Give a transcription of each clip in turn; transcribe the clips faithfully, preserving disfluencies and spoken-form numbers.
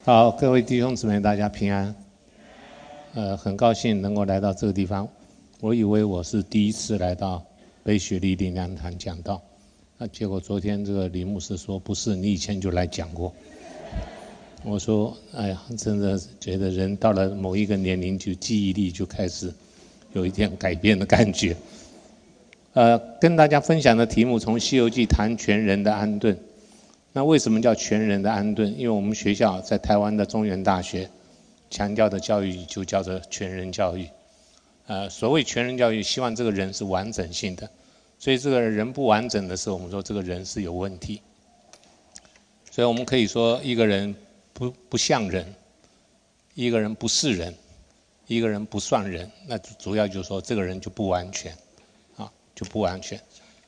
好，各位弟兄姊妹，大家平安。呃，很高兴能够来到这个地方。我以为我是第一次来到北雪莉灵粮堂讲道，那结果昨天这个李牧师说不是，你以前就来讲过。我说，哎呀，真的觉得人到了某一个年龄，就记忆力就开始有一点改变的感觉。呃，跟大家分享的题目从《西游记》谈全人的安顿。那为什么叫全人的安顿？因为我们学校在台湾的中原大学强调的教育就叫做全人教育。呃，所谓全人教育，希望这个人是完整性的，所以这个人不完整的时候，我们说这个人是有问题。所以我们可以说一个人不不像人，一个人不是人，一个人不算人，那主要就是说这个人就不完全，啊，就不完全。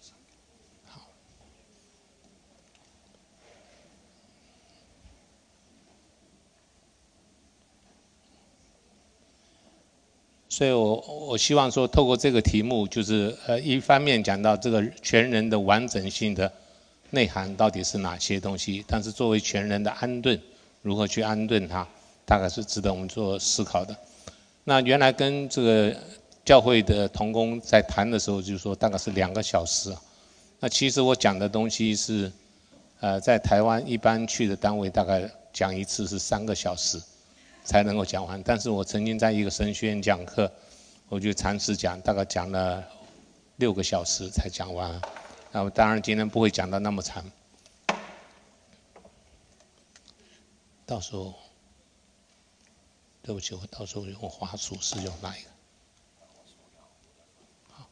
所以我我希望说，透过这个题目，就是呃，一方面讲到这个全人的完整性的内涵到底是哪些东西，但是作为全人的安顿，如何去安顿它，大概是值得我们做思考的。那原来跟这个教会的同工在谈的时候，就说大概是两个小时。那其实我讲的东西是，呃，在台湾一般去的单位大概讲一次是三个小时。才能够讲完，但是我曾经在一个神学院讲课，我就尝试讲，大概讲了六个小时才讲完。那当然今天不会讲到那么长，到时候，对不起，我到时候用滑鼠是用哪一个？好，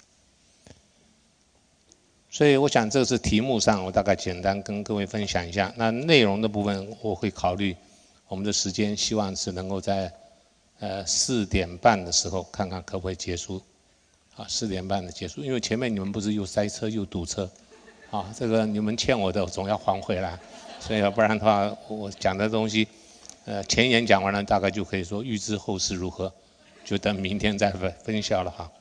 所以我想这是题目上，我大概简单跟各位分享一下。那内容的部分，我会考虑。我们的时间希望是能够在呃四点半的时候看看可不可以结束，啊四点半的结束，因为前面你们不是又塞车又堵车，啊这个你们欠我的总要还回来，所以要不然的话我讲的东西，呃前言讲完了大概就可以说预知后事如何，就等明天再分分享了哈。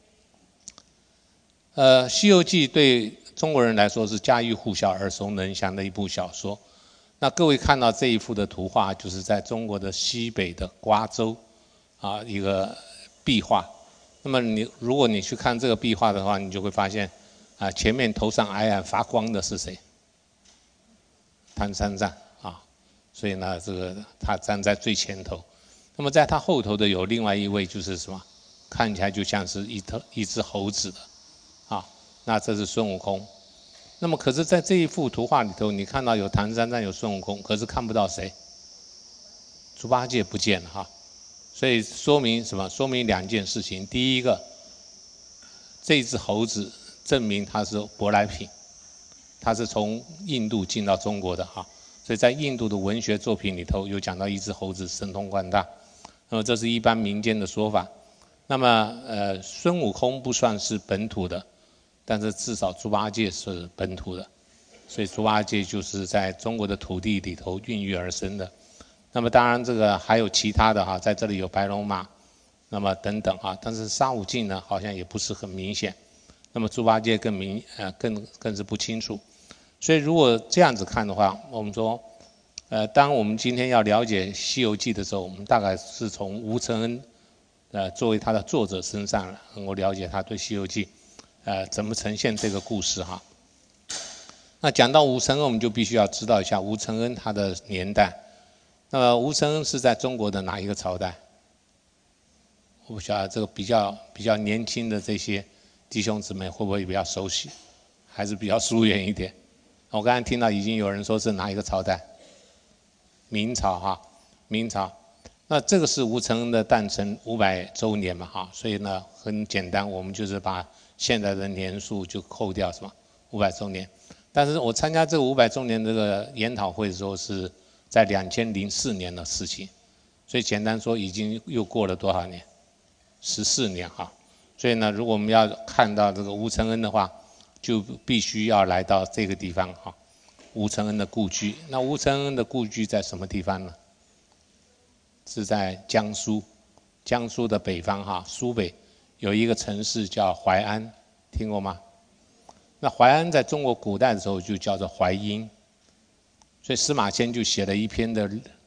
呃，《西游记》对中国人来说是家喻户晓、耳熟能详的一部小说。那各位看到这一幅的图画，就是在中国的西北的瓜州，啊，一个壁画。那么你如果你去看这个壁画的话，你就会发现，啊，前面头上皑皑发光的是谁？唐三藏啊，所以呢，这个他站在最前头。那么在他后头的有另外一位，就是什么？看起来就像是一头一只猴子的，啊，那这是孙悟空。那么可是在这一幅图画里头，你看到有唐三藏有孙悟空，可是看不到谁？猪八戒不见了哈，所以说明什么？说明两件事情。第一个，这只猴子证明它是舶来品，它是从印度进到中国的哈，所以在印度的文学作品里头有讲到一只猴子神通广大，那么这是一般民间的说法。那么呃，孙悟空不算是本土的。但是至少猪八戒是本土的，所以猪八戒就是在中国的土地里头孕育而生的。那么当然这个还有其他的哈，在这里有白龙马，那么等等哈，但是沙悟净呢好像也不是很明显。那么猪八戒更明呃更更是不清楚。所以如果这样子看的话，我们说，呃，当我们今天要了解《西游记》的时候，我们大概是从吴承恩，呃，作为他的作者身上能够了解他对《西游记》。呃，怎么呈现这个故事哈？那讲到吴承恩，我们就必须要知道一下吴承恩他的年代。那么吴承恩是在中国的哪一个朝代？我不晓得这个比较比较年轻的这些弟兄姊妹会不会比较熟悉，还是比较疏远一点？我刚才听到已经有人说是哪一个朝代？明朝哈，明朝。那这个是吴承恩的诞辰五百周年嘛哈，所以呢很简单，我们就是把现在的年数就扣掉什么五百周年。但是我参加这个五百周年这个研讨会的时候是在两千零四年的事情，所以简单说已经又过了多少年？十四年哈。所以呢，如果我们要看到这个吴承恩的话，就必须要来到这个地方哈，吴承恩的故居。那吴承恩的故居在什么地方呢？是在江苏，江苏的北方哈，苏北有一个城市叫淮安，听过吗？那淮安在中国古代的时候就叫做淮阴，所以司马迁就写了一篇的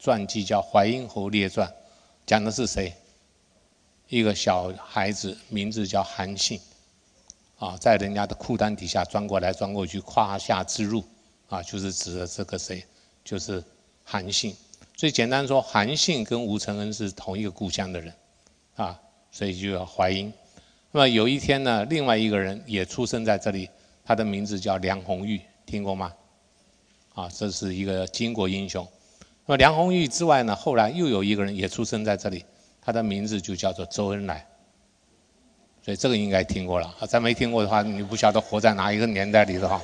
传记叫《淮阴侯列传》，讲的是谁？一个小孩子，名字叫韩信，啊，在人家的裤裆底下钻过来钻过去，胯下之辱，啊，就是指的这个谁？就是韩信。所以简单说，韩信跟吴承恩是同一个故乡的人，啊，所以就叫淮阴。那么有一天呢，另外一个人也出生在这里，他的名字叫梁红玉，听过吗？啊，这是一个巾帼英雄。那么梁红玉之外呢，后来又有一个人也出生在这里，他的名字就叫做周恩来。所以这个应该听过了，再没听过的话，你不晓得活在哪一个年代里的哈。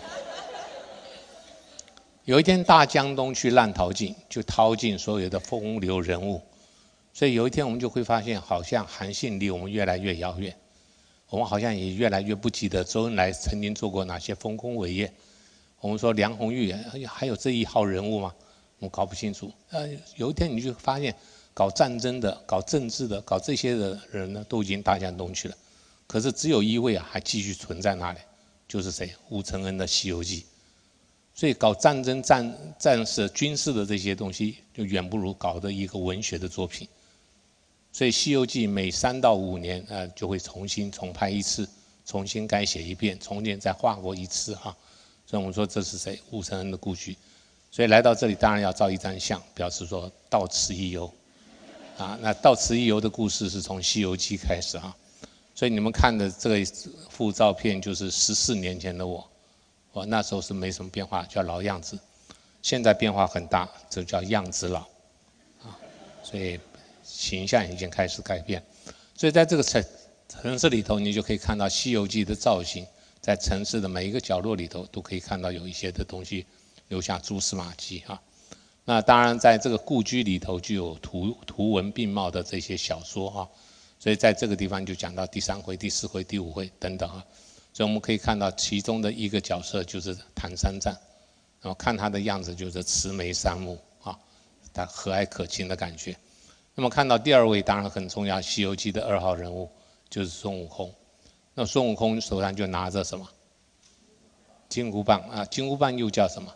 有一天，大江东去浪淘尽，就淘尽所有的风流人物。所以有一天，我们就会发现，好像韩信离我们越来越遥远。我们好像也越来越不记得周恩来曾经做过哪些丰功伟业。我们说梁红玉还有这一号人物吗？我们搞不清楚。呃，有一天你就发现，搞战争的、搞政治的、搞这些的人呢，都已经大江东去了。可是只有一位啊，还继续存在那里，就是谁？吴承恩的《西游记》。所以搞战争、战战士、军事的这些东西，就远不如搞的一个文学的作品。所以《西游记》每三到五年，呃，就会重新重拍一次，重新改写一遍，重新再画过一次哈。所以我们说这是谁？吴承恩的故居。所以来到这里，当然要照一张相，表示说到此一游。啊，那到此一游的故事是从《西游记》开始啊。所以你们看的这幅照片，就是十四年前的我。我那时候是没什么变化，叫老样子。现在变化很大，这叫样子老。啊，所以形象已经开始改变，所以在这个城城市里头，你就可以看到《西游记》的造型，在城市的每一个角落里头都可以看到有一些的东西留下蛛丝马迹啊。那当然，在这个故居里头就有图图文并茂的这些小说啊，所以在这个地方就讲到第三回、第四回、第五回等等啊。所以我们可以看到其中的一个角色就是唐三藏，然后看他的样子就是慈眉善目啊，他和蔼可亲的感觉。那么看到第二位当然很重要，《西游记》的二号人物就是孙悟空。那孙悟空手上就拿着什么？金箍棒啊，金箍棒又叫什么？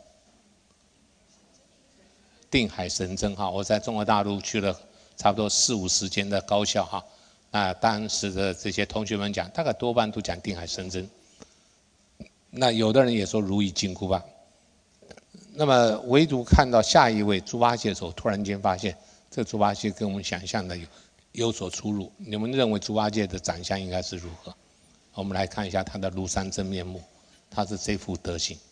定海神针哈。我在中国大陆去了差不多四五十间的高校哈，那当时的这些同学们讲，大概多半都讲定海神针。那有的人也说如意金箍棒。那么唯独看到下一位猪八戒的时候，突然间发现。这猪八戒跟我们想象的有有所出入。你们认为猪八戒的长相应该是如何？我们来看一下他的庐山真面目，他是这副德行。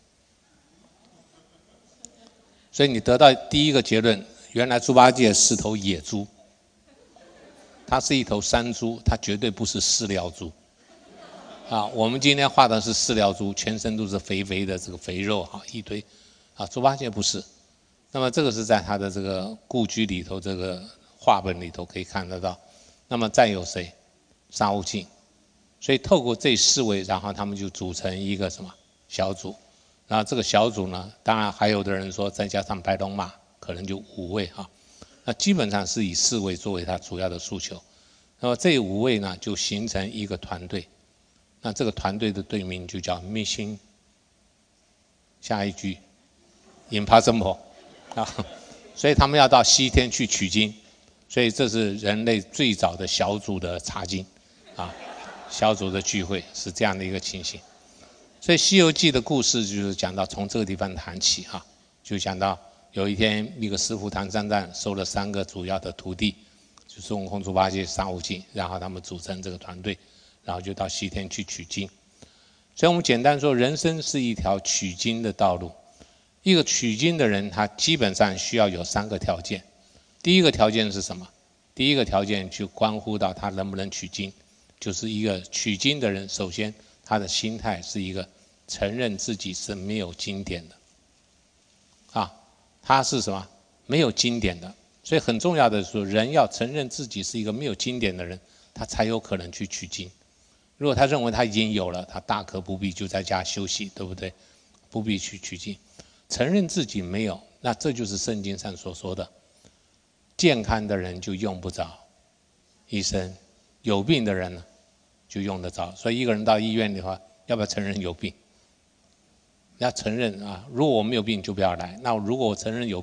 所以你得到第一个结论，原来猪八戒是头野猪，它是一头山猪，它绝对不是饲料猪。啊，我们今天画的是饲料猪，全身都是肥肥的这个肥肉哈，一堆。啊，猪八戒不是。那么这个是在他的这个故居里头，这个画本里头可以看得到。那么再有谁？沙悟净。所以透过这四位，然后他们就组成一个什么小组。然后这个小组呢，当然还有的人说再加上白龙马，可能就五位哈。那基本上是以四位作为他主要的诉求。那么这五位呢，就形成一个团队。那这个团队的队名就叫 Mission。下一句 Impossible。啊，所以他们要到西天去取经，所以这是人类最早的小组的查经，啊，小组的聚会是这样的一个情形。所以《西游记》的故事就是讲到从这个地方谈起哈，就讲到有一天一个师傅唐三藏收了三个主要的徒弟，就孙悟空、猪八戒、沙悟净，然后他们组成这个团队，然后就到西天去取经。所以我们简单说，人生是一条取经的道路。一个取经的人，他基本上需要有三个条件。第一个条件是什么？第一个条件就关乎到他能不能取经，就是一个取经的人，首先他的心态是一个承认自己是没有经典的，啊，他是什么？没有经典的。所以很重要的是，人要承认自己是一个没有经典的人，他才有可能去取经。如果他认为他已经有了，他大可不必就在家休息，对不对？不必去取经。承认自己没有，那这就是圣经上所说的，健康的人就用不着医生，有病的人呢就用得着。所以一个人到医院的话，要不要承认有病？要承认啊，如果我没有病就不要来。那如果我承认有病，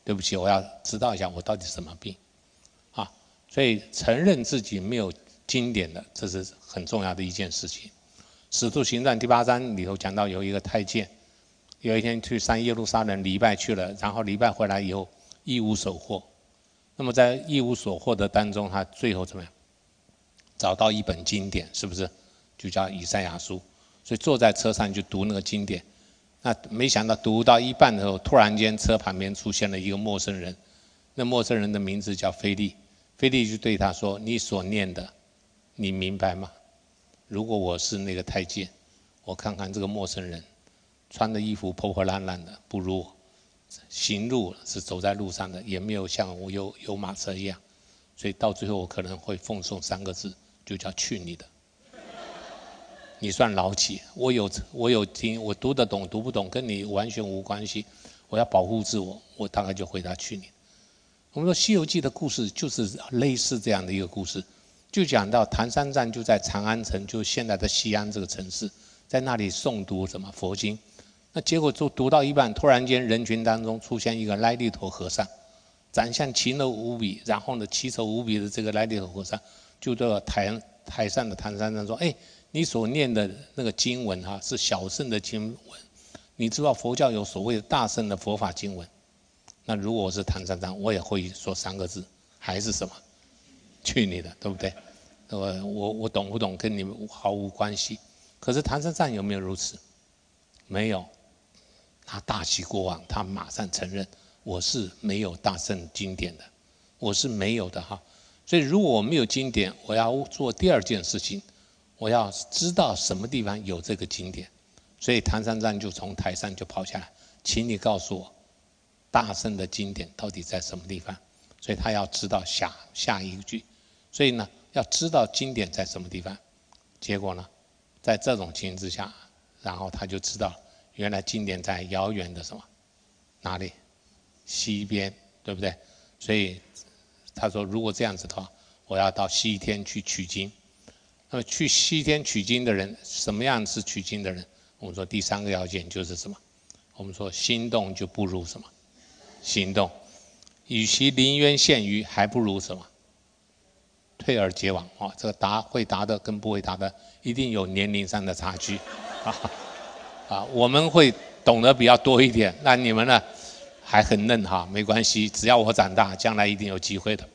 对不起，我要知道一下我到底什么病啊。所以承认自己没有经典的，这是很重要的一件事情。使徒行传第八章里头讲到，有一个太监，有一天去上耶路撒冷礼拜去了，然后礼拜回来以后一无所获。那么在一无所获的当中，他最后怎么样？找到一本经典，是不是？就叫以赛亚书。所以坐在车上就读那个经典。那没想到读到一半的时候，突然间车旁边出现了一个陌生人。那陌生人的名字叫腓利。腓利就对他说：“你所念的，你明白吗？如果我是那个太监，我看看这个陌生人，穿的衣服破破烂烂的，不如我。行路是走在路上的，也没有像我有有马车一样，所以到最后我可能会奉送三个字，就叫去你的。你算老几？我有我有听，我读得懂读不懂跟你完全无关系。我要保护自我，我大概就回答去你。我们说《西游记》的故事就是类似这样的一个故事，就讲到唐三藏就在长安城，就现在的西安这个城市，在那里诵读什么佛经。那结果就读到一半，突然间人群当中出现一个来利陀和尚，长相奇陋无比，然后呢奇丑无比的这个来利陀和尚就对台台上的唐三藏说：“哎，你所念的那个经文哈、啊，是小乘的经文，你知道佛教有所谓的大乘的佛法经文。那如果我是唐三藏，我也会说三个字，还是什么？去你的，对不对？我我我懂不懂跟你们毫无关系。可是唐三藏有没有如此？没有。他大喜过望，他马上承认我是没有大乘经典的，我是没有的哈。所以如果我没有经典，我要做第二件事情，我要知道什么地方有这个经典。所以唐三藏就从台上就跑下来，请你告诉我，大乘的经典到底在什么地方？所以他要知道下下一句，所以呢，要知道经典在什么地方。结果呢，在这种情形之下，然后他就知道。原来经典在遥远的什么哪里西边，对不对？所以他说，如果这样子的话，我要到西天去取经。那么去西天取经的人，什么样是取经的人？我们说第三个要件就是什么？我们说心动就不如什么行动，与其临渊羡鱼，还不如什么退而结网啊！这个答会答的跟不会答的，一定有年龄上的差距啊。啊，我们会懂得比较多一点，那你们呢还很嫩哈，没关系，只要我长大，将来一定有机会的。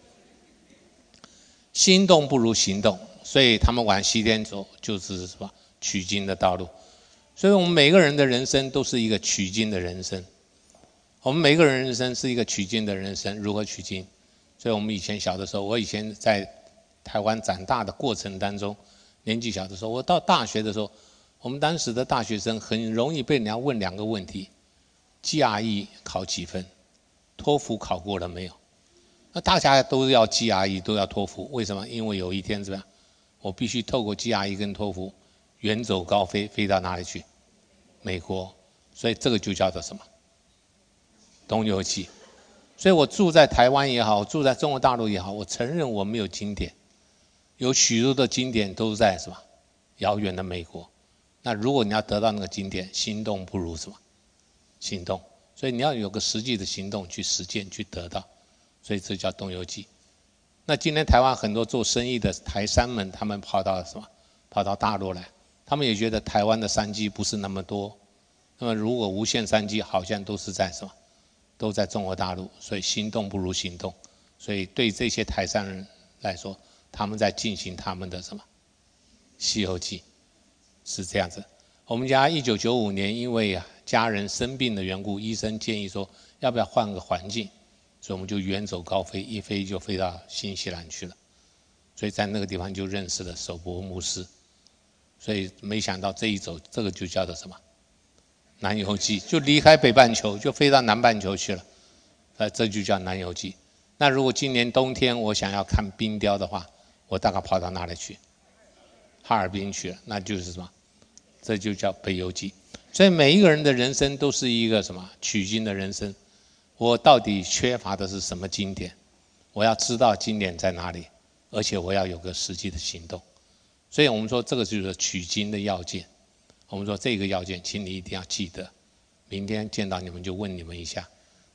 心动不如行动，所以他们往西天走，就是什么取经的道路。所以我们每个人的人生都是一个取经的人生，我们每个人人生是一个取经的人生。如何取经？所以我们以前小的时候，我以前在台湾长大的过程当中，年纪小的时候，我到大学的时候。我们当时的大学生很容易被人家问两个问题 ：G R E 考几分，托福考过了没有？那大家都要 G R E， 都要托福，为什么？因为有一天怎么样，我必须透过 G R E 跟托福远走高飞，飞到哪里去？美国。所以这个就叫做什么？东游记。所以我住在台湾也好，住在中国大陆也好，我承认我没有经典，有许多的经典都在什么遥远的美国。那如果你要得到那个经典，心动不如什么行动，所以你要有个实际的行动去实践去得到，所以这叫东游记。那今天台湾很多做生意的台商们，他们跑到什么跑到大陆来，他们也觉得台湾的商机不是那么多，那么如果无限商机好像都是在什么都在中国大陆，所以心动不如行动。所以对这些台商人来说，他们在进行他们的什么西游记是这样子。我们家一九九五年因为家人生病的缘故，医生建议说要不要换个环境，所以我们就远走高飞，一飞就飞到新西兰去了。所以在那个地方就认识了首伯牧师。所以没想到这一走，这个就叫做什么南游记，就离开北半球就飞到南半球去了，呃，这就叫南游记。那如果今年冬天我想要看冰雕的话，我大概跑到哪里去？哈尔滨去了，那就是什么？这就叫北游记。所以每一个人的人生都是一个什么取经的人生。我到底缺乏的是什么经典？我要知道经典在哪里，而且我要有个实际的行动。所以我们说这个就是取经的要件。我们说这个要件，请你一定要记得。明天见到你们就问你们一下，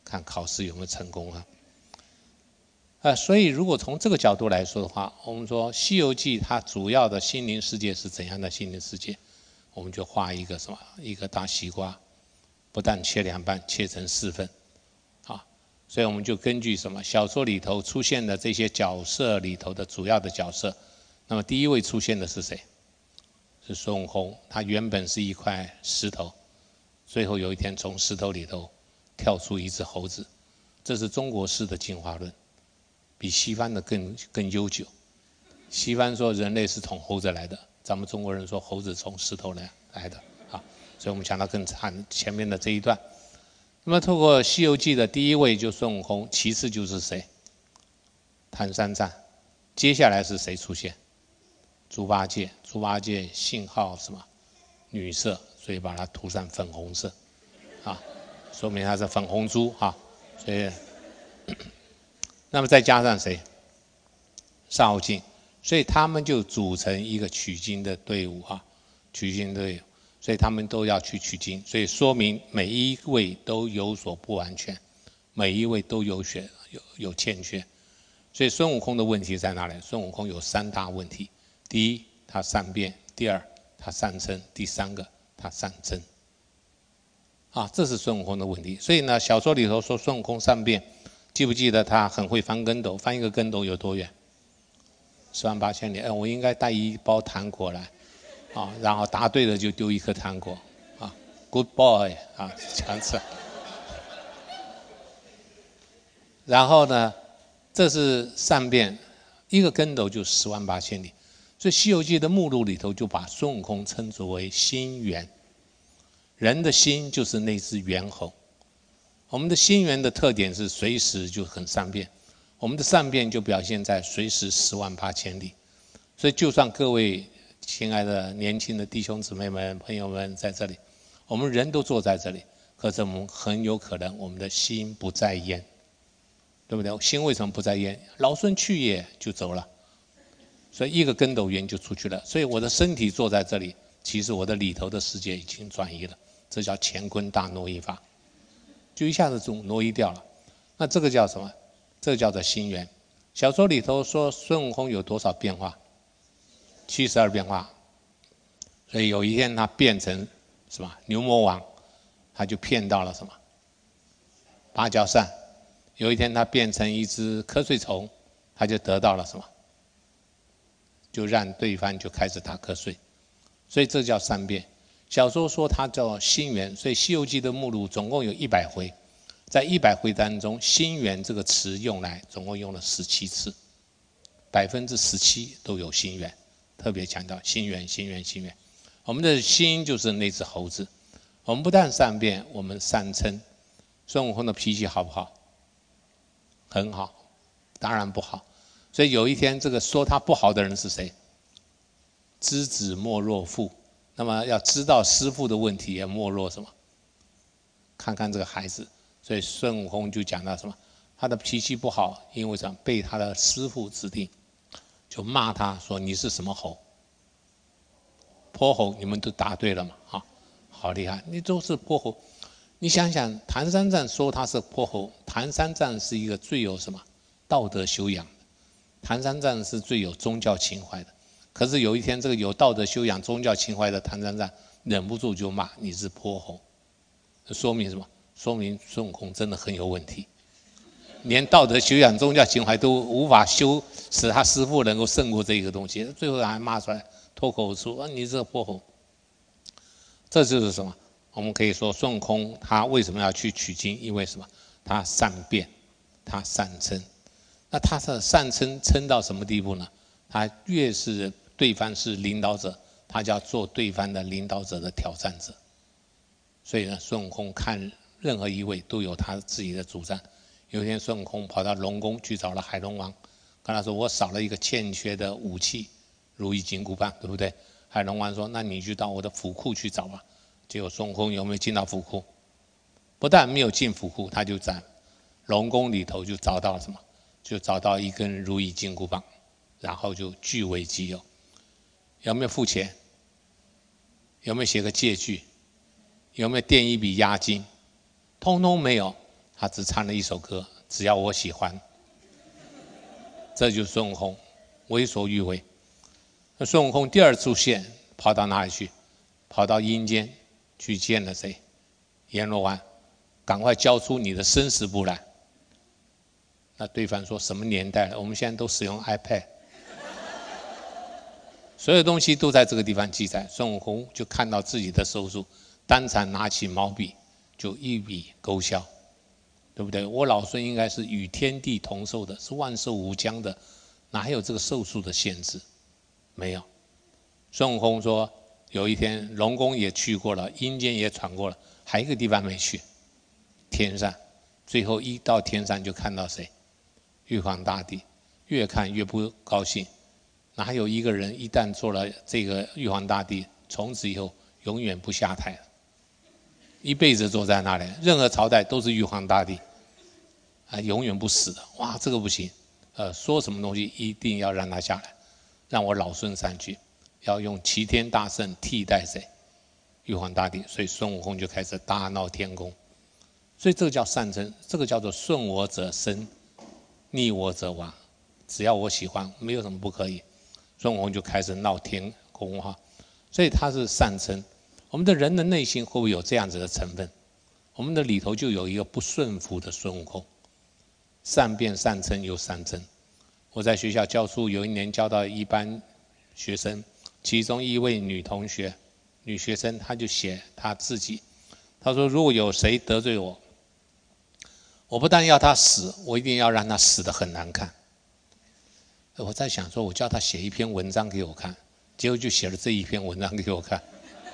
看考试有没有成功啊。呃，所以如果从这个角度来说的话，我们说《西游记》它主要的心灵世界是怎样的心灵世界？我们就画一个什么？一个大西瓜，不但切两半，切成四份，啊，所以我们就根据什么小说里头出现的这些角色里头的主要的角色，那么第一位出现的是谁？是孙悟空，他原本是一块石头，最后有一天从石头里头跳出一只猴子，这是中国式的进化论。比西方的更更悠久。西方说人类是从猴子来的，咱们中国人说猴子从石头来来的啊，所以我们讲到更惨前面的这一段。那么透过《西游记》的第一位就孙悟空，其次就是谁？唐三藏，接下来是谁出现？猪八戒，猪八戒姓号什么？女色，所以把它涂上粉红色，啊，说明它是粉红猪啊，所以。那么再加上谁？沙悟净，所以他们就组成一个取经的队伍啊，取经队伍，所以他们都要去取经，所以说明每一位都有所不完全，每一位都有缺有有欠缺。所以孙悟空的问题在哪里？孙悟空有三大问题：第一，他善变；第二，他善嗔；第三个，他善真。啊，这是孙悟空的问题。所以呢，小说里头说孙悟空善变。记不记得他很会翻跟斗？翻一个跟斗有多远？十万八千里。哎，我应该带一包糖果来，啊，然后答对了就丢一颗糖果，啊 ，Good boy 啊，这样子。然后呢，这是善变，一个跟斗就十万八千里。所以《西游记》的目录里头就把孙悟空称之为心猿，人的心就是那只猿猴。我们的心猿的特点是随时就很善变，我们的善变就表现在随时十万八千里。所以就算各位亲爱的年轻的弟兄姊妹们、朋友们在这里，我们人都坐在这里，可是我们很有可能我们的心不在焉，对不对？心为什么不在焉？老孙去也就走了，所以一个跟斗云就出去了。所以我的身体坐在这里，其实我的里头的世界已经转移了，这叫乾坤大挪移法。就一下子就挪移掉了，那这个叫什么？这个叫做心猿。小说里头说孙悟空有多少变化？七十二变化。所以有一天他变成什么牛魔王，他就骗到了什么芭蕉扇；有一天他变成一只瞌睡虫，他就得到了什么？就让对方就开始打瞌睡。所以这叫善变。小说说它叫心猿，所以《西游记》的目录总共有一百回，在一百回当中，心猿这个词用来总共用了十七次，百分之十七都有心猿，特别强调心猿、心猿、心猿。我们的心就是那只猴子，我们不但善变，我们善嗔。孙悟空的脾气好不好？很好，当然不好。所以有一天，这个说他不好的人是谁？知子莫若父。那么要知道师父的问题，也莫若什么？看看这个孩子。所以孙悟空就讲到什么？他的脾气不好，因为什么？被他的师父指定，就骂他说：“你是什么猴？泼猴！你们都答对了嘛？啊，好厉害！你都是泼猴。你想想，唐三藏说他是泼猴，唐三藏是一个最有什么道德修养的，唐三藏是最有宗教情怀的。可是有一天，这个有道德修养、宗教情怀的唐三藏忍不住就骂你是泼猴，说明什么？说明孙悟空真的很有问题，连道德修养、宗教情怀都无法修，使他师父能够胜过这个东西，最后还骂出来，脱口而出啊，你这个泼猴。这就是什么？我们可以说孙悟空他为什么要去取经？因为什么？他善变，他善嗔。那他的善嗔嗔到什么地步呢？他越是对方是领导者，他就要做对方的领导者的挑战者。所以呢，孙悟空看任何一位都有他自己的主张。有一天，孙悟空跑到龙宫去找了海龙王，跟他说：“我少了一个欠缺的武器，如意金箍棒，对不对？”海龙王说：“那你就到我的府库去找吧。”结果孙悟空有没有进到府库？不但没有进府库，他就在龙宫里头就找到了什么？就找到一根如意金箍棒。然后就据为己有，有没有付钱？有没有写个借据？有没有垫一笔押金？通通没有， 他只唱了一首歌，只要我喜欢。这就是孙悟空为所欲为。那孙悟空第二出现跑到哪里去？跑到阴间去见了谁？阎罗王，赶快交出你的生死簿来。那对方说什么年代了？我们现在都使用 iPad， 所有东西都在这个地方记载。孙悟空就看到自己的手术，当场拿起毛笔就一笔勾销，对不对？我老孙应该是与天地同寿的，是万寿无疆的，哪有这个寿数的限制？没有。孙悟空说，有一天龙宫也去过了，阴间也闯过了，还有一个地方没去，天上。最后一到天上就看到谁？玉皇大帝。越看越不高兴，哪有一个人一旦做了这个玉皇大帝，从此以后永远不下台了，一辈子坐在那里，任何朝代都是玉皇大帝啊，永远不死的。哇，这个不行，呃，说什么东西一定要让他下来，让我老孙上去，要用齐天大圣替代谁？玉皇大帝。所以孙悟空就开始大闹天宫。所以这个叫善真，这个叫做顺我者生，逆我者亡。只要我喜欢，没有什么不可以。孙悟空就开始闹天宫哈，所以他是善嗔。我们的人的内心会不会有这样子的成分？我们的里头就有一个不顺服的孙悟空，善变善嗔又善真。我在学校教书，有一年教到一班学生，其中一位女同学、女学生，她就写她自己，她说：如果有谁得罪我，我不但要他死，我一定要让他死得很难看。我在想说，我叫他写一篇文章给我看，结果就写了这一篇文章给我看。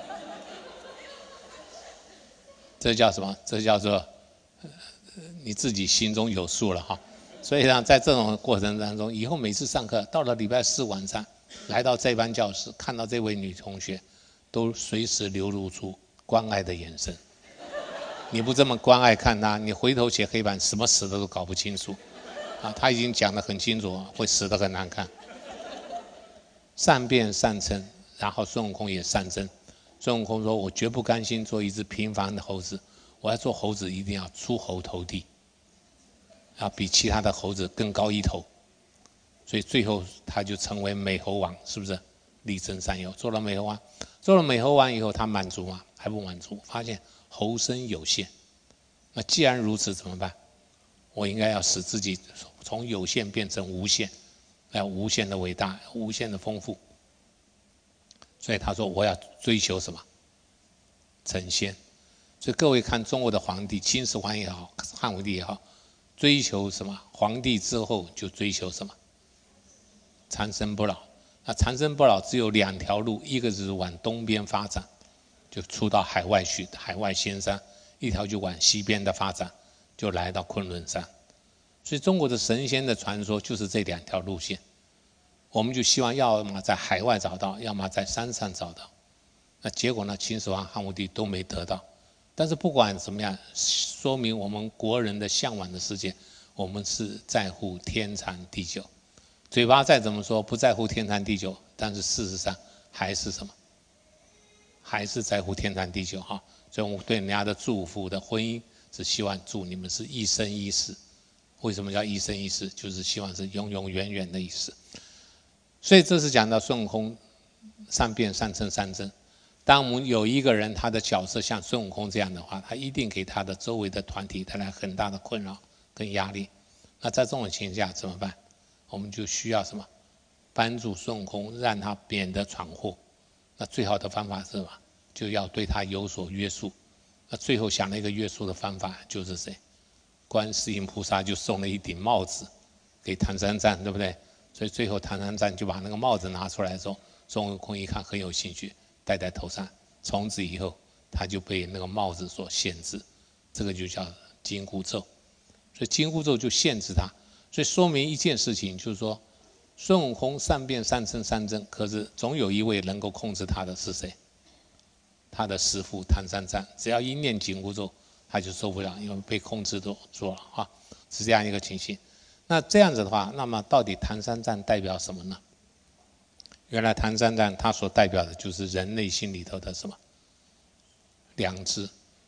这叫什么？这叫做你自己心中有数了哈。所以呢，在这种过程当中，以后每次上课，到了礼拜四晚上，来到这班教室，看到这位女同学，都随时流露出关爱的眼神。你不这么关爱看她，你回头写黑板，什么死的都搞不清楚。啊，他已经讲得很清楚，会死得很难看。善变善嗔，然后孙悟空也善真。孙悟空说：我绝不甘心做一只平凡的猴子，我要做猴子一定要出猴头地，要比其他的猴子更高一头。所以最后他就成为美猴王，是不是？力争上游，做了美猴王。做了美猴王以后，他满足吗？还不满足，发现猴身有限。那既然如此，怎么办？我应该要使自己从有限变成无限，要无限的伟大，无限的丰富。所以他说我要追求什么？成仙。所以各位看中国的皇帝，秦始皇也好，汉武帝也好，追求什么？皇帝之后就追求什么？长生不老。那长生不老只有两条路，一个就是往东边发展，就出到海外去，海外仙山；一条就往西边的发展，就来到昆仑山。所以中国的神仙的传说就是这两条路线。我们就希望要么在海外找到，要么在山上找到。那结果呢？秦始皇、汉武帝都没得到。但是不管怎么样，说明我们国人的向往的世界，我们是在乎天长地久。嘴巴再怎么说不在乎天长地久，但是事实上还是什么？还是在乎天长地久哈。所以我们对人家的祝福的婚姻，是希望祝你们是一生一世。为什么叫一生一世？就是希望是永永远远的意思。所以这是讲到孙悟空善变善嗔善真。当我们有一个人他的角色像孙悟空这样的话，他一定给他的周围的团体带来很大的困扰跟压力。那在这种情况下怎么办？我们就需要什么？帮助孙悟空，让他免得闯祸。那最好的方法是什么？就要对他有所约束。那最后想了一个约束的方法，就是谁？观世音菩萨就送了一顶帽子给唐三藏，对不对？所以最后唐三藏就把那个帽子拿出来的时候，孙悟空一看很有兴趣，戴在头上。从此以后，他就被那个帽子所限制，这个就叫紧箍咒。所以紧箍咒就限制他。所以说明一件事情，就是说，孙悟空善变善嗔善真，可是总有一位能够控制他的是谁？他的师父唐三藏。只要一念紧箍咒，他就受不了，因为被控制住了啊，是这样一个情形。那这样子的话，那么到底唐三藏代表什么呢？原来唐三藏他所代表的就是人内心里头的什么？良知。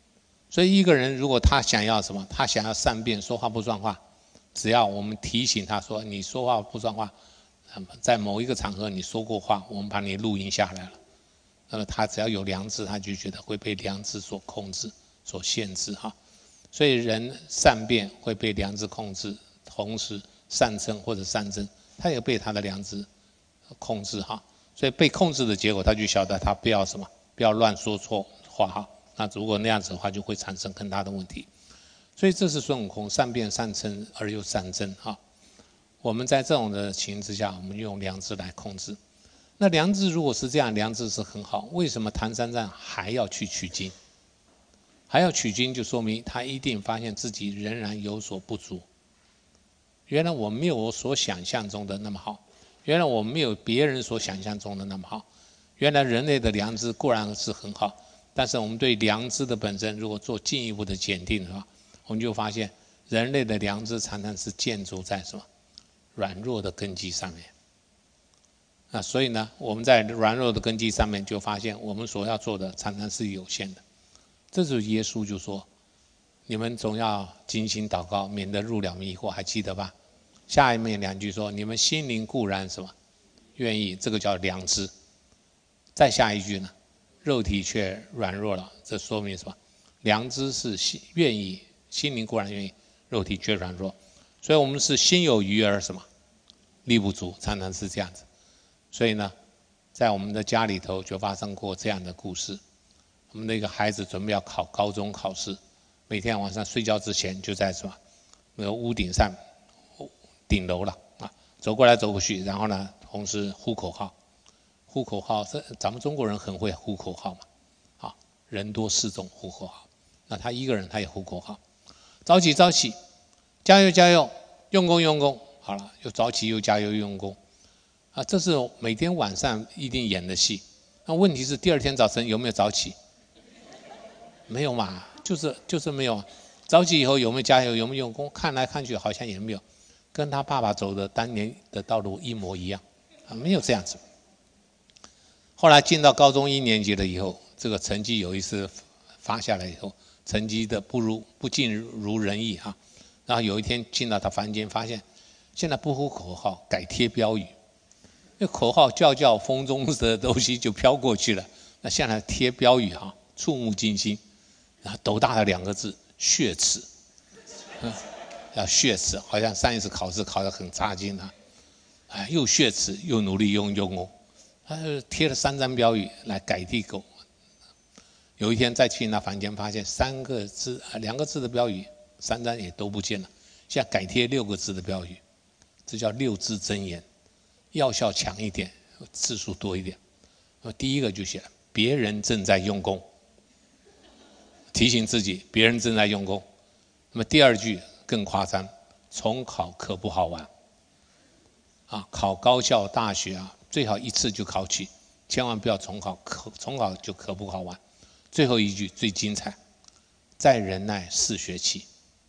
所以一个人如果他想要什么，他想要善变，说话不算话，只要我们提醒他说你说话不算话，在某一个场合你说过话，我们把你录音下来了，那么他只要有良知，他就觉得会被良知所控制、所限制哈。所以人善变会被良知控制，同时善憎或者善憎，他也被他的良知控制哈。所以被控制的结果，他就晓得他不要什么，不要乱说错话哈。那如果那样子的话，就会产生更大的问题。所以这是孙悟空善变善嗔而又善憎哈。我们在这种的情形之下，我们用良知来控制。那良知如果是这样，良知是很好，为什么唐三藏还要去取经？还要取经，就说明他一定发现自己仍然有所不足。原来我没有我所想象中的那么好，原来我没有别人所想象中的那么好。原来人类的良知固然是很好，但是我们对良知的本身如果做进一步的检定的话，我们就发现人类的良知常常是建筑在什么软弱的根基上面。那所以呢，我们在软弱的根基上面就发现我们所要做的常常是有限的。这就是耶稣就说，你们总要精心祷告，免得入了迷惑，还记得吧？下面两句说，你们心灵固然什么愿意，这个叫良知。再下一句呢，肉体却软弱了，这说明什么？良知是愿意，心灵固然愿意，肉体却软弱。所以我们是心有余而什么力不足，常常是这样子。所以呢，在我们的家里头就发生过这样的故事。我们的一个孩子准备要考高中考试，每天晚上睡觉之前就在什么那个屋顶上顶楼了啊，走过来走过去，然后呢，同时呼口号，呼口号，这咱们中国人很会呼口号嘛，啊，人多势众呼口号，那他一个人他也呼口号，早起早起，加油加油，用功用功，好了，又早起又加油又用功，啊，这是每天晚上一定演的戏。那问题是第二天早晨有没有早起？没有嘛，就是就是没有。早起以后有没有加油，有没有用功？看来看去好像也没有，跟他爸爸走的当年的道路一模一样，啊，没有这样子。后来进到高中一年级了以后，这个成绩有一次发下来以后，成绩的不如不尽如人意啊。然后有一天进到他房间，发现现在不呼口号，改贴标语。那口号叫叫风中的东西就飘过去了，那现在贴标语哈，触目惊心。然后斗大的两个字血耻，嗯，要血耻，好像上一次考试考得很差劲啊，哎，又血耻又努力用用哦，他就贴了三张标语来改地狗。有一天再去那房间，发现三个字啊两个字的标语，三张也都不见了，现在改贴六个字的标语，这叫六字真言，药效强一点，字数多一点。第一个就写了别人正在用功。提醒自己别人正在用功。那么第二句更夸张，重考可不好玩啊，考高校大学啊，最好一次就考取，千万不要重考，重考就可不好玩。最后一句最精彩，再忍耐四学期。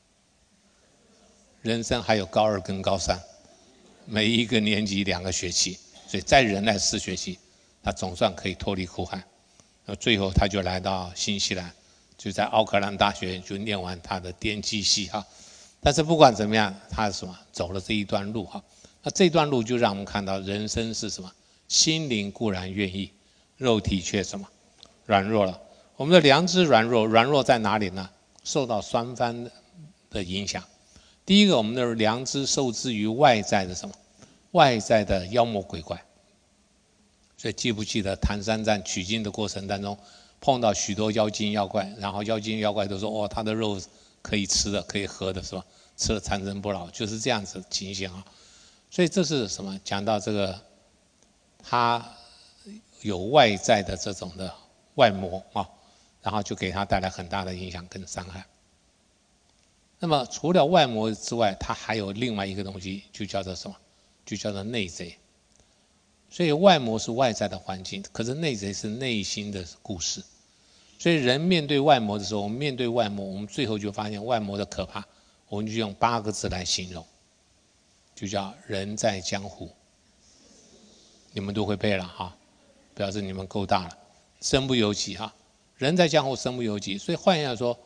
人生还有高二跟高三，每一个年级两个学期，所以再忍耐四学期，他总算可以脱离苦海。最后他就来到新西兰，就在奥克兰大学就念完他的电机系哈。但是不管怎么样，他什么走了这一段路哈。那这段路就让我们看到人生是什么？心灵固然愿意，肉体却什么软弱了。我们的良知软弱，软弱在哪里呢？受到双方的影响。第一个，我们的良知受制于外在的什么？外在的妖魔鬼怪。所以记不记得唐三藏取经的过程当中，碰到许多妖精妖怪，然后妖精妖怪都说哦，他的肉可以吃的，可以喝的，是吧？吃了长生不老，就是这样子的情形啊。所以这是什么？讲到这个，他有外在的这种的外魔啊，然后就给他带来很大的影响跟伤害。那么除了外魔之外，他还有另外一个东西，就叫做什么？就叫做内贼。所以外魔是外在的环境，可是内贼是内心的故事。所以人面对外魔的时候，我们面对外魔，我们最后就发现外魔的可怕，我们就用八个字来形容，就叫人在江湖。你们都会背了哈，表示你们够大了。身不由己哈，人在江湖身不由己。所以换言来说，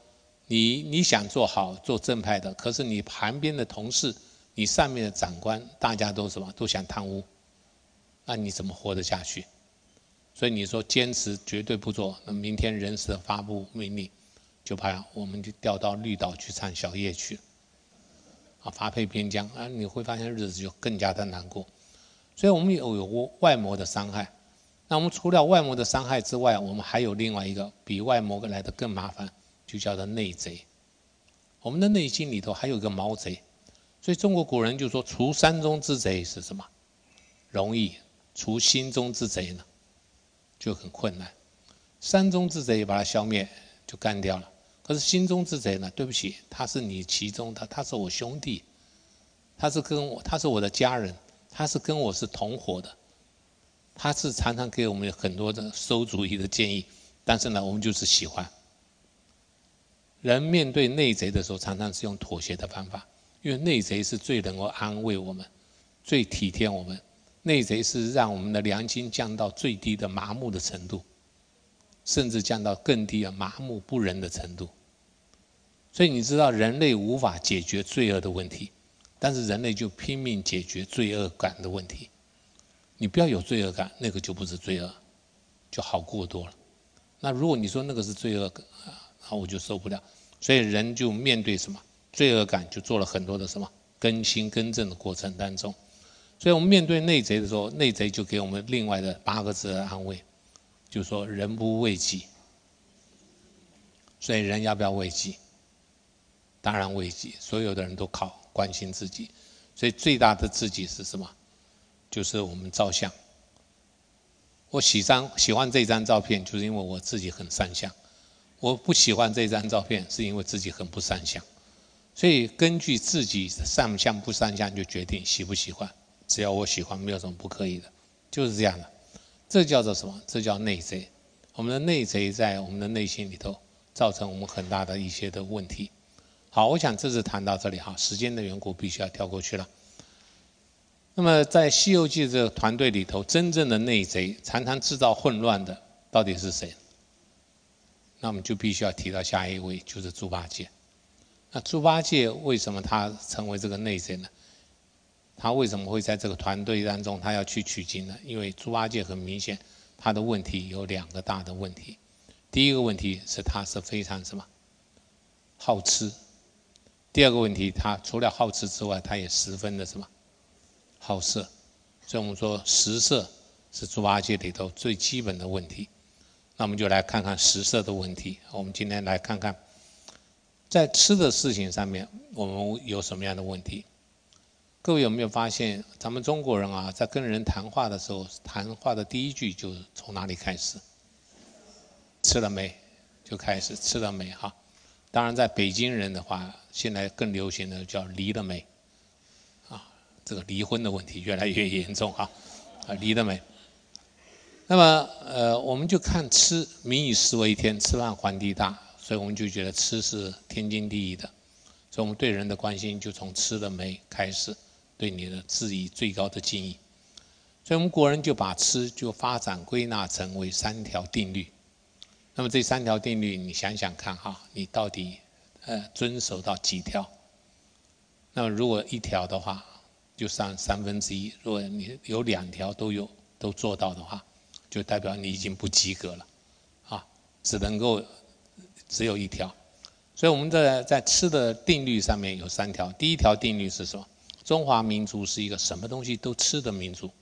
你你想做好做正派的，可是你旁边的同事，你上面的长官，大家都什么都想贪污，那你怎么活得下去？所以你说坚持绝对不做，那明天人事的发布命令，就怕我们就调到绿岛去唱小夜曲，啊，发配边疆啊，你会发现日子就更加的难过。所以我们有有外膜的伤害，那我们除了外膜的伤害之外，我们还有另外一个比外膜来的更麻烦，就叫做内贼。我们的内心里头还有一个毛贼，所以中国古人就说除山中之贼是什么？容易，除心中之贼呢就很困难。山中之贼把它消灭就干掉了，可是心中之贼呢，对不起，他是你其中的，他是我兄弟，他是跟我，他是我的家人，他是跟我是同伙的，他是常常给我们很多的馊主意的建议，但是呢，我们就是喜欢。人面对内贼的时候，常常是用妥协的方法，因为内贼是最能够安慰我们，最体贴我们。内贼是让我们的良心降到最低的麻木的程度，甚至降到更低的麻木不仁的程度。所以你知道，人类无法解决罪恶的问题，但是人类就拼命解决罪恶感的问题。你不要有罪恶感，那个就不是罪恶，就好过多了。那如果你说那个是罪恶感，那我就受不了。所以人就面对什么罪恶感，就做了很多的什么更新更正的过程当中。所以我们面对内贼的时候，内贼就给我们另外的八个字的安慰，就是说人不为己。所以人要不要为己？当然为己，所有的人都靠关心自己。所以最大的自己是什么？就是我们照相。我喜欢喜欢这张照片，就是因为我自己很上相。我不喜欢这张照片，是因为自己很不上相。所以根据自己上相不上相，就决定喜不喜欢。只要我喜欢，没有什么不可以的，就是这样的。这叫做什么？这叫内贼。我们的内贼在我们的内心里头，造成我们很大的一些的问题。好，我想这次谈到这里哈，时间的缘故，必须要跳过去了。那么在《西游记》这个团队里头，真正的内贼，常常制造混乱的，到底是谁？那我们就必须要提到下一位，就是猪八戒。那猪八戒为什么他成为这个内贼呢？他为什么会在这个团队当中，他要去取经呢？因为猪八戒很明显，他的问题有两个大的问题。第一个问题是他是非常什么好吃，第二个问题，他除了好吃之外，他也十分的什么好色。所以我们说食色是猪八戒里头最基本的问题。那我们就来看看食色的问题。我们今天来看看，在吃的事情上面，我们有什么样的问题？各位有没有发现，咱们中国人啊，在跟人谈话的时候，谈话的第一句就是从哪里开始？吃了没？就开始吃了没哈？当然，在北京人的话，现在更流行的叫离了没？啊，这个离婚的问题越来越严重哈，啊，离了没？那么，呃，我们就看吃，民以食为天，吃饭皇帝大，所以我们就觉得吃是天经地义的，所以我们对人的关心就从吃了没开始，对你的质疑最高的敬意。所以我们国人就把吃就发展归纳成为三条定律。那么这三条定律，你想想看哈，你到底呃遵守到几条？那么如果一条的话，就上三分之一；如果你有两条都有都做到的话，就代表你已经不及格了，啊，只能够只有一条。所以我们在在吃的定律上面有三条。第一条定律是什么？中华民族是一个什么东西都吃的民族。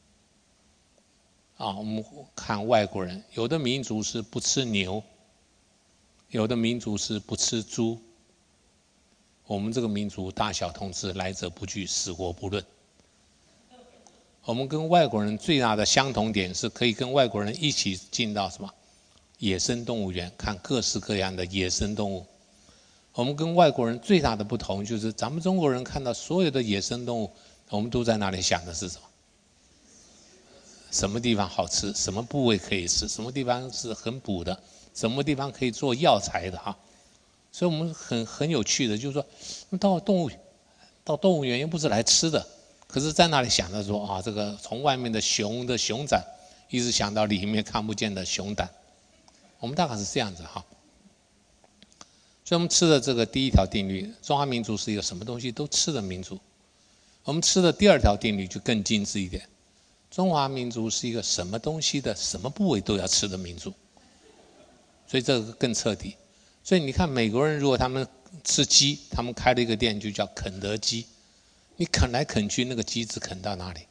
啊，我们看外国人，有的民族是不吃牛，有的民族是不吃猪。我们这个民族大小通吃，来者不拒，死活不论。我们跟外国人最大的相同点是可以跟外国人一起进到什么野生动物园，看各式各样的野生动物。我们跟外国人最大的不同就是，咱们中国人看到所有的野生动物，我们都在那里想的是什么？什么地方好吃，什么部位可以吃，什么地方是很补的，什么地方可以做药材的哈。所以我们很很有趣的，就是说，到动物到动物园又不是来吃的，可是在那里想着说啊，这个从外面的熊的熊掌，一直想到里面看不见的熊胆，我们大概是这样子哈。 所以我们吃的这个第一条定律，中华民族是一个什么东西都吃的民族。我们吃的第二条定律就更精致一点，中华民族是一个什么东西的什么部位都要吃的民族，所以这个更彻底。所以你看美国人如果他们吃鸡，他们开了一个店就叫肯德基，你啃来啃去那个鸡只啃到哪里？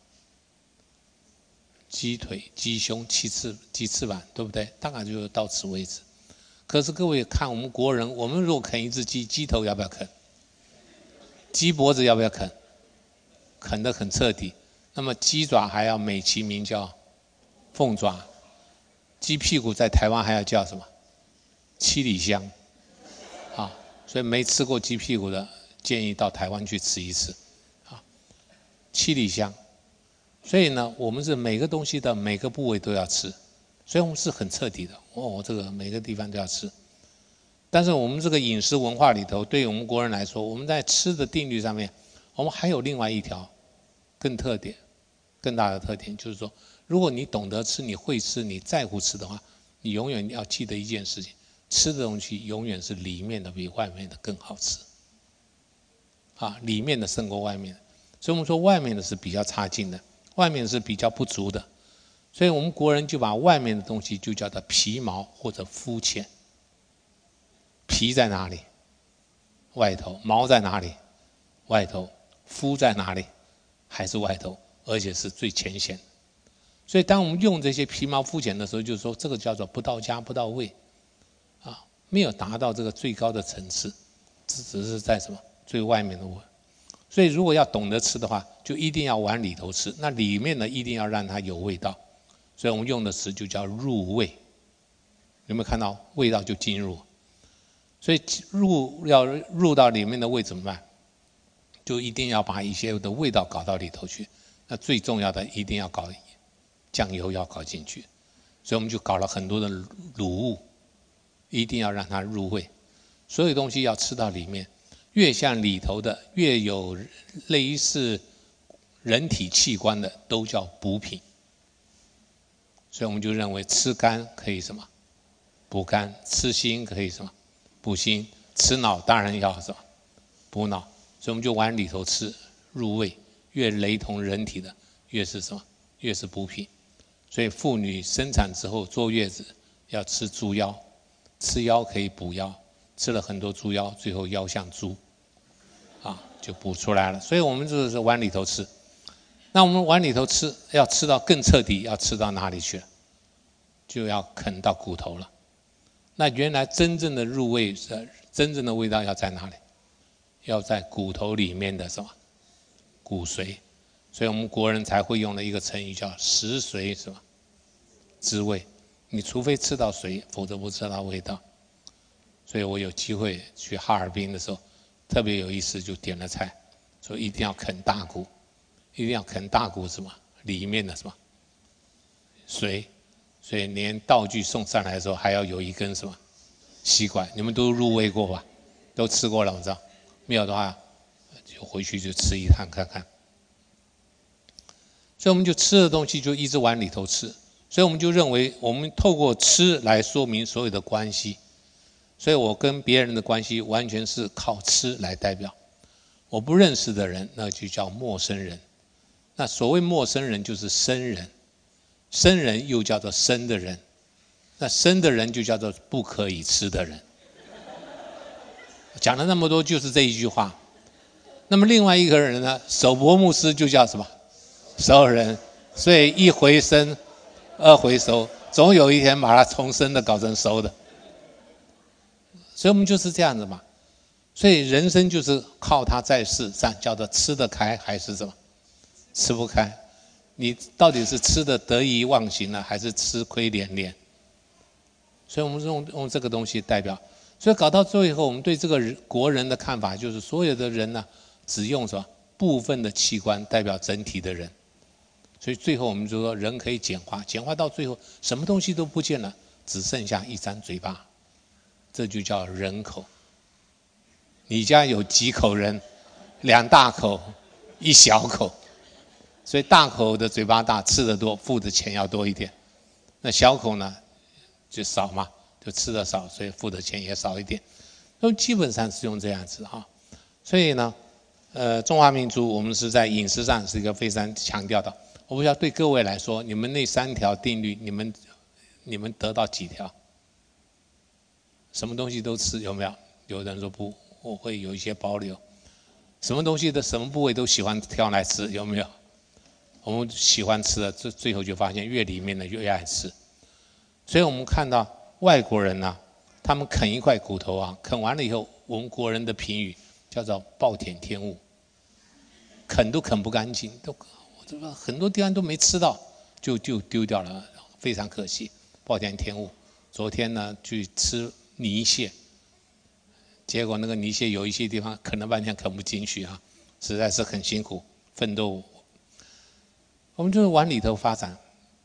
鸡腿、鸡胸、鸡翅、鸡翅膀，对不对？大概就到此为止。可是各位看我们国人，我们如果啃一只鸡，鸡头要不要啃？鸡脖子要不要啃？啃得很彻底。那么鸡爪还要美其名叫凤爪，鸡屁股在台湾还要叫什么？七里香。啊，所以没吃过鸡屁股的，建议到台湾去吃一次。啊，七里香。所以呢，我们是每个东西的每个部位都要吃，所以我们是很彻底的。哦，这个每个地方都要吃。但是我们这个饮食文化里头，对于我们国人来说，我们在吃的定律上面，我们还有另外一条更特点、更大的特点，就是说，如果你懂得吃，你会吃，你在乎吃的话，你永远要记得一件事情：吃的东西永远是里面的比外面的更好吃。啊，里面的胜过外面的。所以我们说外面的是比较差劲的。外面是比较不足的，所以我们国人就把外面的东西就叫做皮毛或者肤浅。皮在哪里？外头。毛在哪里？外头。肤在哪里？还是外头，而且是最浅显的。所以当我们用这些皮毛肤浅的时候，就是说这个叫做不到家不到位，啊，没有达到这个最高的层次，只只是在什么最外面的味。所以如果要懂得吃的话，就一定要往里头吃，那里面呢一定要让它有味道，所以我们用的词就叫入味。有没有看到味道就进入？所以入要入到里面的味怎么办？就一定要把一些的味道搞到里头去。那最重要的一定要搞酱油要搞进去，所以我们就搞了很多的卤物，一定要让它入味。所有东西要吃到里面。越像里头的，越有类似人体器官的，都叫补品。所以我们就认为吃肝可以什么补肝，吃心可以什么补心，吃脑当然要什么补脑。所以我们就往里头吃，入味，越雷同人体的，越是什么越是补品。所以妇女生产之后坐月子要吃猪腰，吃腰可以补腰。吃了很多猪腰，最后腰像猪，啊，就补出来了。所以我们就是往里头吃。那我们往里头吃，要吃到更彻底，要吃到哪里去了？就要啃到骨头了。那原来真正的入味，真正的味道要在哪里？要在骨头里面的什么骨髓。所以我们国人才会用了一个成语叫食髓什么知味。你除非吃到髓，否则不知道味道。所以我有机会去哈尔滨的时候，特别有意思，就点了菜，说一定要啃大骨，一定要啃大骨什么里面的什么髓，所以连道具送上来的时候还要有一根什么吸管。你们都入味过吧？都吃过了，我知道。没有的话，就回去就吃一趟看看。所以我们就吃的东西就一直往里头吃，所以我们就认为我们透过吃来说明所有的关系。所以我跟别人的关系完全是靠吃来代表。我不认识的人，那就叫陌生人。那所谓陌生人就是生人，生人又叫做生的人，那生的人就叫做不可以吃的人。讲了那么多，就是这一句话。那么另外一个人呢，守伯牧师就叫什么？熟人。所以一回生，二回熟，总有一天把他从生的搞成熟的。所以我们就是这样子嘛。所以人生就是靠他在世上，叫做吃得开还是什么吃不开。你到底是吃得得意忘形了，还是吃亏连连？所以我们用用这个东西代表。所以搞到最后，我们对这个国人的看法就是，所有的人呢，只用什么部分的器官代表整体的人。所以最后我们就说，人可以简化，简化到最后，什么东西都不见了，只剩下一张嘴巴，这就叫人口。你家有几口人？两大口，一小口。所以大口的嘴巴大，吃得多，付的钱要多一点。那小口呢，就少嘛，就吃的少，所以付的钱也少一点。 都基本上是用这样子哈。所以呢，呃，中华民族我们是在饮食上是一个非常强调的。我不知道对各位来说，你们那三条定律，你们你们得到几条？什么东西都吃有没有？有人说不，我会有一些保留。什么东西的什么部位都喜欢挑来吃，有没有？我们喜欢吃的，最最后就发现越里面的越爱吃。所以我们看到外国人呢、啊，他们啃一块骨头啊，啃完了以后，我们国人的评语叫做暴殄天物，啃都啃不干净，都很多地方都没吃到，就就丢掉了，非常可惜，暴殄天物。昨天呢去吃泥蟹，结果那个泥蟹有一些地方啃了半天啃不进去啊，实在是很辛苦，奋斗。我们就是往里头发展，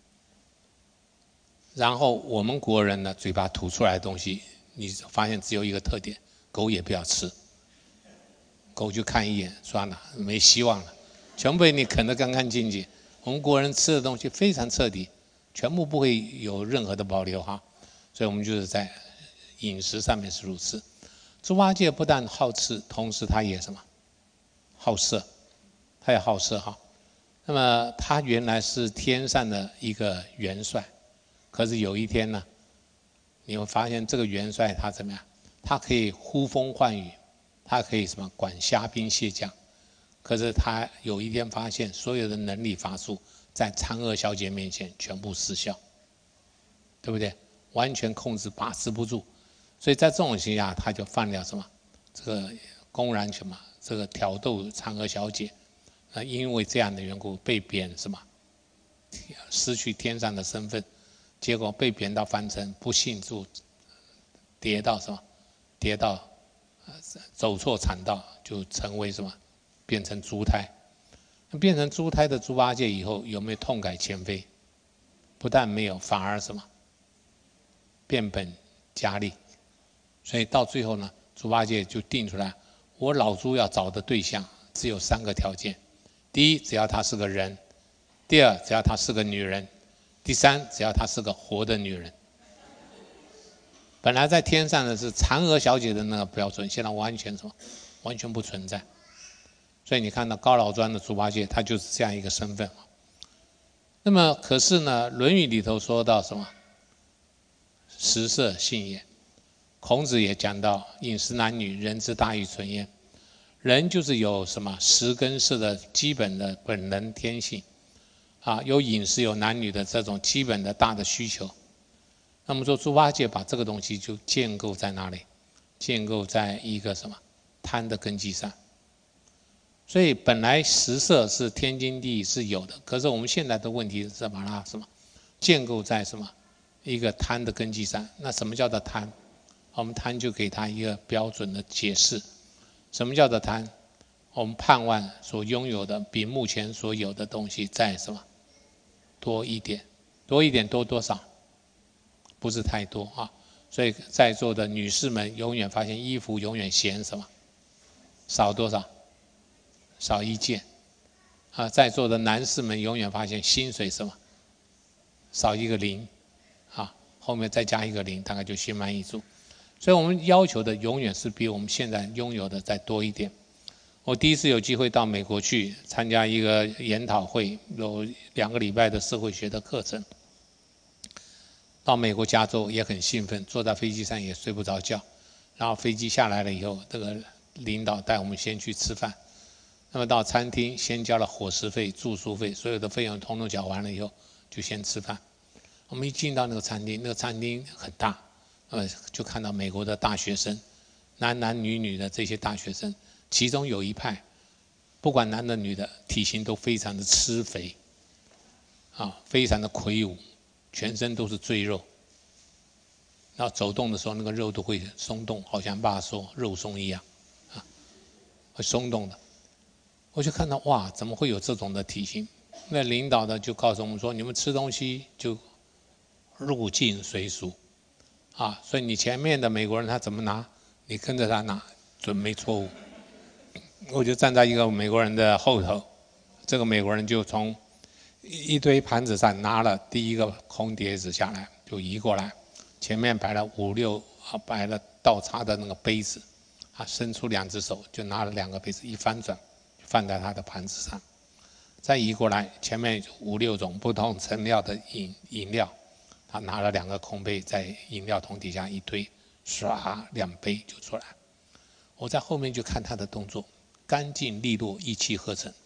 然后我们国人呢，嘴巴吐出来的东西，你发现只有一个特点，狗也不要吃，狗就看一眼，算了，没希望了，全部被你啃得干干净净。我们国人吃的东西非常彻底，全部不会有任何的保留哈，所以我们就是在饮食上面是如此。猪八戒不但好吃，同时他也什么？好色，他也好色哈。那么他原来是天上的一个元帅，可是有一天呢，你会发现这个元帅他怎么样？他可以呼风唤雨，他可以什么管虾兵蟹将，可是他有一天发现所有的能力法术在嫦娥小姐面前全部失效，对不对？完全控制把持不住，所以在这种情况下，他就犯了什么？这个公然什么？这个挑逗嫦娥小姐。那因为这样的缘故，被贬什么？失去天上的身份，结果被贬到凡尘，不幸就跌到什么？跌到走错产道，就成为什么？变成猪胎。变成猪胎的猪八戒以后，有没有痛改前非？不但没有，反而什么？变本加厉。所以到最后呢，猪八戒就定出来，我老猪要找的对象只有三个条件。第一，只要她是个人；第二，只要她是个女人；第三，只要她是个活的女人。本来在天上的是嫦娥小姐的那个标准，现在完全什么？完全不存在。所以你看到高老庄的猪八戒，他就是这样一个身份。那么可是呢，《论语》里头说到什么？食色性也。孔子也讲到，饮食男女，人之大欲存焉。人就是有什么食跟色的基本的本能天性，啊，有饮食有男女的这种基本的大的需求。那么说猪八戒把这个东西就建构在哪里？建构在一个什么贪的根基上。所以本来食色是天经地义是有的，可是我们现在的问题是把它什么建构在什么一个贪的根基上。那什么叫做贪？我们贪就给它一个标准的解释。什么叫做贪？我们盼望所拥有的比目前所有的东西再什么多一点，多一点多多少？不是太多啊。所以在座的女士们永远发现衣服永远嫌什么少多少？少一件啊。在座的男士们永远发现薪水什么少一个零啊，后面再加一个零，大概就心满意足。所以我们要求的永远是比我们现在拥有的再多一点。我第一次有机会到美国去参加一个研讨会，有两个礼拜的社会学的课程。到美国加州也很兴奋，坐在飞机上也睡不着觉。然后飞机下来了以后，这个领导带我们先去吃饭。那么到餐厅先交了伙食费、住宿费，所有的费用统统缴完了以后，就先吃饭。我们一进到那个餐厅，那个餐厅很大。呃，就看到美国的大学生，男男女女的这些大学生，其中有一派，不管男的女的，体型都非常的吃肥，啊，非常的魁梧，全身都是赘肉，然后走动的时候，那个肉都会松动，好像爸说肉松一样，啊，会松动的。我就看到哇，怎么会有这种的体型？那领导呢就告诉我们说，你们吃东西就入境随俗。啊，所以你前面的美国人他怎么拿，你跟着他拿，准没错误。我就站在一个美国人的后头，这个美国人就从一堆盘子上拿了第一个空碟子下来，就移过来，前面摆了五六啊，摆了倒茶的那个杯子，啊，伸出两只手就拿了两个杯子一翻转，放在他的盘子上，再移过来，前面五六种不同成料的饮饮料，他拿了两个空杯在饮料桶底下一推，唰，两杯就出来。我在后面就看他的动作，干净利落，一气呵成。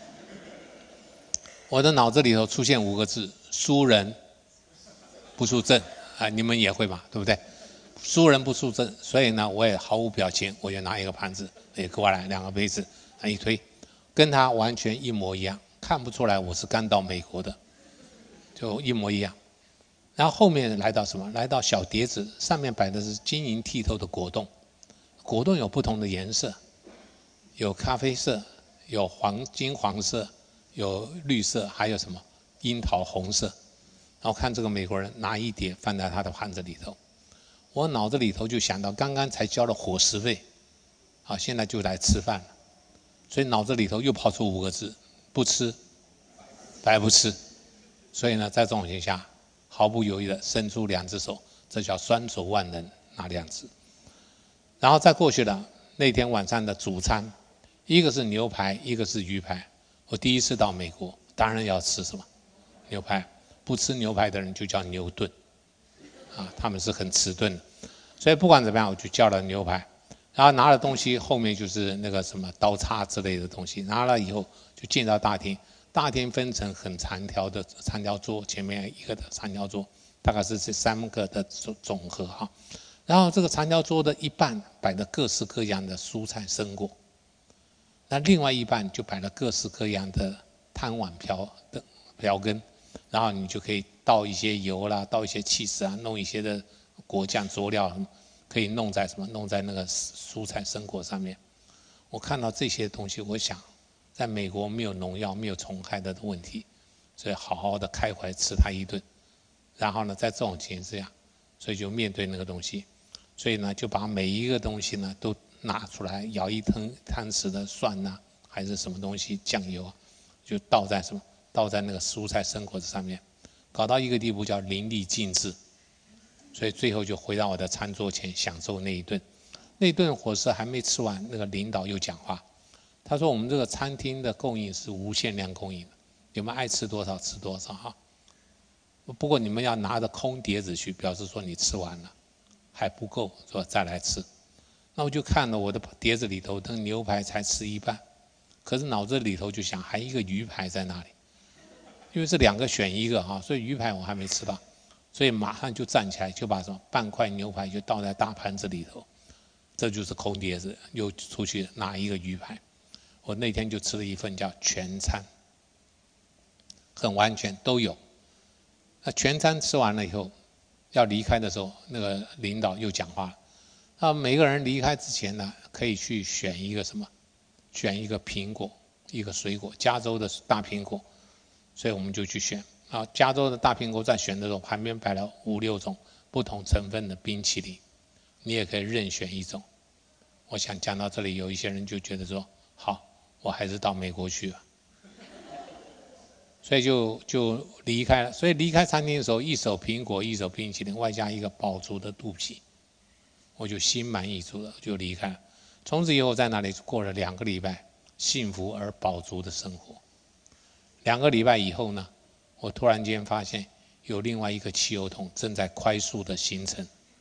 我的脑子里头出现五个字：输人不输阵啊！你们也会吧，对不对？输人不输阵，所以呢，我也毫无表情，我就拿一个盘子也过来，两个杯子一推，跟他完全一模一样，看不出来我是刚到美国的，就一模一样。然后后面来到什么？来到小碟子，上面摆的是晶莹剔透的果冻，果冻有不同的颜色，有咖啡色，有黄金黄色，有绿色，还有什么樱桃红色。然后看这个美国人拿一碟放在他的盘子里头，我脑子里头就想到刚刚才交了伙食费，啊，现在就来吃饭了，所以脑子里头又跑出五个字：不吃白不吃。所以呢，在这种情况下，毫不犹豫的伸出两只手，这叫双手万能，拿两只。然后再过去了，那天晚上的主餐，一个是牛排，一个是鱼排。我第一次到美国，当然要吃什么牛排，不吃牛排的人就叫牛顿，啊，他们是很迟钝的。所以不管怎么样，我就叫了牛排，然后拿了东西，后面就是那个什么刀叉之类的东西，拿了以后就进到大厅。大厅分成很长条的长条桌，前面一个的长条桌，大概是这三个的总和哈。然后这个长条桌的一半摆了各式各样的蔬菜生果，那另外一半就摆了各式各样的汤碗瓢的瓢羹，然后你就可以倒一些油啦，倒一些起司啊，弄一些的果酱佐料，可以弄在什么？弄在那个蔬菜生果上面。我看到这些东西，我想，在美国没有农药、没有虫害的问题，所以好好的开怀吃它一顿。然后呢，在这种情况之下，所以就面对那个东西，所以呢，就把每一个东西呢都拿出来，舀一汤汤匙的蒜呐、啊，还是什么东西酱油啊，就倒在什么？倒在那个蔬菜生果子上面，搞到一个地步叫淋漓尽致。所以最后就回到我的餐桌前享受那一顿。那顿伙食还没吃完，那个领导又讲话，他说我们这个餐厅的供应是无限量供应的，你们爱吃多少吃多少哈。不过你们要拿着空碟子去，表示说你吃完了还不够，说再来吃。那我就看了我的碟子里头，那牛排才吃一半，可是脑子里头就想还一个鱼排在那里，因为是两个选一个哈，所以鱼排我还没吃到，所以马上就站起来，就把什么半块牛排就倒在大盘子里头，这就是空碟子，又出去拿一个鱼排。我那天就吃了一份叫全餐，很完全都有。那全餐吃完了以后，要离开的时候，那个领导又讲话了。那每个人离开之前呢，可以去选一个什么？选一个苹果，一个水果，加州的大苹果。所以我们就去选啊，加州的大苹果在选的时候，旁边摆了五六种不同成分的冰淇淋，你也可以任选一种。我想讲到这里，有一些人就觉得说，好，我还是到美国去吧。所以就就离开了。所以离开餐厅的时候，一手苹果，一手冰淇淋，外加一个饱足的肚皮，我就心满意足的就离开了。从此以后在那里过了两个礼拜，幸福而饱足的生活。两个礼拜以后呢，我突然间发现有另外一个汽油桶正在快速的形成。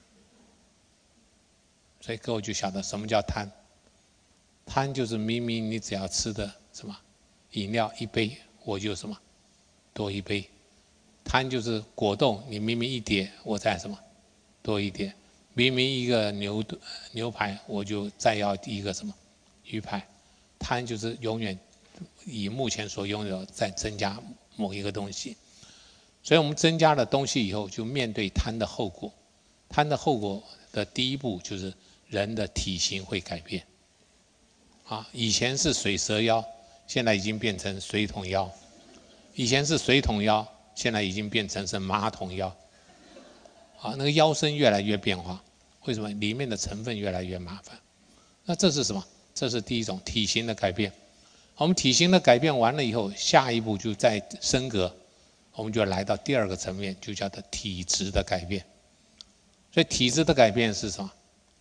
所以各位就晓得什么叫贪。贪就是明明你只要吃的什么饮料一杯，我就什么多一杯。贪就是果冻，你明明一碟，我再什么多一碟。明明一个牛牛排，我就再要一个什么鱼排。贪就是永远以目前所拥有再增加某一个东西。所以我们增加了东西以后，就面对贪的后果。贪的后果的第一步就是人的体型会改变。啊，以前是水蛇腰，现在已经变成水桶腰；以前是水桶腰，现在已经变成是马桶腰。啊，那个腰身越来越变化，为什么？里面的成分越来越麻烦。那这是什么？这是第一种体型的改变。我们体型的改变完了以后，下一步就再升格，我们就来到第二个层面，就叫做体质的改变。所以体质的改变是什么？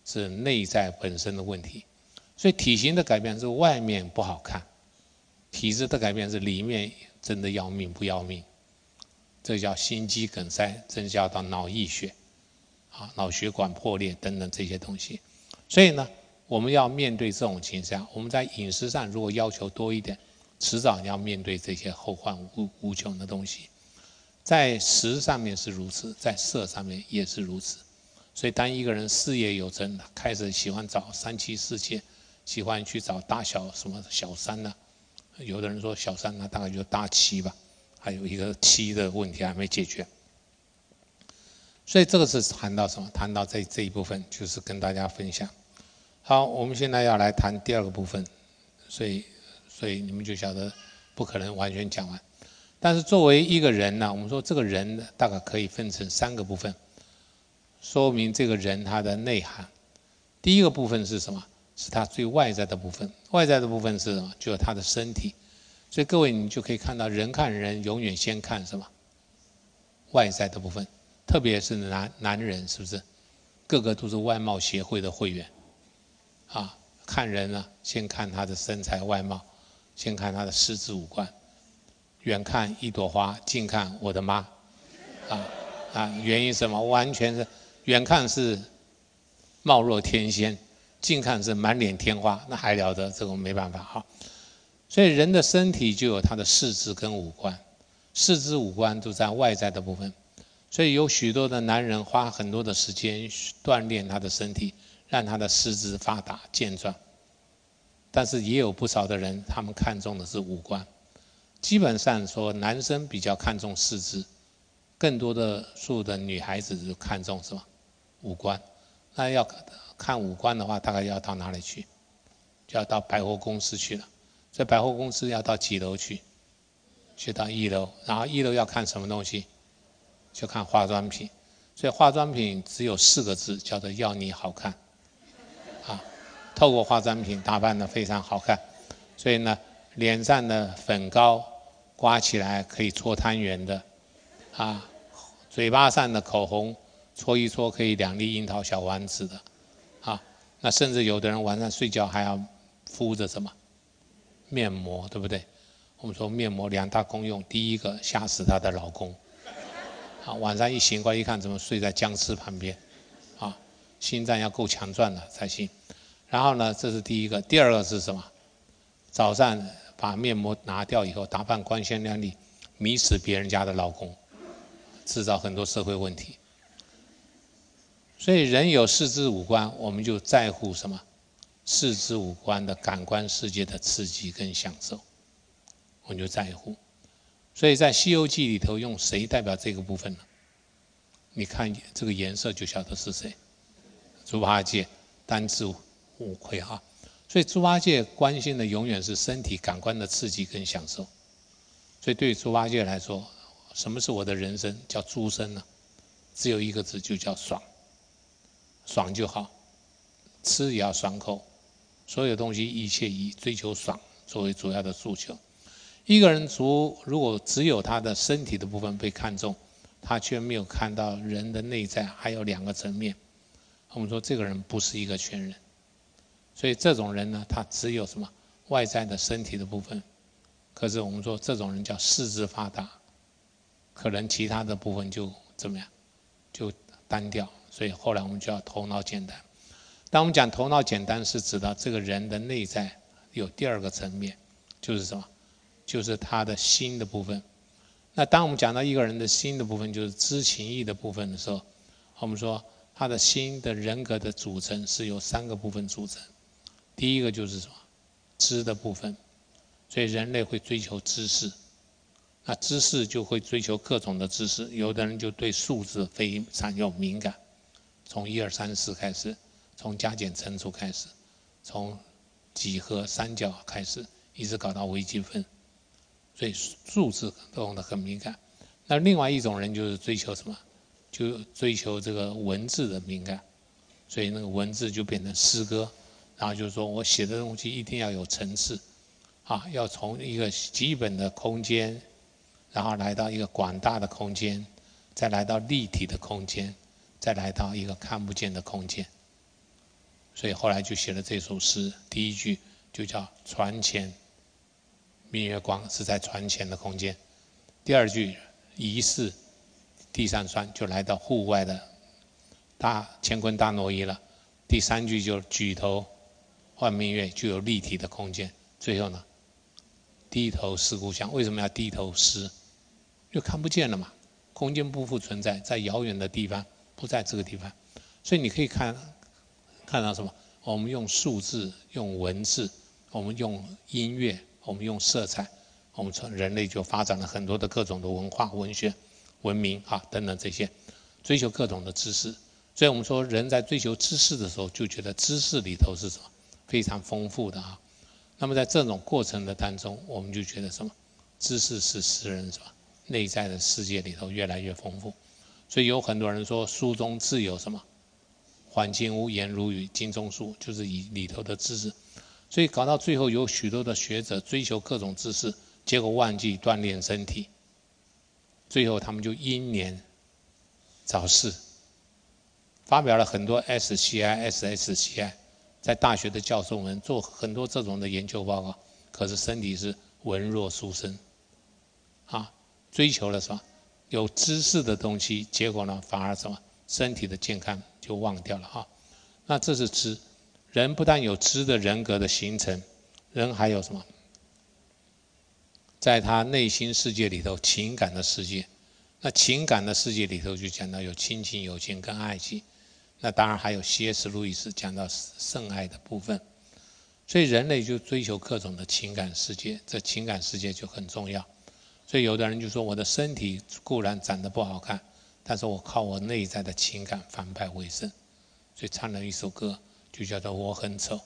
是内在本身的问题。所以体型的改变是外面不好看，体质的改变是里面真的要命不要命。这叫心肌梗塞，增加到脑溢血，啊，脑血管破裂等等这些东西。所以呢，我们要面对这种情况，我们在饮食上如果要求多一点，迟早要面对这些后患无无穷的东西。在食上面是如此，在色上面也是如此。所以当一个人事业有成，开始喜欢找三妻四妾，喜欢去找大小什么小三呢、啊？有的人说小三呢，大概就是大妻吧，还有一个妻的问题还没解决。所以这个是谈到什么？谈到这这一部分，就是跟大家分享。好，我们现在要来谈第二个部分，所以所以你们就晓得不可能完全讲完。但是作为一个人呢，我们说这个人大概可以分成三个部分，说明这个人他的内涵。第一个部分是什么？是他最外在的部分。外在的部分是什么？就是他的身体。所以各位你就可以看到，人看人永远先看什么？外在的部分。特别是男男人，是不是？个个都是外貌协会的会员，啊，看人呢，先看他的身材外貌，先看他的四肢五官。远看一朵花，近看我的妈，啊啊，原因什么？完全是远看是貌若天仙，近看是满脸天花，那还了得？这个没办法哈。所以人的身体就有他的四肢跟五官，四肢五官都在外在的部分。所以有许多的男人花很多的时间锻炼他的身体，让他的四肢发达健壮。但是也有不少的人，他们看重的是五官。基本上说，男生比较看重四肢，更多的数的女孩子就看重什么？五官。那要看五官的话，大概要到哪里去？就要到百货公司去了。所以百货公司要到几楼去？去到一楼。然后一楼要看什么东西？就看化妆品。所以化妆品只有四个字，叫做要你好看。啊，透过化妆品打扮得非常好看。所以呢，脸上的粉膏刮起来可以搓汤圆的，啊，嘴巴上的口红搓一搓可以两粒樱桃小丸子的，啊，那甚至有的人晚上睡觉还要敷着什么面膜，对不对？我们说面膜两大功用，第一个吓死她的老公，啊，晚上一醒过来一看，怎么睡在僵尸旁边，啊，心脏要够强壮的才行。然后呢，这是第一个，第二个是什么？早上把面膜拿掉以后，打扮光鲜亮丽，迷死别人家的老公，制造很多社会问题。所以人有四肢五官，我们就在乎什么？四肢五官的感官世界的刺激跟享受，我们就在乎。所以在《西游记》里头用谁代表这个部分呢？你看这个颜色就晓得是谁，猪八戒、单翅、五魁哈。所以猪八戒关心的永远是身体感官的刺激跟享受。所以对于猪八戒来说，什么是我的人生？叫猪生呢？只有一个字，就叫爽。爽就好，吃也要爽口，所有东西一切以追求爽作为主要的诉求。一个人如如果只有他的身体的部分被看重，他却没有看到人的内在还有两个层面，我们说这个人不是一个全人。所以这种人呢，他只有什么外在的身体的部分，可是我们说这种人叫四肢发达，可能其他的部分就怎么样，就单调。所以后来我们叫头脑简单。当我们讲头脑简单，是指到这个人的内在有第二个层面，就是什么？就是他的心的部分。那当我们讲到一个人的心的部分，就是知情意的部分的时候，我们说他的心的人格的组成是由三个部分组成。第一个就是什么？知的部分。所以人类会追求知识，那知识就会追求各种的知识。有的人就对数字非常有敏感，从一二三四开始，从加减乘除开始，从几何三角开始，一直搞到微积分，所以数字都的很敏感。那另外一种人就是追求什么？就追求这个文字的敏感，所以那个文字就变成诗歌，然后就是说我写的东西一定要有层次，啊，要从一个基本的空间，然后来到一个广大的空间，再来到立体的空间，再来到一个看不见的空间。 所以后来就写了这首诗，第一句就叫船前明月光，是在船前的空间。第二句疑是地上霜，就来到户外的大乾坤大挪移了。第三句就举头望明月，就有立体的空间。最后呢，低头思故乡，为什么要低头思？就看不见了嘛，空间不复存在，在遥远的地方，不在这个地方。所以你可以看看到什么？我们用数字，用文字，我们用音乐，我们用色彩，我们从人类就发展了很多的各种的文化、文学、文明啊等等这些，追求各种的知识。所以我们说，人在追求知识的时候，就觉得知识里头是什么非常丰富的啊。那么在这种过程的当中，我们就觉得什么，知识是使人什么内在的世界里头越来越丰富。所以有很多人说，书中自有什么缓金屋，颜如玉，金钟书，就是以里头的知识。所以搞到最后，有许多的学者追求各种知识，结果忘记锻炼身体，最后他们就英年早逝，发表了很多 S C I、S S C I， 在大学的教授们做很多这种的研究报告，可是身体是文弱书生，啊，追求了什么有知识的东西，结果呢反而什么身体的健康就忘掉了哈。那这是知，人不但有知的人格的形成，人还有什么？在他内心世界里头，情感的世界。那情感的世界里头就讲到有亲情、友情跟爱情。那当然还有 C S 路易斯讲到圣爱的部分。所以人类就追求各种的情感世界，这情感世界就很重要。所以有的人就说，我的身体固然长得不好看，但是我靠我内在的情感反败为胜。所以唱了一首歌，就叫做我很丑，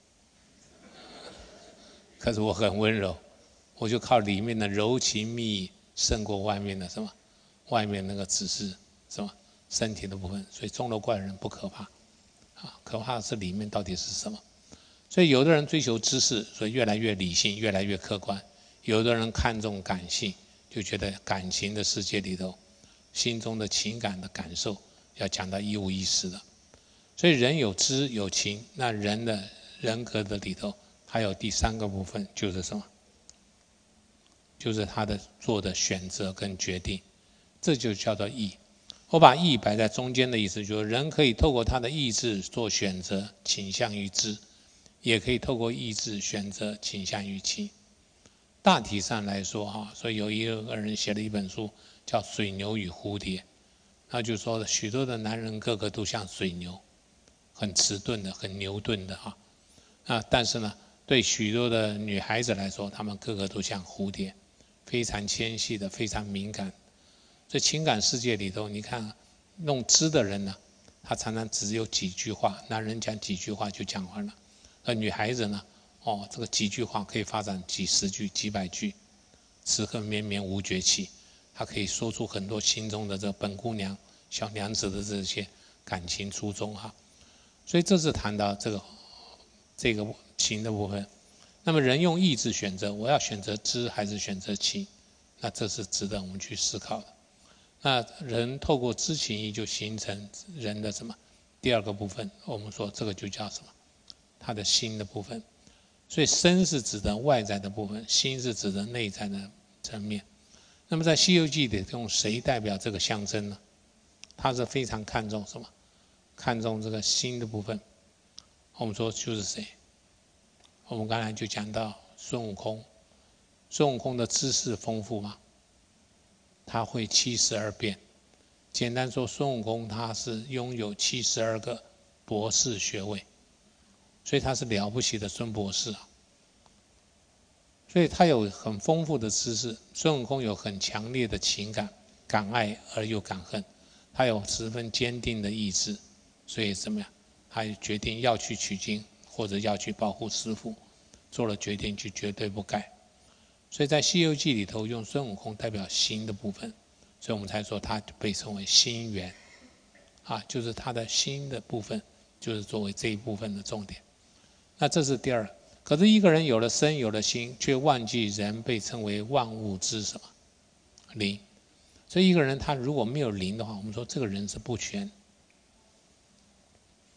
可是我很温柔，我就靠里面的柔情蜜意胜过外面的什么，外面那个只是什么身体的部分。所以钟楼怪人不可怕，啊，可怕的是里面到底是什么。所以有的人追求知识，所以越来越理性，越来越客观；有的人看重感性，就觉得感情的世界里头，心中的情感的感受要讲到一五一十的。所以人有知有情，那人的人格的里头还有第三个部分，就是什么？就是他的做的选择跟决定，这就叫做义。我把义摆在中间的意思，就是人可以透过他的意志做选择，倾向于知，也可以透过意志选择倾向于情。大体上来说哈，所以有一个人写了一本书叫《水牛与蝴蝶》，他就说许多的男人个个都像水牛，很迟钝的，很牛顿的哈。啊，但是呢，对许多的女孩子来说，她们个个都像蝴蝶，非常纤细的，非常敏感。在情感世界里头，你看弄知的人呢，他常常只有几句话，男人讲几句话就讲完了。而女孩子呢，哦，这个几句话可以发展几十句、几百句，此刻绵绵无绝期，她可以说出很多心中的这本姑娘、小娘子的这些感情初衷哈。所以这是谈到这个这个情的部分。那么人用意志选择，我要选择知还是选择情？那这是值得我们去思考的。那人透过知情意就形成人的什么？第二个部分，我们说这个就叫什么？他的心的部分。所以身是指的外在的部分，心是指的内在的层面。那么在《西游记》里用谁代表这个象征呢？他是非常看重什么？看重这个心的部分。我们说就是谁？我们刚才就讲到孙悟空。孙悟空的知识丰富吗？他会七十二变。简单说，孙悟空他是拥有七十二个博士学位，所以他是了不起的孙博士啊。所以他有很丰富的知识。孙悟空有很强烈的情感，敢爱而又敢恨，他有十分坚定的意志，所以怎么样？他决定要去取经，或者要去保护师父，做了决定就绝对不改。所以在《西游记》里头用孙悟空代表心的部分，所以我们才说他被称为心猿，啊，就是他的心的部分，就是作为这一部分的重点。那这是第二。可是一个人有了身有了心，却忘记人被称为万物之什么灵。所以一个人他如果没有灵的话，我们说这个人是不全。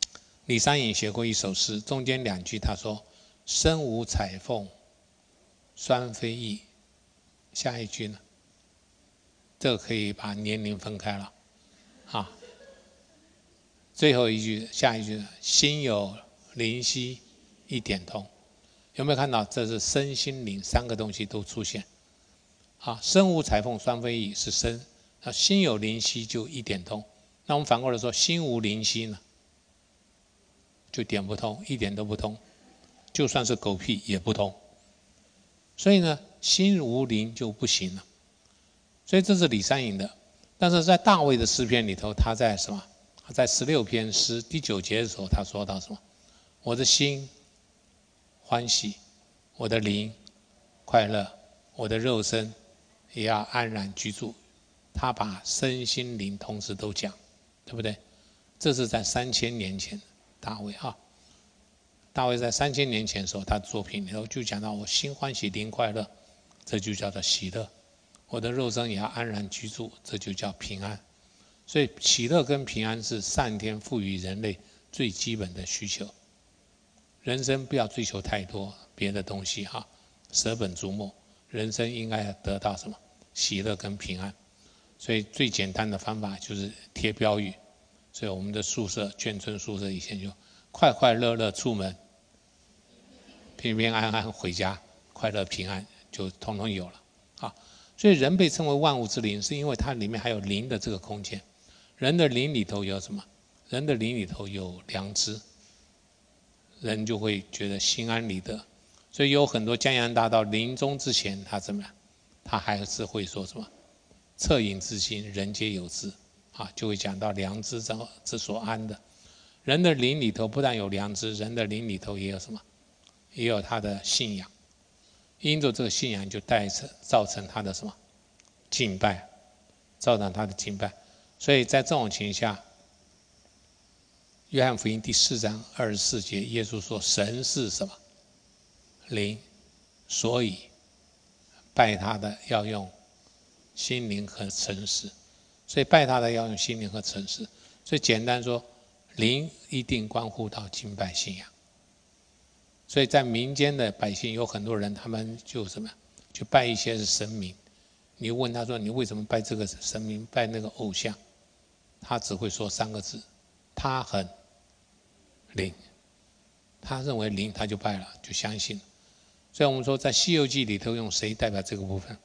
李商隐写过一首诗，中间两句他说：“身无彩凤，双飞翼。”下一句呢？这个可以把年龄分开了，啊。最后一句，下一句，心有灵犀一点通。有没有看到？这是身心灵三个东西都出现。啊，身无彩凤双飞翼是身，那心有灵犀就一点通。那我们反过来说，心无灵犀呢，就点不通，一点都不通，就算是狗屁也不通。所以呢，心无灵就不行了。所以这是李商隐的，但是在大卫的诗篇里头，他在什么？他在十六篇诗第九节的时候，他说到什么？我的心欢喜，我的灵快乐，我的肉身也要安然居住。他把身心灵同时都讲，对不对？这是在三千年前大卫啊，大卫在三千年前的时候，他的作品里头就讲到我心欢喜，灵快乐，这就叫做喜乐。我的肉身也要安然居住，这就叫平安。所以喜乐跟平安是上天赋予人类最基本的需求。人生不要追求太多别的东西哈，舍本逐末。人生应该要得到什么？喜乐跟平安。所以最简单的方法就是贴标语。所以我们的宿舍眷村宿舍以前就快快乐乐出门，平平安安回家，快乐平安就统统有了啊。所以人被称为万物之灵，是因为它里面还有灵的这个空间。人的灵里头有什么？人的灵里头有良知，人就会觉得心安理得。所以有很多江洋大盗临终之前，他怎么样？他还是会说什么？恻隐之心，人皆有之啊，就会讲到良知之所安的。人的灵里头不但有良知，人的灵里头也有什么？也有他的信仰。因着这个信仰，就带成造成他的什么敬拜，造成他的敬拜。所以在这种情况下，约翰福音第四章二十四节，耶稣说：“神是什么？灵，所以拜他的要用心灵和诚实。”所以拜他的要用心灵和诚实。所以简单说，灵一定关乎到敬拜信仰。所以在民间的百姓有很多人，他们就什么，就拜一些神明。你问他说：“你为什么拜这个神明，拜那个偶像？”他只会说三个字：他很灵。他认为灵，他就拜了，就相信了。所以我们说，在《西游记》里头用谁代表这个部分？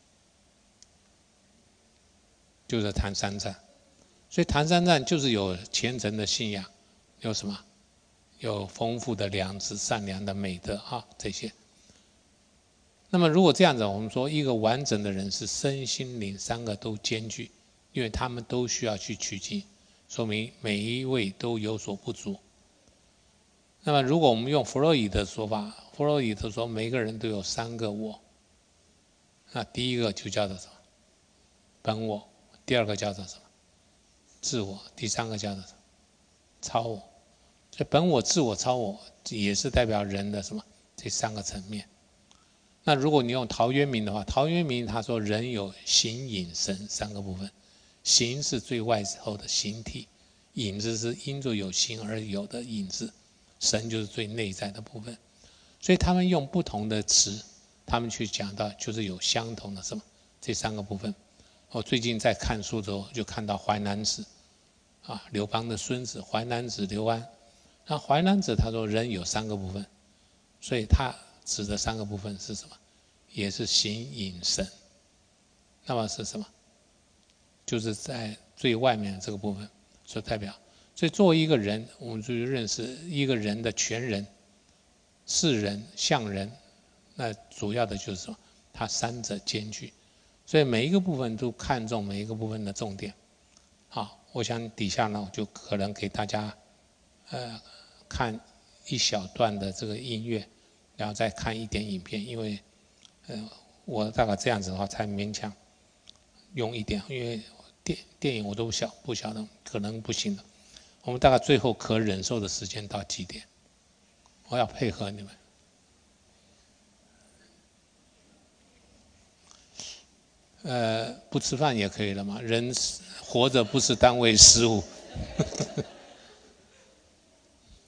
就是唐三藏。所以唐三藏就是有虔诚的信仰，有什么？有丰富的良知、善良的美德啊，这些。那么如果这样子，我们说一个完整的人是身心灵三个都兼具，因为他们都需要去取经，说明每一位都有所不足。那么如果我们用弗洛伊德的说法，弗洛伊德说每个人都有三个我。那第一个就叫做什么？本我。第二个叫做什么？自我。第三个叫做什么？超我。所以本我、自我、超我也是代表人的什么？这三个层面。那如果你用陶渊明的话，陶渊明他说人有形、影、神三个部分。形是最外后的形体，影子是因着有形而有的影子，神就是最内在的部分。所以他们用不同的词，他们去讲到就是有相同的什么？这三个部分。我最近在看书的时候就看到淮南子啊，刘邦的孙子淮南子刘安。那淮南子他说人有三个部分，所以他指的三个部分是什么？也是形、影、神。那么是什么？就是在最外面的这个部分所代表。所以作为一个人，我们就认识一个人的全人、是人、像人，那主要的就是什么？他三者兼具。所以每一个部分都看重每一个部分的重点。好，我想底下呢，我就可能给大家呃看一小段的这个音乐，然后再看一点影片，因为呃我大概这样子的话才勉强用一点，因为电电影我都不晓不晓得，可能不行的。我们大概最后可忍受的时间到几点？我要配合你们。呃，不吃饭也可以了嘛？人活着不是单位食物。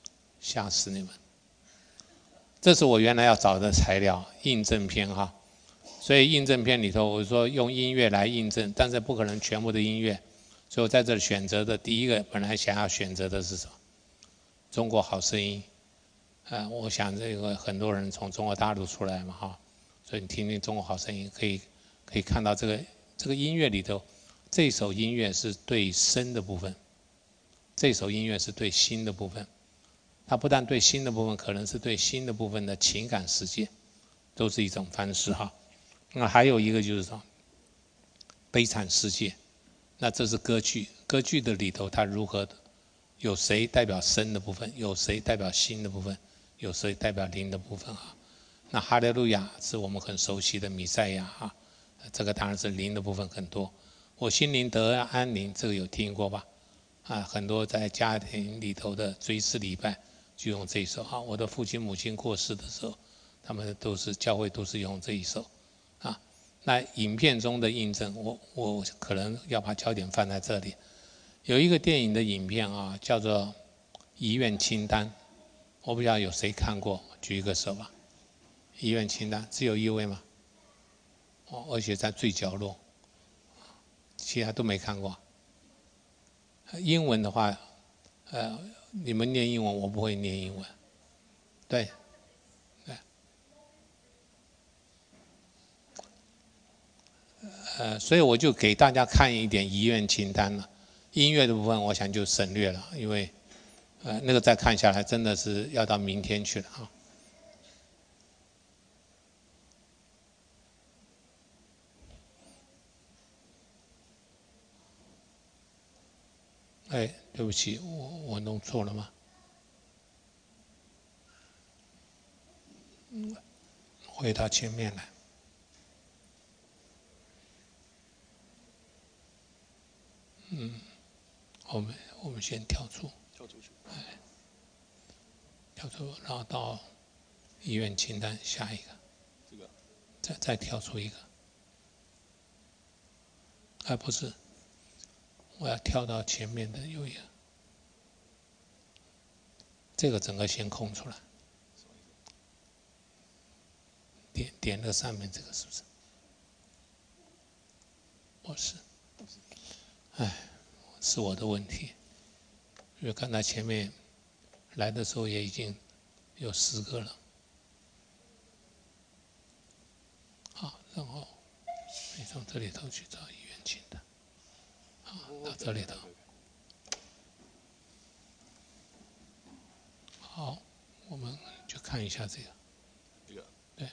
吓死你们！这是我原来要找的材料，印证片哈。所以印证片里头，我说用音乐来印证，但是不可能全部的音乐，所以我在这里选择的第一个，本来想要选择的是什么？中国好声音。呃，我想这个很多人从中国大陆出来嘛哈，所以你听听中国好声音，可以可以看到这个这个音乐里头，这首音乐是对声的部分，这首音乐是对心的部分。它不但对心的部分，可能是对心的部分的情感世界，都是一种方式哈。那还有一个就是说，悲惨世界，那这是歌剧，歌剧的里头它如何的，有谁代表身的部分，有谁代表心的部分，有谁代表灵的部分哈。那哈利路亚是我们很熟悉的弥赛亚哈，这个当然是灵的部分很多。我心灵得安宁，这个有听过吧？啊，很多在家庭里头的追思礼拜就用这一首哈。我的父亲母亲过世的时候，他们都是教会都是用这一首。啊，那影片中的印证，我我可能要把焦点放在这里。有一个电影的影片啊，叫做《遗愿清单》，我不知道有谁看过，举一个手吧。遗愿清单只有一位吗？哦，而且在最角落，其他都没看过。英文的话，呃，你们念英文，我不会念英文。对。呃，所以我就给大家看一点遗愿清单了。音乐的部分，我想就省略了，因为，呃，那个再看下来真的是要到明天去了啊。哎，对不起，我我弄错了吗？嗯，回到前面来。嗯，我们我们先跳出，跳出去，哎，跳出，然后到遗愿清单下一个，这个，再再跳出一个，啊不是，我要跳到前面的有一个，这个整个先空出来，点点了上面这个是不是？不是。哎，是我的问题，因为刚才前面来的时候也已经有十个了。好，然后你从这里头去找遗愿清单，好，到这里头。好，我们就看一下这个。这个。对。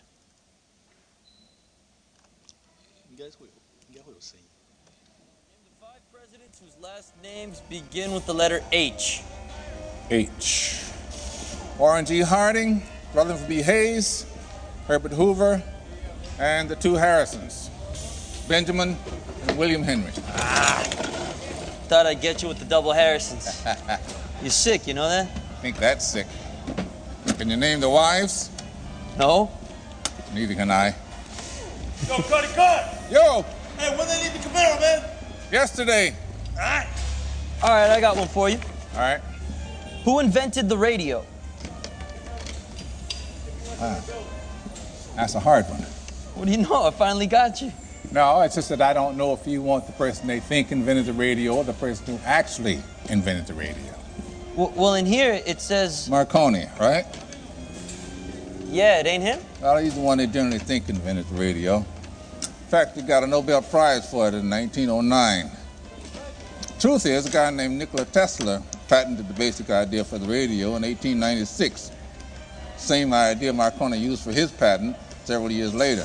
应该会有，应该会有声音。 Presidents whose last names begin with the letter H. H. Warren G. Harding, Rutherford B. Hayes, Herbert Hoover, and the two Harrisons, Benjamin and William Henry. Ah, thought I'd get you with the double Harrisons. You're sick, you know that? I think that's sick. Can you name the wives? No. Neither can I. Yo, Cuddy, cut! Yo! Hey, when they leave the Camaro, man? Yesterday. All right. All right, I got one for you. All right. Who invented the radio? Ah, that's a hard one. What do you know? I finally got you. No, it's just that I don't know if you want the person they think invented the radio or the person who actually invented the radio. W well, in here it says... Marconi, right? Yeah, it ain't him? Well, he's the one they generally think invented the radio. In fact, he got a Nobel Prize for it in nineteen oh nine. Truth is, a guy named Nikola Tesla patented the basic idea for the radio in eighteen ninety-six. Same idea Marconi used for his patent several years later.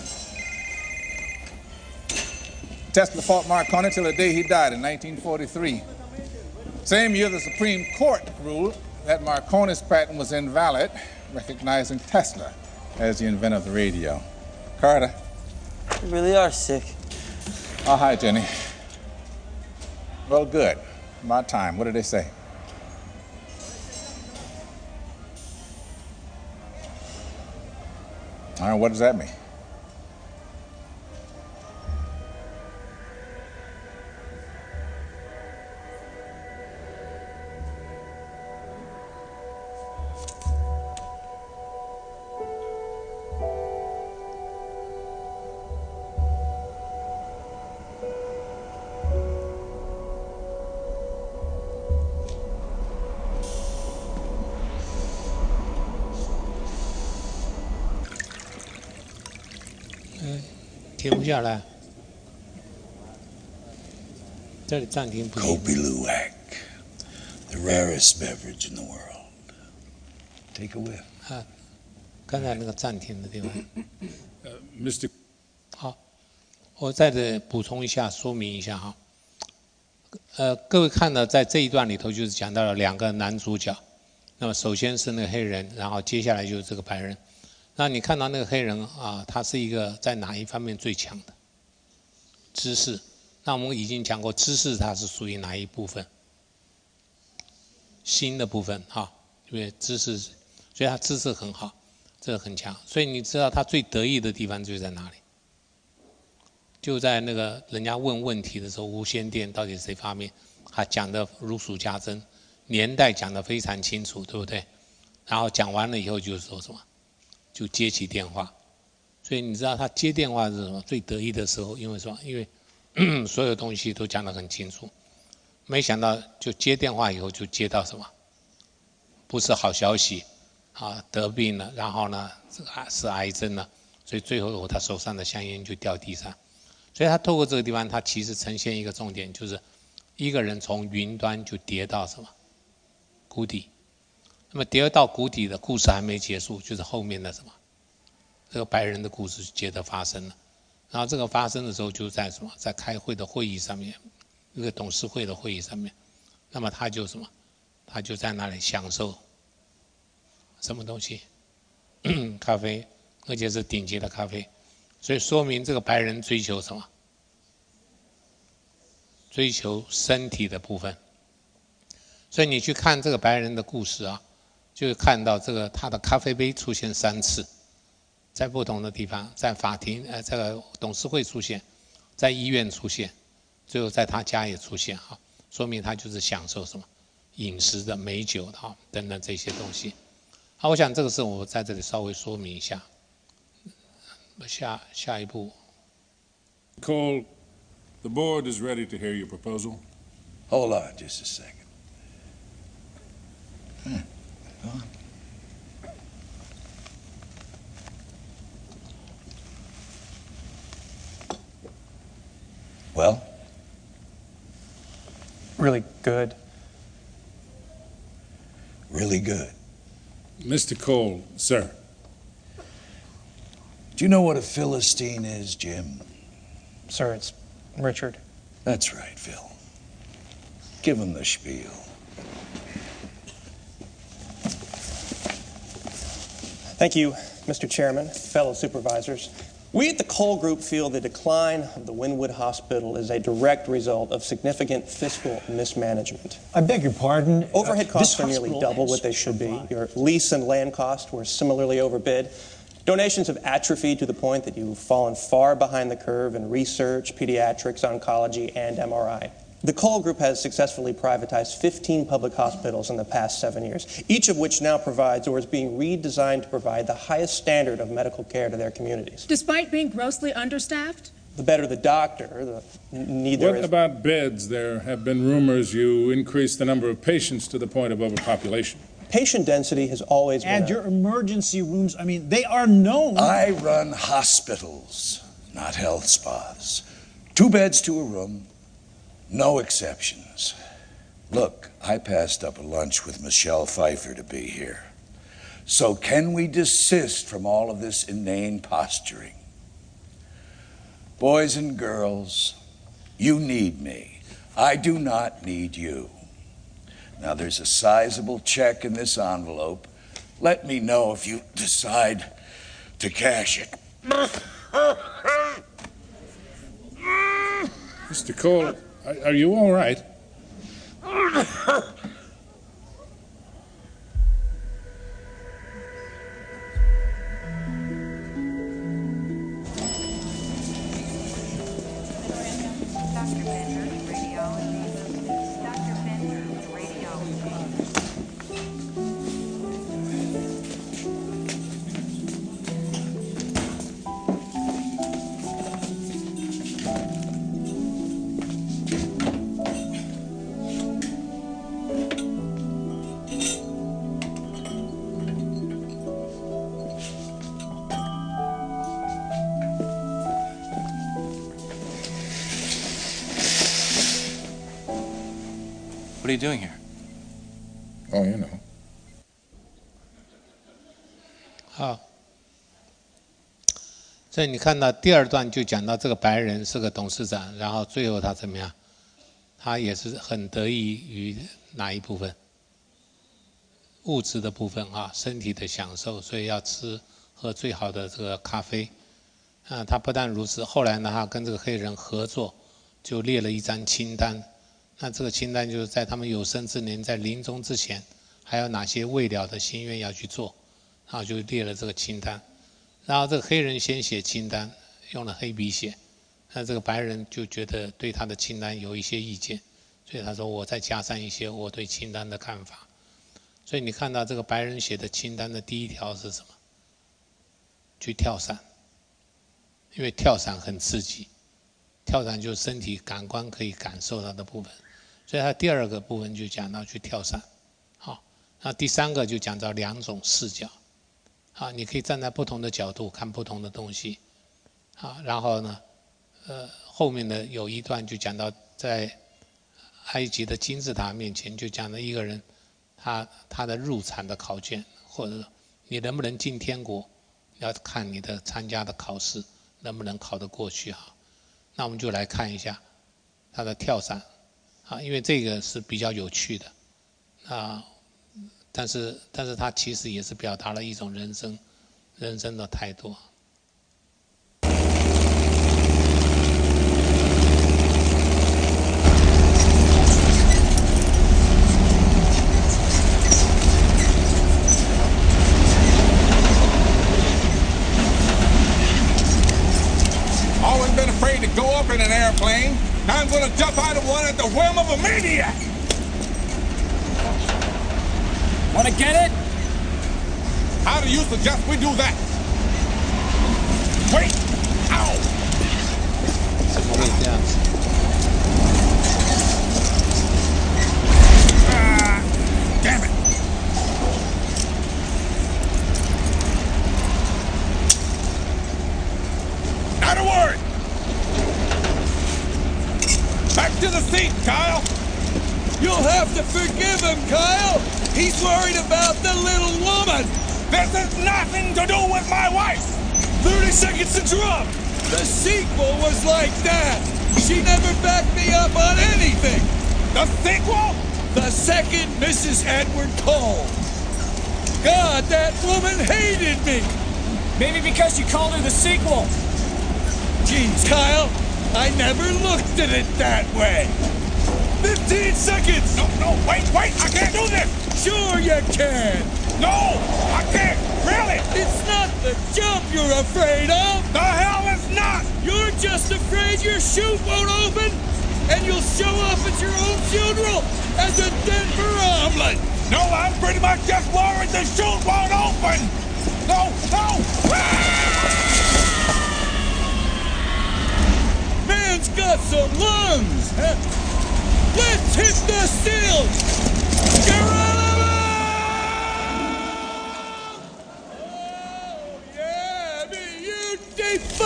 Tesla fought Marconi till the day he died in nineteen forty-three. Same year, the Supreme Court ruled that Marconi's patent was invalid, recognizing Tesla as the inventor of the radio. Carter. You really are sick. Oh, hi, Jenny. Well, good. About time. What did they say? All right, what does that mean? 停不下来。这里暂停不停。 Kopi Luwak, the rarest beverage in the world. Take a whiff. 啊，刚才那个暂停的地方。 Uh, Mister 好，我再的补充一下，说明一下哈。呃，各位看到在这一段里头，就是讲到了两个男主角。那么首先是那个黑人，然后接下来就是这个白人。那你看到那个黑人啊，他是一个在哪一方面最强的？知识。那我们已经讲过，知识它是属于哪一部分？心的部分哈，因为知识，所以他知识很好，这个很强。所以你知道他最得意的地方就在哪里？就在那个人家问问题的时候，无线电到底谁发明？他讲的如数家珍，年代讲得非常清楚，对不对？然后讲完了以后就是说什么？就接起电话。所以你知道他接电话是什么？最得意的时候，因为什么？因为所有东西都讲得很清楚。没想到就接电话以后就接到什么？不是好消息啊，得病了，然后呢是癌症了，所以最后他手上的香烟就掉地上。所以他透过这个地方，他其实呈现一个重点，就是一个人从云端就跌到什么谷底。那么跌到谷底的故事还没结束，就是后面的什么这个白人的故事接着发生了。然后这个发生的时候就在什么，在开会的会议上面，一个董事会的会议上面，那么他就什么，他就在那里享受什么东西，咖啡，而且是顶级的咖啡，所以说明这个白人追求什么？追求身体的部分。所以你去看这个白人的故事啊，就会看到这个他的咖啡杯出现三次。在不同的地方，在法庭、呃，这个董事会出现，在医院出现，最后在他家也出现哈，说明他就是享受什么饮食的、美酒的哈等等这些东西。好，我想这个是我在这里稍微说明一下。下下一步 Cole, the board is ready to hear your proposal. Hold on just a second. Hmm. Go on. Well? Really good. Really good. Mister Cole, sir. Do you know what a Philistine is, Jim? Sir, it's Richard. That's right, Phil. Give him the spiel. Thank you, Mister Chairman, fellow supervisors. We at the Cole Group feel the decline of the Wynwood Hospital is a direct result of significant fiscal mismanagement. I beg your pardon? Overhead Uh, costs this are nearly hospital double has what they should be. survived. Your lease and land costs were similarly overbid. Donations have atrophied to the point that you've fallen far behind the curve in research, pediatrics, oncology, and M R I. The Cole Group has successfully privatized fifteen public hospitals in the past seven years, each of which now provides or is being redesigned to provide the highest standard of medical care to their communities. Despite being grossly understaffed? The better the doctor, the neither What is... about beds? There have been rumors you increased the number of patients to the point of overpopulation. Patient density has always And been... your emergency rooms, I mean, they are known. I run hospitals, not health spas. Two beds to a room, no exceptions. Look, I passed up a lunch with Michelle Pfeiffer to be here. So can we desist from all of this inane posturing? Boys and girls, you need me. I do not need you. Now, there's a sizable check in this envelope. Let me know if you decide to cash it. Mister Cole, are, are you all right? Doctor Bender, radiology. Doctor Bender, radiology. What are you doing here? Oh, you know. 好，所以你看到第二段就讲到这个白人是个董事长，然后最后他怎么样？他也是很得益于哪一部分？物质的部分啊，身体的享受，所以要吃喝最好的这个咖啡。啊，他不但如此，后来呢，他跟这个黑人合作，就列了一张清单。那这个清单就是在他们有生之年，在临终之前，还有哪些未了的心愿要去做，然后就列了这个清单。然后这个黑人先写清单，用了黑笔写，那这个白人就觉得对他的清单有一些意见，所以他说我再加上一些我对清单的看法。所以你看到这个白人写的清单的第一条是什么？去跳伞，因为跳伞很刺激，跳伞就是身体感官可以感受到的部分，所以他第二个部分就讲到去跳伞。好，那第三个就讲到两种视角，啊，你可以站在不同的角度看不同的东西，啊，然后呢，呃，后面的有一段就讲到在埃及的金字塔面前，就讲了一个人。他他的入场的考卷，或者你能不能进天国，要看你的参加的考试能不能考得过去哈。那我们就来看一下他的跳伞啊，因为这个是比较有趣的啊，但是但是他其实也是表达了一种人生人生的态度。 Go up in an airplane. Now I'm going to jump out of one at the whim of a maniac. Want to get it? How do you suggest we do that? Wait! Ow! 怎么会这样子？ Ah, damn it! Not a word! Back to the seat, Kyle! You'll have to forgive him, Kyle! He's worried about the little woman! This has nothing to do with my wife! thirty seconds to drop! The sequel was like that! She never backed me up on anything! The sequel? The second Missus Edward Cole! God, that woman hated me! Maybe because you called her the sequel. Jeez, Kyle! I never looked at it that way. Fifteen seconds! No, no, wait, wait, I can't do this! Sure you can! No, I can't, really! It's not the jump you're afraid of! The hell it's not! You're just afraid your chute won't open, and you'll show up at your own funeral as a Denver omelet! No, I'm pretty much just worried the chute won't open! No, no! Ah! Man's got some lungs! Huh? Let's hit the steel! Geronimo! Oh, yeah, beautiful!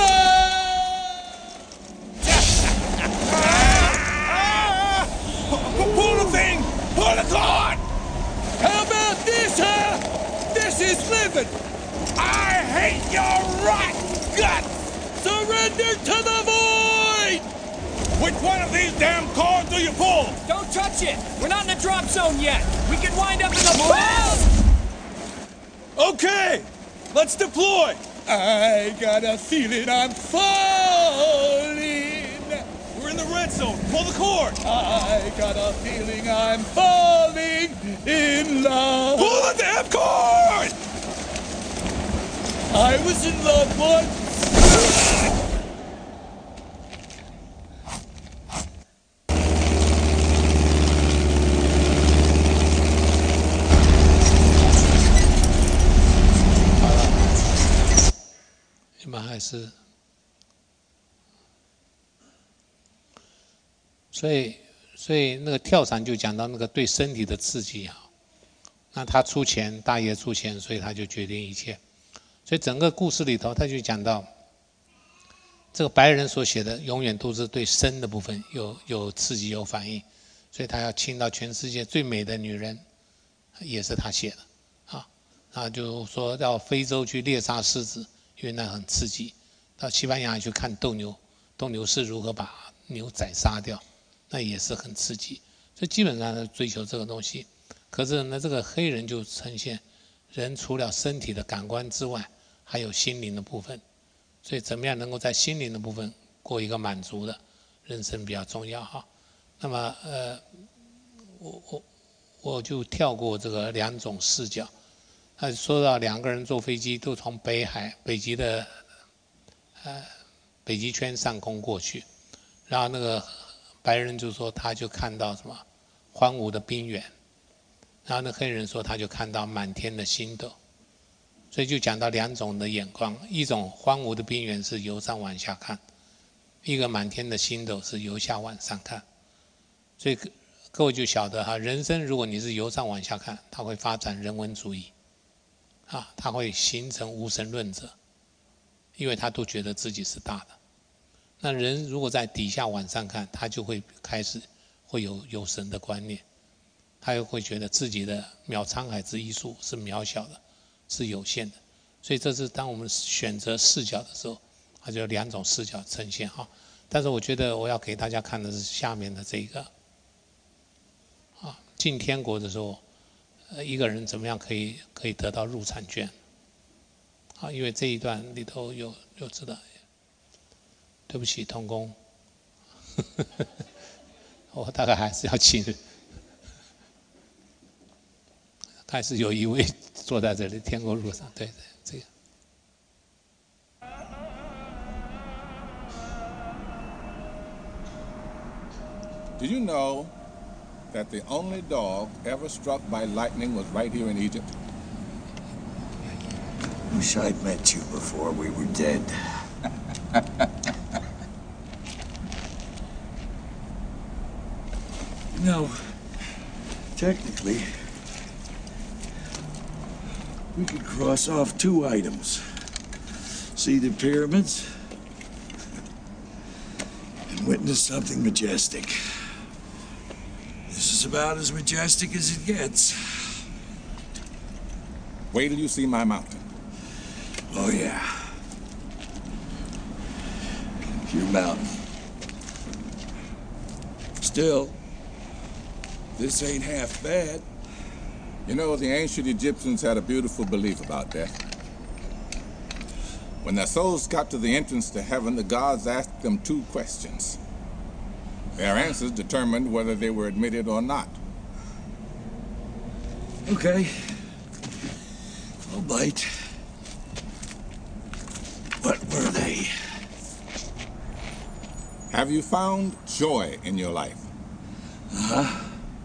ah! Pull the thing! Pull the cord! How about this, huh? This is living! I hate your rotten guts! Surrender to the void! Which one of these damn cords do you pull? Don't touch it! We're not in the drop zone yet! We could wind up in the balls! Okay! Let's deploy! I got a feeling I'm falling! We're in the red zone! Pull the cord! I got a feeling I'm falling in love! Pull the damn cord! I was in love once! 们还是，所以所以那个跳伞就讲到那个对身体的刺激啊，那他出钱，大爷出钱，所以他就决定一切。所以整个故事里头，他就讲到这个白人所写的，永远都是对身的部分有有刺激有反应， 所以他要亲到全世界最美的女人，也是他写的啊。啊，就说到非洲去猎杀狮子，因为那很刺激；到西班牙去看斗牛，斗牛士如何把牛宰杀掉，那也是很刺激。所以基本上是追求这个东西。可是呢，这个黑人就呈现人除了身体的感官之外，还有心灵的部分。所以怎么样能够在心灵的部分过一个满足的人生比较重要哈。那么呃，我我我就跳过这个两种视角。他说到两个人坐飞机都从北海北极的呃北极圈上空过去，然后那个白人就说他就看到什么荒芜的冰原，然后那黑人说他就看到满天的星斗。所以就讲到两种的眼光，一种荒芜的冰原是由上往下看，一个满天的星斗是由下往上看。所以各位就晓得哈，人生如果你是由上往下看，它会发展人文主义，啊，它会形成无神论者，因为他都觉得自己是大的。那人如果在底下往上看，他就会开始会有有神的观念，他又会觉得自己的渺沧海之一粟是渺小的，是有限的。所以这是当我们选择视角的时候，它就有两种视角呈现哈。但是我觉得我要给大家看的是下面的这个啊，进天国的时候，呃，一个人怎么样可以可以得到入场券啊？因为这一段里头有有知道，对不起，童工，我大概还是要请，还是有一位坐在这里，天国路上，对对，这个。 Did you know that the only dog ever struck by lightning was right here in Egypt? Wish I'd met you before we were dead. You know, technically, we could cross off two items. See the pyramids and witness something majestic. This is about as majestic as it gets. Wait till you see my mountain. Oh, yeah. Your mountain. Still, this ain't half bad. You know, the ancient Egyptians had a beautiful belief about death. When their souls got to the entrance to heaven, the gods asked them two questions. Their answers determined whether they were admitted or not. Okay. I'll bite. What were they? Have you found joy in your life? Uh-huh.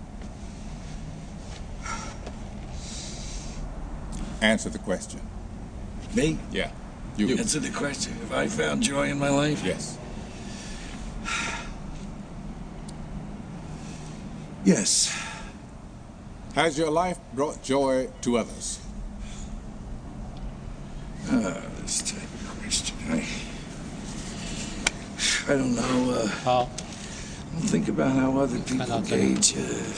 Answer the question. Me? Yeah. You. you. Answer the question. Have I found joy in my life? Yes. Yes. Has your life brought joy to others? Ah, this type of question. I, I don't know. Uh, oh. I don't think about how other people gauge. Uh,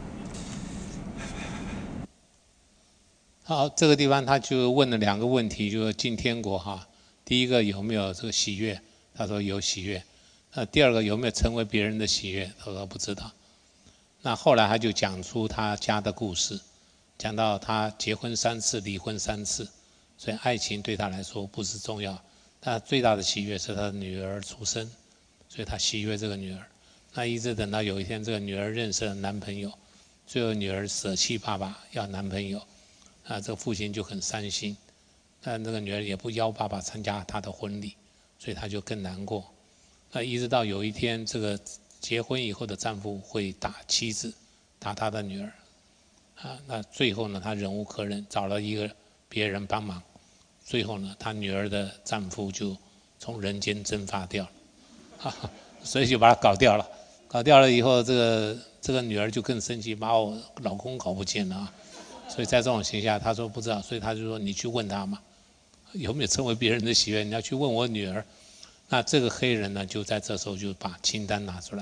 好，这个地方他就问了两个问题，就是进天国哈。第一个有没有这个喜悦？他说有喜悦。那第二个有没有成为别人的喜悦？他说不知道。那后来他就讲出他家的故事，讲到他结婚三次，离婚三次，所以爱情对他来说不是重要。他最大的喜悦是他的女儿出生，所以他喜悦这个女儿。那一直等到有一天，这个女儿认识了男朋友，最后女儿舍弃爸爸要男朋友。啊，这个父亲就很伤心，但这个女儿也不邀爸爸参加他的婚礼，所以他就更难过。那一直到有一天，这个结婚以后的丈夫会打妻子，打他的女儿，啊，那最后呢，他忍无可忍，找了一个别人帮忙，最后呢，他女儿的丈夫就从人间蒸发掉了，啊，所以就把他搞掉了。搞掉了以后，这个这个女儿就更生气，把我老公搞不见了啊。所以在这种情况下，他说不知道，所以他就说你去问他嘛，有没有成为别人的喜悦？你要去问我女儿。那这个黑人呢，就在这时候就把清单拿出来，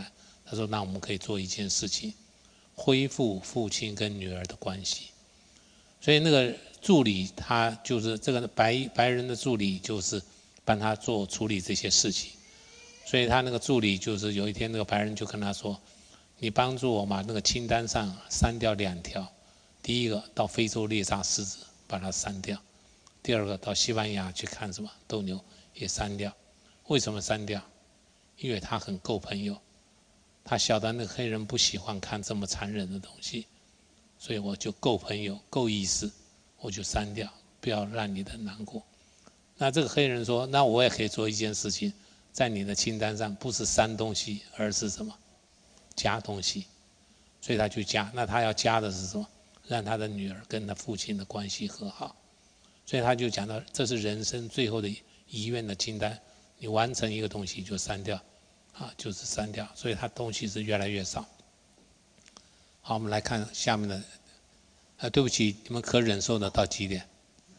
他说：“那我们可以做一件事情，恢复父亲跟女儿的关系。”所以那个助理他就是这个白白人的助理，就是帮他做处理这些事情。所以他那个助理就是有一天那个白人就跟他说：“你帮助我把那个清单上删掉两条，第一个到非洲猎杀狮子把它删掉，第二个到西班牙去看什么斗牛也删掉。为什么删掉？因为他很够朋友，他晓得那个黑人不喜欢看这么残忍的东西。”所以我就够朋友够意思，我就删掉，不要让你的难过。那这个黑人说：“那我也可以做一件事情，在你的清单上不是删东西，而是什么？加东西。”所以他就加。那他要加的是什么？让他的女儿跟他父亲的关系和好。所以他就讲到，这是人生最后的遗愿的清单。你完成一个东西就删掉，啊，就是删掉。所以他东西是越来越少。好，我们来看下面的。啊，对不起，你们可忍受的到几点？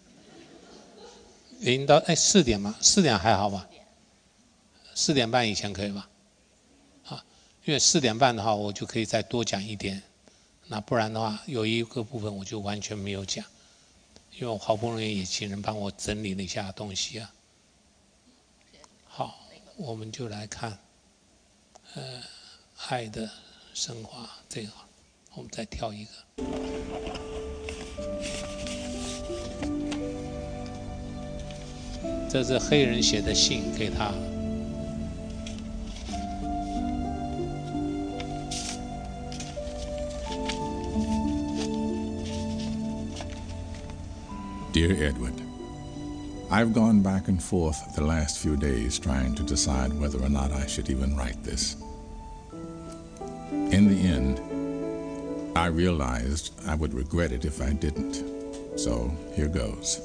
已经到哎四点吗？四点还好吧？四点半以前可以吧？啊，因为四点半的话，我就可以再多讲一点。那不然的话，有一个部分我就完全没有讲，因为我好不容易也请人帮我整理了一下东西啊。好，我们就来看，呃，爱的升华这个。我们再挑一个。这是黑人写的信给他。 Dear Edward, I've gone back and forth the last few days trying to decide whether or not I should even write this. In the end, I realized I would regret it if I didn't, so here goes.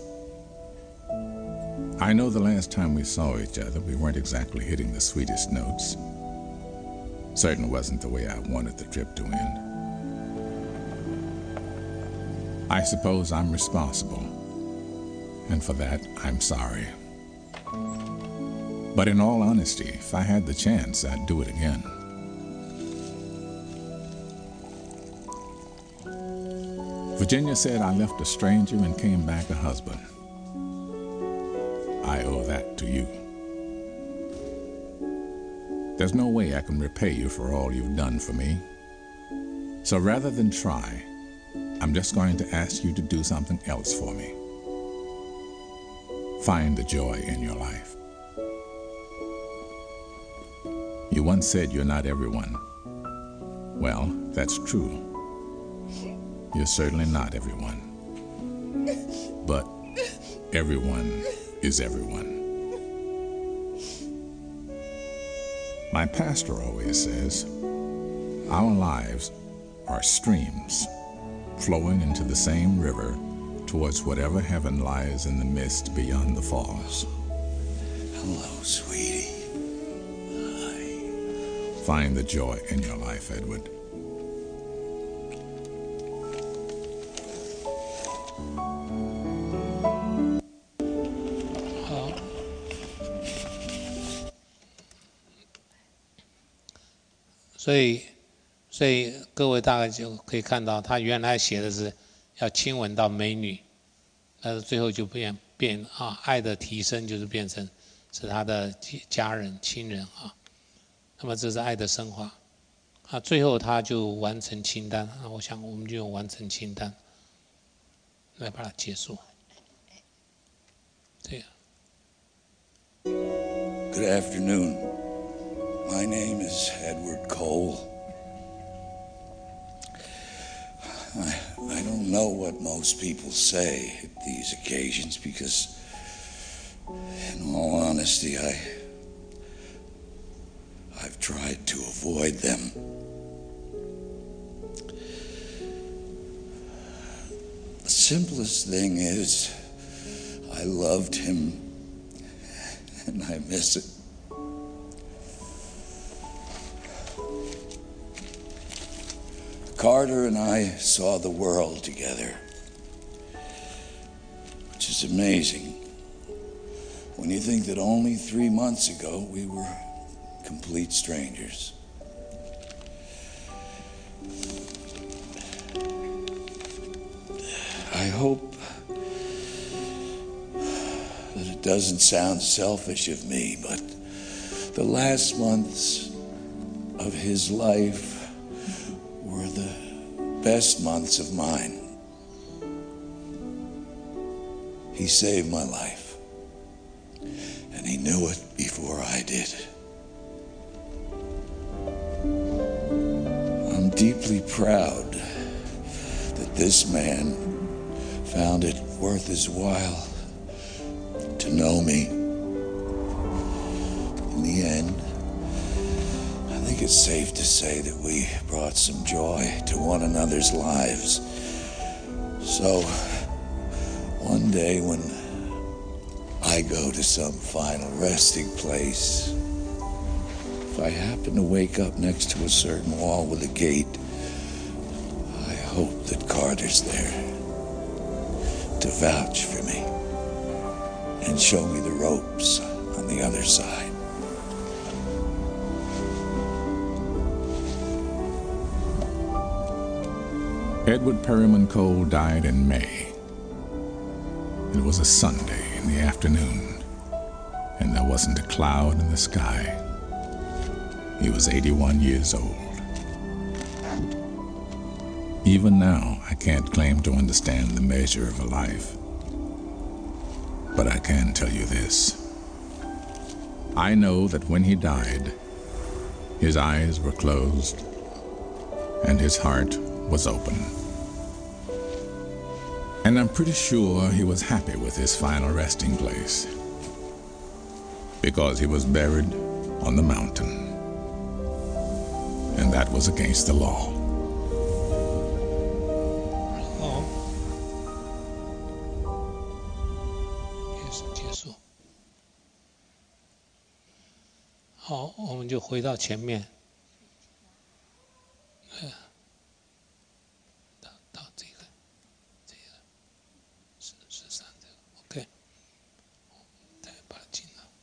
I know the last time we saw each other, we weren't exactly hitting the sweetest notes. Certainly wasn't the way I wanted the trip to end. I suppose I'm responsible, and for that, I'm sorry. But in all honesty, if I had the chance, I'd do it again. Virginia said I left a stranger and came back a husband. I owe that to you. There's no way I can repay you for all you've done for me. So rather than try, I'm just going to ask you to do something else for me. Find the joy in your life. You once said you're not everyone. Well, that's true. You're certainly not everyone. But everyone is everyone. My pastor always says, our lives are streams flowing into the same river towards whatever heaven lies in the mist beyond the falls. Hello, sweetie. Hi. Find the joy in your life, Edward. Uh, 所以，所以各位大概就可以看到，他原来写的是要亲吻到美女，但是最后就变变啊，爱的提升就是变成是他的家人、亲人啊。那么这是爱的升华啊，最后他就完成清单啊。我想我们就用完成清单来把它结束。这样。 Good afternoon. My name is Edward Cole. I, I don't know what most people say at these occasions because, in all honesty, I, I've tried to avoid them. The simplest thing is, I loved him, and I miss it. Carter and I saw the world together, which is amazing when you think that only three months ago we were complete strangers. doesn't sound selfish of me, but the last months of his life were the best months of mine. He saved my life, and he knew it before I did. I'm deeply proud that this man found it worth his while to know me. In the end, I think it's safe to say that we brought some joy to one another's lives. So, one day when I go to some final resting place, if I happen to wake up next to a certain wall with a gate, I hope that Carter's there to vouch for me and show me the ropes on the other side. Edward Perryman Cole died in May. It was a Sunday in the afternoon, and there wasn't a cloud in the sky. He was eighty-one years old. Even now, I can't claim to understand the measure of a life. But I can tell you this. I know that when he died, his eyes were closed and his heart was open. And I'm pretty sure he was happy with his final resting place, because he was buried on the mountain, and that was against the law. 好，也是结束。好，我们就回到前面。呃，到到这个，这个十十三这个 ，OK， 再把它进了。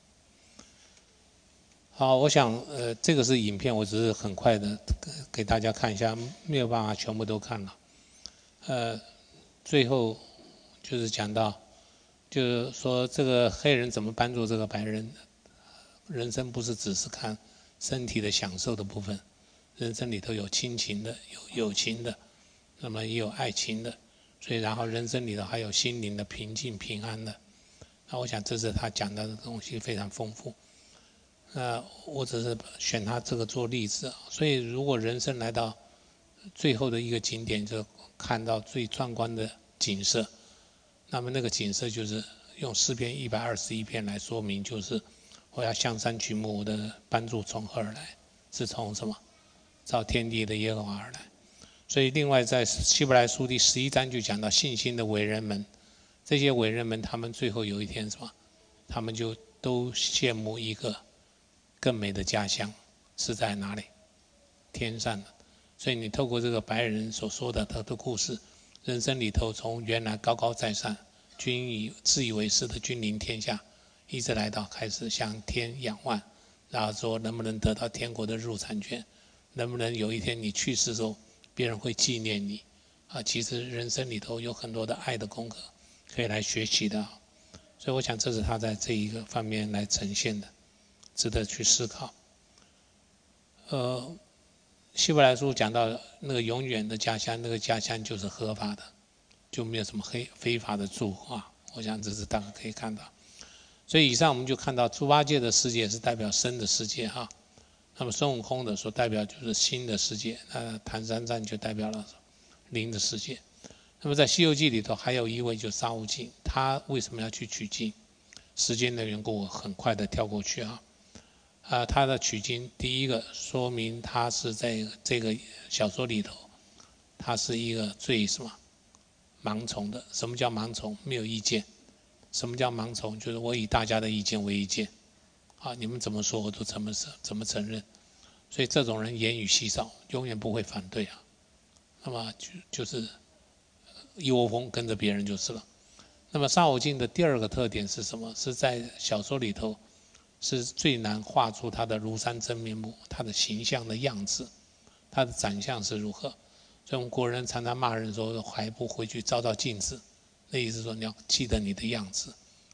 好，我想呃，这个是影片，我只是很快的给大家看一下，没有办法全部都看了。呃，最后就是讲到，就是说这个黑人怎么帮助这个白人，人生不是只是看身体的享受的部分，人生里头有亲情的，有友情的，那么也有爱情的，所以然后人生里头还有心灵的平静平安的。那我想这是他讲的东西非常丰富。呃，我只是选他这个做例子，所以如果人生来到最后的一个景点，就看到最壮观的景色，那么那个景色就是用诗篇一百二十一篇来说明，就是我要向山举目，我的帮助从何而来？是从什么？造天地的耶和华而来。所以另外在希伯来书第十一章就讲到信心的伟人们，这些伟人们他们最后有一天什么？他们就都羡慕一个更美的家乡是在哪里？天上的。所以你透过这个白人所说的他的故事，人生里头从原来高高在上、君以自以为是的君临天下，一直来到开始向天仰望，然后说能不能得到天国的入场券，能不能有一天你去世的时候，别人会纪念你啊？其实人生里头有很多的爱的功课可以来学习的，所以我想这是他在这一个方面来呈现的，值得去思考。呃，希伯来书讲到那个永远的家乡，那个家乡就是合法的，就没有什么黑非法的住啊。我想这是大家可以看到。所以以上我们就看到猪八戒的世界是代表生的世界哈，那么孙悟空的所代表就是新的世界，那唐三藏就代表了灵的世界。那么在《西游记》里头还有一位就是沙悟净，他为什么要去取经？时间的缘故，我很快的跳过去啊。啊，他的取经，第一个说明他是在这个小说里头，他是一个最什么盲从的。什么叫盲从？没有意见。什么叫盲从？就是我以大家的意见为意见，啊，你们怎么说我都怎么怎么承认。所以这种人言语稀少，永远不会反对啊。那么就就是一窝蜂跟着别人就是了。那么沙悟净的第二个特点是什么？是在小说里头是最难画出他的庐山真面目，他的形象的样子，他的长相是如何。所以我们国人常常骂人说还不回去照照镜子，那意思说你要记得你的样子，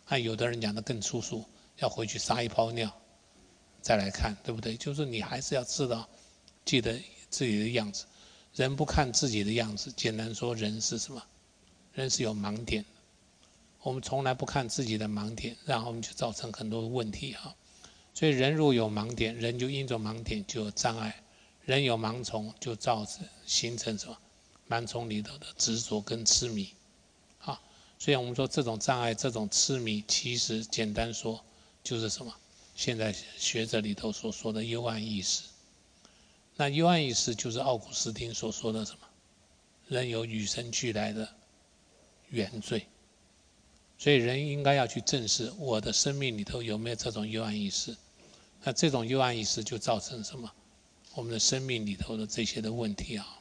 啊，有的人讲的更粗俗，要回去撒一泡尿，再来看，对不对？就是你还是要知道，记得自己的样子。人不看自己的样子，简单说，人是什么？人是有盲点的。我们从来不看自己的盲点，然后我们就造成很多的问题哈。所以人如果有盲点，人就因着盲点就有障碍。人有盲从，就造成形成什么？盲从里头的执着跟痴迷。啊，所以我们说这种障碍，这种痴迷，其实简单说就是什么？现在学者里头所说的幽暗意识。那幽暗意识就是奥古斯丁所说的什么？人有与生俱来的原罪，所以人应该要去正视我的生命里头有没有这种幽暗意识。那这种幽暗意识就造成什么？我们的生命里头的这些的问题啊。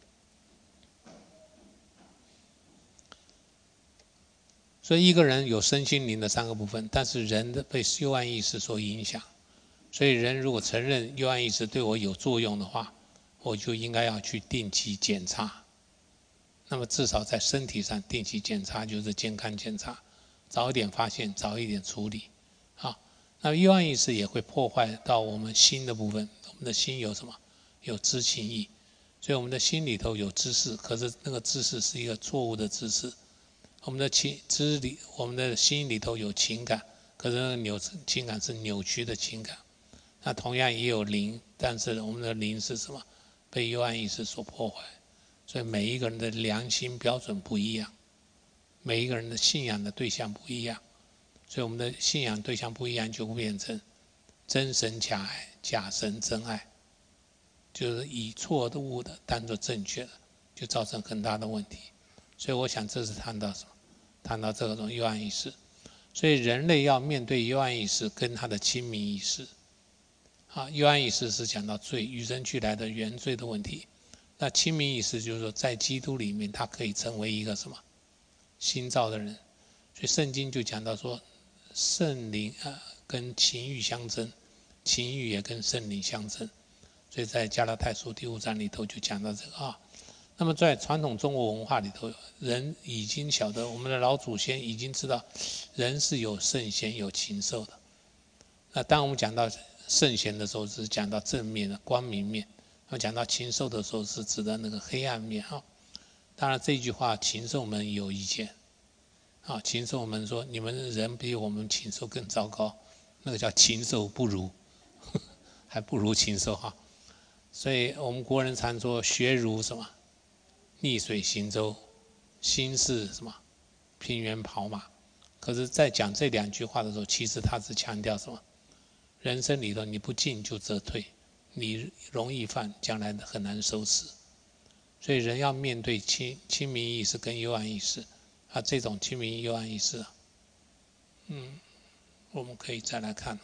所以一个人有身心灵的三个部分，但是人的被幽暗意识所影响。所以人如果承认幽暗意识对我有作用的话，我就应该要去定期检查。那么至少在身体上定期检查就是健康检查，早一点发现，早一点处理。啊，那幽暗意识也会破坏到我们心的部分。我们的心有什么？有知情意。所以我们的心里头有知识，可是那个知识是一个错误的知识。我们的情知里，我们的心里头有情感，可是那个扭情感是扭曲的情感。那同样也有灵，但是我们的灵是什么？被幽暗意识所破坏。所以每一个人的良心标准不一样，每一个人的信仰的对象不一样，所以我们的信仰对象不一样，就会变成真神假爱，假神真爱，就是以错的误的当作正确的，就造成很大的问题。所以我想这是谈到什么？谈到这种幽暗意识。所以人类要面对幽暗意识跟他的清明意识。啊，幽暗意识是讲到罪，与生俱来的原罪的问题。那清明意识就是说，在基督里面，他可以成为一个什么新造的人。所以圣经就讲到说，圣灵啊跟情欲相争，情欲也跟圣灵相争。所以在加拉太书第五章里头就讲到这个啊。那么在传统中国文化里头，人已经晓得，我们的老祖先已经知道，人是有圣贤有禽兽的。那当我们讲到圣贤的时候，是讲到正面的光明面；那么讲到禽兽的时候，是指的那个黑暗面啊。当然这句话，禽兽们有意见啊。禽兽们说，你们人比我们禽兽更糟糕，那个叫禽兽不如，呵呵还不如禽兽哈。所以我们国人常说，学如什么？逆水行舟，心是什么？平原跑马。可是，在讲这两句话的时候，其实他是强调什么？人生里头，你不进就则退，你容易犯，将来很难收拾。所以人要面对清清明意识跟幽暗意识，啊，这种清明幽暗意识，嗯，我们可以再来看。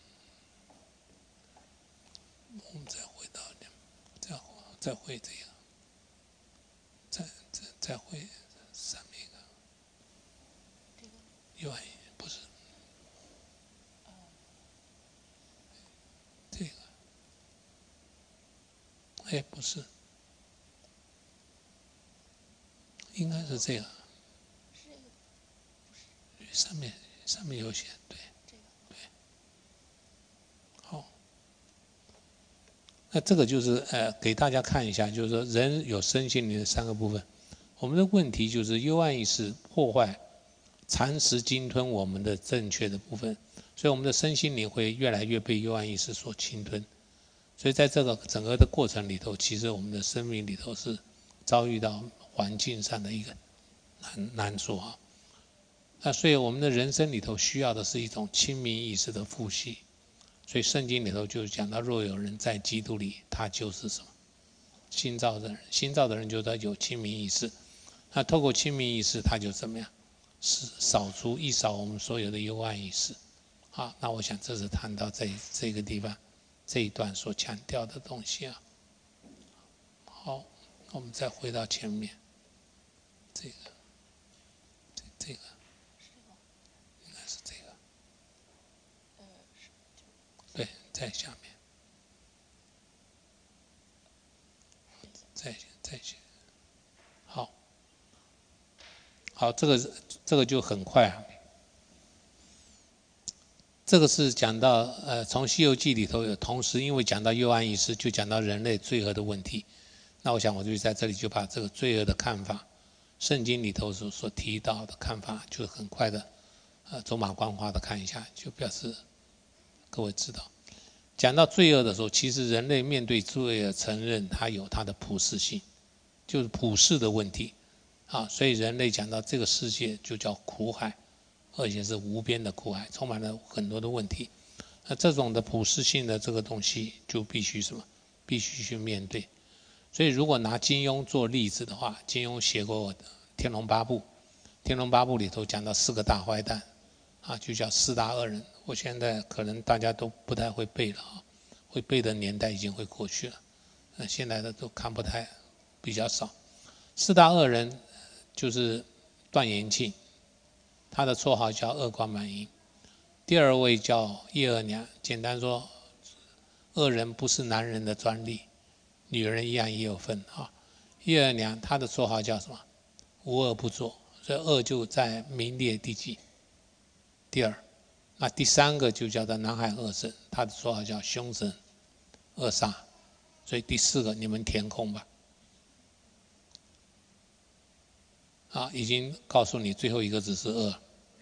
我们再回到，再再回这个，再再再回上面一个，幽暗意识不是。哎，不是，应该是这个。上面上面有写，对，对。好，那这个就是呃，给大家看一下，就是说人有身心灵的三个部分。我们的问题就是幽暗意识破坏、蚕食、鲸吞我们的正确的部分，所以我们的身心灵会越来越被幽暗意识所侵吞。所以在这个整个的过程里头，其实我们的生命里头是遭遇到环境上的一个难难处啊。那所以我们的人生里头需要的是一种清明意识的复习。所以圣经里头就讲到，若有人在基督里，他就是什么？新造的人。新造的人就是他有清明意识。那透过清明意识，他就怎么样？是扫除一扫我们所有的幽暗意识。好，那我想这是谈到这这个地方。这一段所强调的东西啊，好，我们再回到前面，这个，这这个，应该是这个，对，在下面，再再写，好，好，这个这个就很快啊。 这个是讲到呃，从《西游记》里头有，同时因为讲到幽暗意识，就讲到人类罪恶的问题。那我想我就在这里就把这个罪恶的看法，圣经里头所所提到的看法，就很快的呃走马观花的看一下，就表示各位知道，讲到罪恶的时候，其实人类面对罪恶，承认它有它的普世性，就是普世的问题啊。所以人类讲到这个世界就叫苦海。而且是无边的苦海，充满了很多的问题。那这种的普世性的这个东西，就必须什么？必须去面对。所以，如果拿金庸做例子的话，金庸写过《天龙八部》，《天龙八部》里头讲到四个大坏蛋，啊，就叫四大恶人。我现在可能大家都不太会背了啊，会背的年代已经会过去了。那现在的都看不太，比较少。四大恶人就是段延庆。他的绰号叫恶贯满盈，第二位叫叶二娘。简单说，恶人不是男人的专利，女人一样也有份啊。叶二娘她的绰号叫什么？无恶不作，所以恶就在名列第几？第二。那第三个就叫做南海恶神，他的绰号叫凶神恶煞，所以第四个你们填空吧。啊，已经告诉你最后一个字是恶，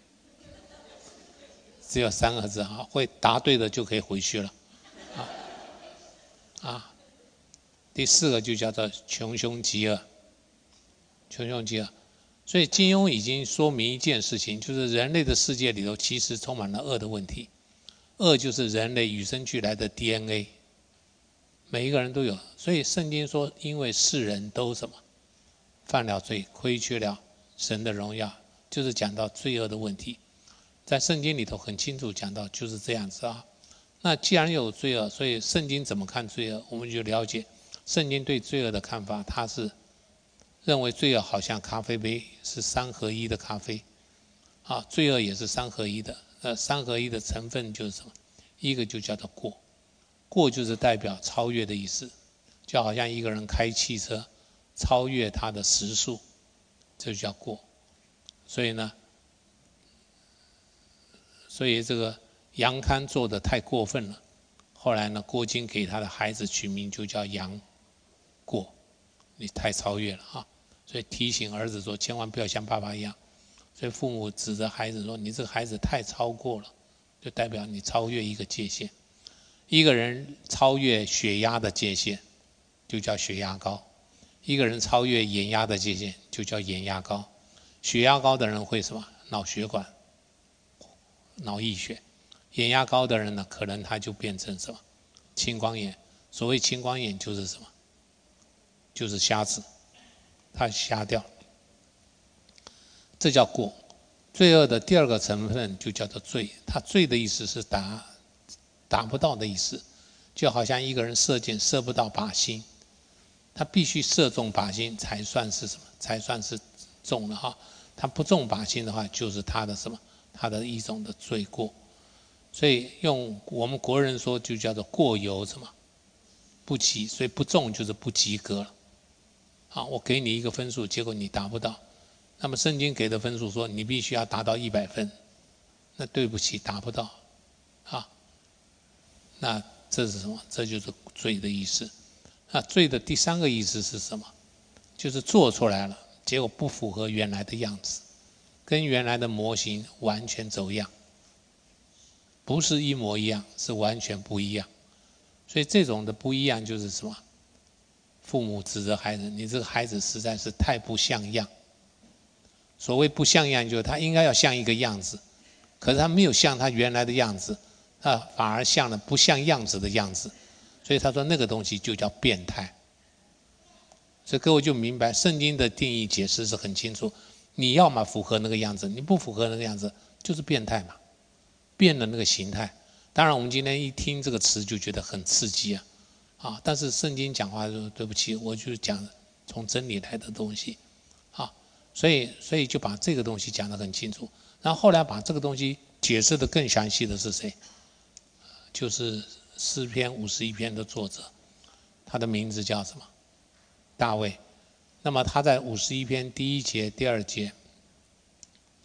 只有三个字啊，会答对的就可以回去了，啊啊，第四个就叫做穷凶极恶，穷凶极恶。所以金庸已经说明一件事情，就是人类的世界里头其实充满了恶的问题，恶就是人类与生俱来的 D N A， 每一个人都有。所以圣经说，因为世人都什么？犯了罪，亏缺了神的荣耀，就是讲到罪恶的问题。在圣经里头很清楚讲到就是这样子啊。那既然有罪恶，所以圣经怎么看罪恶，我们就了解圣经对罪恶的看法，它是认为罪恶好像咖啡杯，是三合一的咖啡啊，罪恶也是三合一的。那三合一的成分就是什么？一个就叫做过，过就是代表超越的意思，就好像一个人开汽车超越他的时速，这就叫过。所以呢，所以这个杨康做的太过分了，后来呢，郭靖给他的孩子取名就叫杨过，你太超越了啊！所以提醒儿子说，千万不要像爸爸一样。所以父母指着孩子说，你这个孩子太超过了，就代表你超越一个界限。一个人超越血压的界限，就叫血压高；一个人超越眼压的界限，就叫眼压高。血压高的人会什么？脑血管、脑溢血；眼压高的人呢，可能他就变成什么？青光眼。所谓青光眼就是什么？就是瞎子，他瞎掉。这叫过。罪恶的第二个成分就叫做罪，它罪的意思是达达不到的意思，就好像一个人射箭射不到靶心，他必须射中靶心才算是什么？才算是中了哈。他不中靶心的话，就是他的什么？他的一种的罪过。所以用我们国人说，就叫做过犹什么？不及，所以不中就是不及格了。啊，我给你一个分数，结果你达不到。那么圣经给的分数说你必须要达到一百分，那对不起达不到，啊，那这是什么？这就是罪的意思。那罪的第三个意思是什么？就是做出来了，结果不符合原来的样子，跟原来的模型完全走样，不是一模一样，是完全不一样。所以这种的不一样就是什么？父母指责孩子，你这个孩子实在是太不像样。所谓不像样，就是他应该要像一个样子，可是他没有像他原来的样子，他反而像了不像样子的样子，所以他说那个东西就叫变态。所以各位就明白圣经的定义解释是很清楚，你要么符合那个样子，你不符合那个样子就是变态嘛，变了那个形态。当然我们今天一听这个词就觉得很刺激啊，啊！但是圣经讲话说对不起，我就是讲从真理来的东西，啊，所以所以就把这个东西讲得很清楚。然后后来把这个东西解释得更详细的是谁？就是诗篇五十一篇的作者，他的名字叫什么？大卫。那么他在五十一篇第一节、第二节，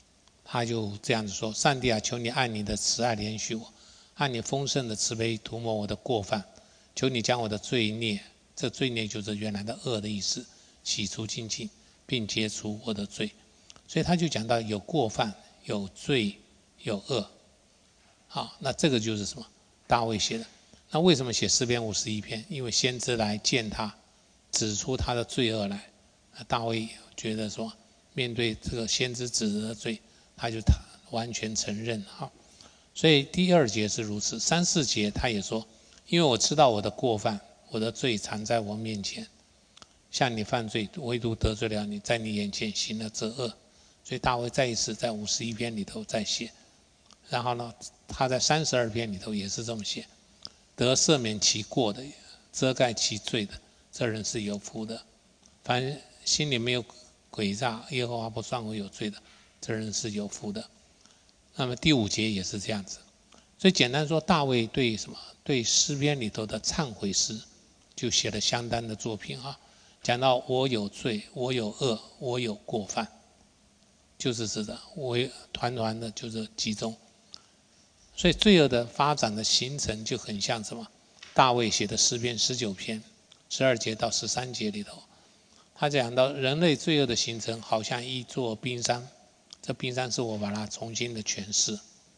他就这样子说：上帝啊，求你按你的慈爱怜恤我，按你丰盛的慈悲涂抹我的过犯，求你将我的罪孽，这罪孽就是原来的恶的意思，洗除净尽，并解除我的罪。所以他就讲到有过犯、有罪、有恶。好，那这个就是什么？大卫写的。那为什么写诗篇五十一篇？因为先知来见他，指出他的罪恶来。那大卫觉得说，面对这个先知指责的罪，他就完全承认哈。所以第二节是如此，三四节他也说，因为我知道我的过犯，我的罪藏在我面前，向你犯罪，唯独得罪了你，在你眼前行了这恶。所以大卫再一次在五十一篇里头再写，然后呢，他在三十二篇里头也是这么写：得赦免其过的，遮盖其罪的，这人是有福的；凡心里没有诡诈，耶和华不算为有罪的，这人是有福的。那么第五节也是这样子。所以简单说，大卫对什么？对诗篇里头的忏悔诗，就写了相当的作品啊。讲到我有罪，我有恶，我有过犯。就是指的我团团的，就是集中。所以罪恶的发展的形成就很像什么？大卫写的诗篇十九篇十二节到十三节里头，他讲到人类罪恶的形成，好像一座冰山。这冰山是我把它重新的诠释。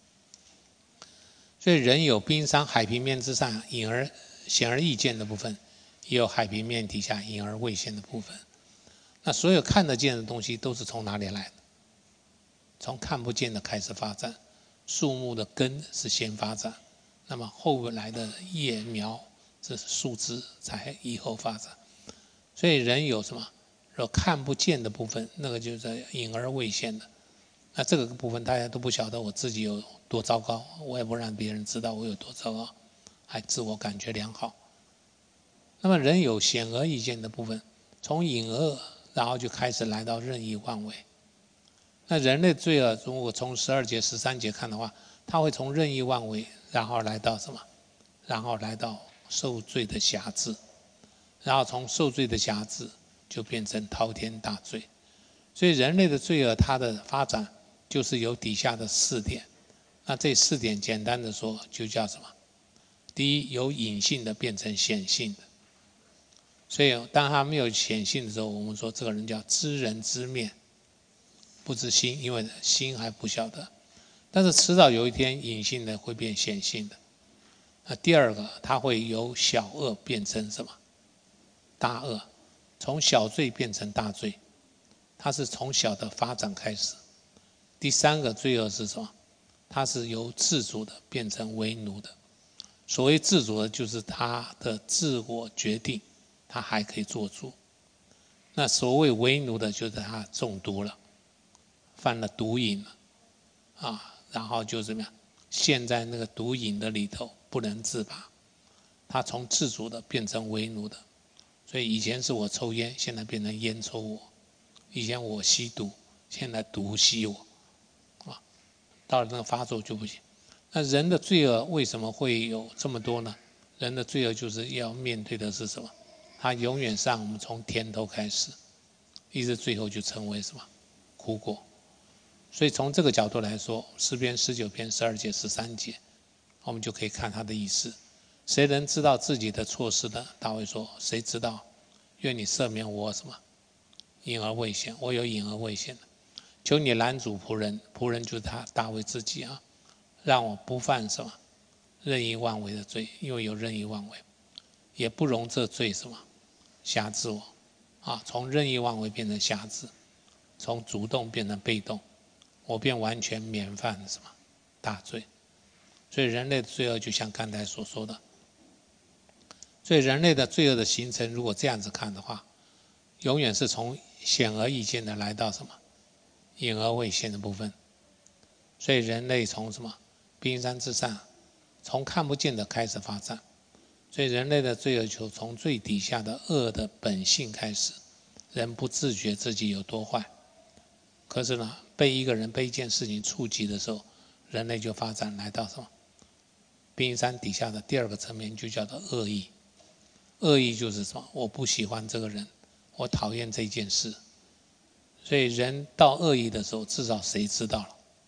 所以人有冰山海平面之上隐而显而易见的部分，也有海平面底下隐而未现的部分。那所有看得见的东西都是从哪里来的？从看不见的开始发展，树木的根是先发展，那么后来的叶苗，这是树枝才以后发展。所以人有什么？有看不见的部分，那个就是隐而未现的。那这个部分大家都不晓得我自己有多糟糕，我也不让别人知道我有多糟糕，还自我感觉良好。那么人有显而易见的部分，从隐恶，然后就开始来到任意妄为。那人类罪恶，如果从十二节、十三节看的话，他会从任意妄为，然后来到什么？然后来到受罪的辖制，然后从受罪的辖制就变成滔天大罪。所以人类的罪恶，它的发展就是有底下的四点。那这四点简单的说，就叫什么？第一，由隐性的变成显性的。所以当他没有显性的时候，我们说这个人叫知人知面，不知心，因为心还不晓得。但是迟早有一天，隐性的会变显性的。那第二个，他会由小恶变成什么？大恶，从小罪变成大罪，它是从小的发展开始。第三个罪恶是什么？它是由自主的变成为奴的。所谓自主的，就是他的自我决定，他还可以做主。那所谓为奴的，就是他中毒了，犯了毒瘾了，啊，然后就怎么样，陷在那个毒瘾的里头不能自拔。他从自主的变成为奴的。所以以前是我抽烟，现在变成烟抽我；以前我吸毒，现在毒吸我，啊，到了那个发作就不行。那人的罪恶为什么会有这么多呢？人的罪恶就是要面对的是什么？他永远让我们从甜头开始，一直最后就成为什么？苦果。所以从这个角度来说，诗篇十九篇十二节、十三节，我们就可以看他的意思。谁能知道自己的错失呢？大卫说：谁知道？愿你赦免我什么？隐而未现，我有隐而未现的。求你拦阻仆人，仆人就是他大卫自己啊，让我不犯什么任意妄为的罪，因为有任意妄为，也不容这罪什么辖制我啊。从任意妄为变成辖制，从主动变成被动，我便完全免犯什么大罪。所以人类的罪恶就像刚才所说的。所以人类的罪恶的形成，如果这样子看的话，永远是从显而易见的来到什么隐而未现的部分。所以人类从什么冰山之上，从看不见的开始发展。所以人类的罪恶就从最底下的恶的本性开始，人不自觉自己有多坏，可是呢，被一个人被一件事情触及的时候，人类就发展来到什么冰山底下的第二个层面，就叫做恶意。恶意就是什么？我不喜欢这个人，我讨厌这件事。所以人到恶意的时候，至少谁知道了？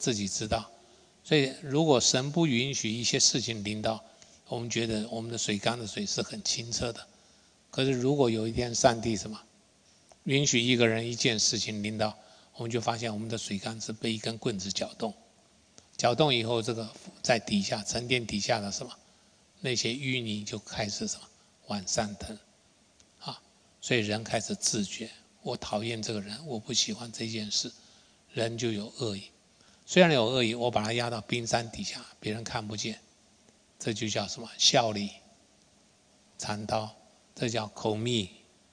自己知道。所以如果神不允许一些事情临到，我们觉得我们的水缸的水是很清澈的。可是如果有一天上帝什么允许一个人一件事情临到，我们就发现我们的水缸是被一根棍子搅动，搅动以后，这个在底下沉淀底下的什么那些淤泥就开始什么往上腾啊，所以人开始自觉，我讨厌这个人，我不喜欢这件事，人就有恶意。虽然有恶意，我把它压到冰山底下，别人看不见，这就叫什么笑里藏刀，这叫口蜜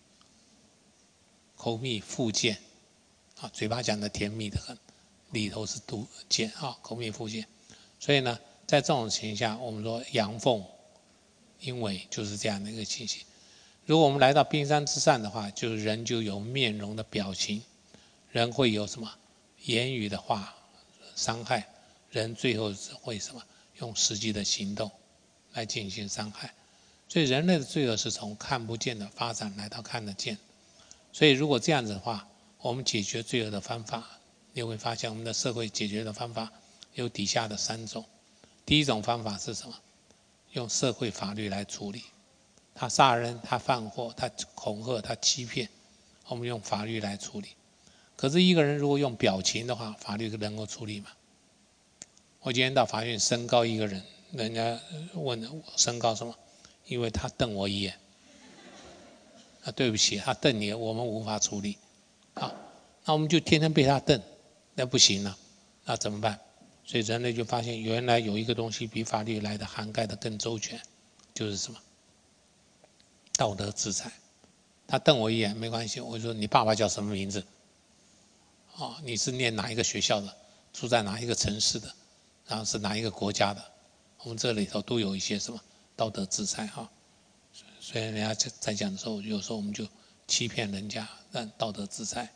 口蜜腹剑啊，嘴巴讲的甜蜜的很，里头是毒剑啊，口蜜腹剑。所以呢，在这种情况下，我们说阳奉阴违就是这样的一个情形。如果我们来到冰山之上的话，就是人就有面容的表情，人会有什么言语的话伤害，人最后会什么用实际的行动来进行伤害。所以人类的罪恶是从看不见的发展来到看得见。所以如果这样子的话，我们解决罪恶的方法，你会发现我们的社会解决的方法有底下的三种。第一种方法是什么？用社会法律来处理。他杀人，他放火，他恐吓，他欺骗，我们用法律来处理。可是一个人如果用表情的话，法律能够处理吗？我今天到法院申告一个人，人家问我申告什么？因为他瞪我一眼。啊，对不起，他瞪你，我们无法处理。好，那我们就天天被他瞪，那不行了，那怎么办？所以人类就发现，原来有一个东西比法律来的涵盖的更周全，就是什么？道德制裁。他瞪我一眼没关系，我说你爸爸叫什么名字？哦，你是念哪一个学校的？住在哪一个城市的？然后是哪一个国家的？我们这里头都有一些什么道德制裁哈。所以人家在讲的时候，有时候我们就欺骗人家，让道德制裁。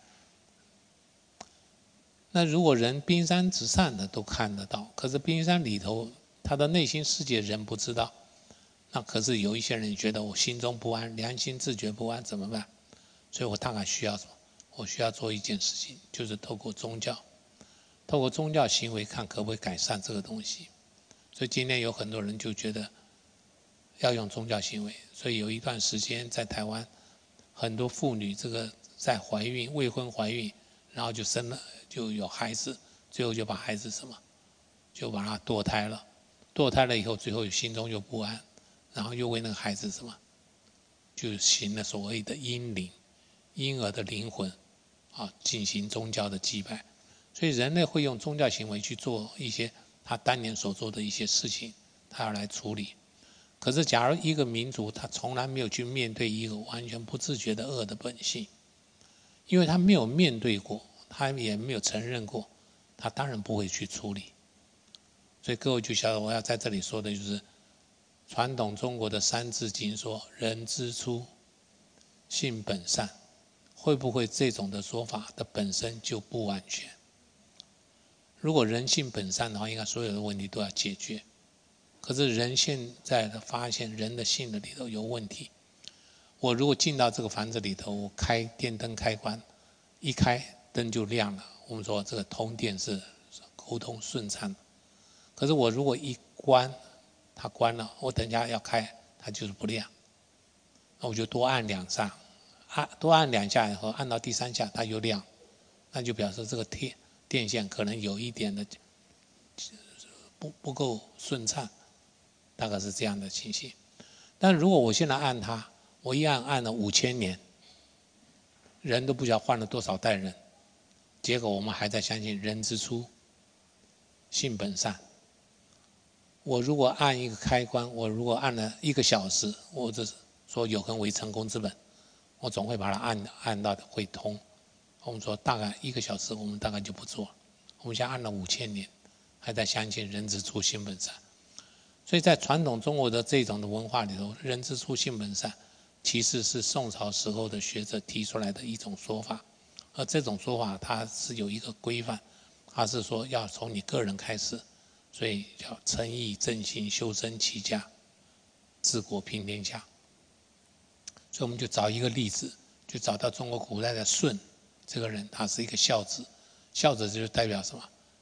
那如果人冰山之上的都看得到，可是冰山里头他的内心世界人不知道，那可是有一些人觉得我心中不安，良心自觉不安，怎么办？所以我大概需要什么？我需要做一件事情，就是透过宗教，透过宗教行为看可不可以改善这个东西。所以今天有很多人就觉得要用宗教行为，所以有一段时间在台湾，很多妇女这个在怀孕、未婚怀孕，然后就生了，就有孩子，最后就把孩子什么，就把他堕胎了。堕胎了以后，最后心中又不安，然后又为那个孩子什么，就行了所谓的婴灵，婴儿的灵魂，啊，进行宗教的祭拜。所以人类会用宗教行为去做一些他当年所做的一些事情，他要来处理。可是假如一个民族他从来没有去面对一个完全不自觉的恶的本性，因为他没有面对过，他也没有承认过，他当然不会去处理。所以各位就晓得我要在这里说的就是传统中国的三字经说人之初性本善，会不会这种的说法的本身就不完全？如果人性本善的话，应该所有的问题都要解决。可是人现在的发现人的性的里头有问题。我如果进到这个房子里头，我开电灯开关，一开灯就亮了，我们说这个通电是沟通顺畅。可是我如果一关，它关了，我等一下要开，它就是不亮，那我就多按两下，按多按两下以后，按到第三下它又亮，那就表示这个电电线可能有一点的不不够顺畅。大概是这样的情形。但如果我现在按它，我一按按了五千年，人都不晓得换了多少代人，结果我们还在相信人之初性本善。我如果按一个开关，我如果按了一个小时，我这说有恒为成功之本，我总会把它按按到会通。我们说大概一个小时，我们大概就不做了。我们现在按了五千年，还在相信人之初性本善。所以在传统中国的这种的文化里头，人之初性本善，其实是宋朝时候的学者提出来的一种说法。而这种说法它是有一个规范，它是说要从你个人开始，所以叫诚意正心，修身齐家，治国平天下。所以我们就找一个例子，就找到中国古代的舜这个人，他是一个孝子。孝子就是代表什么？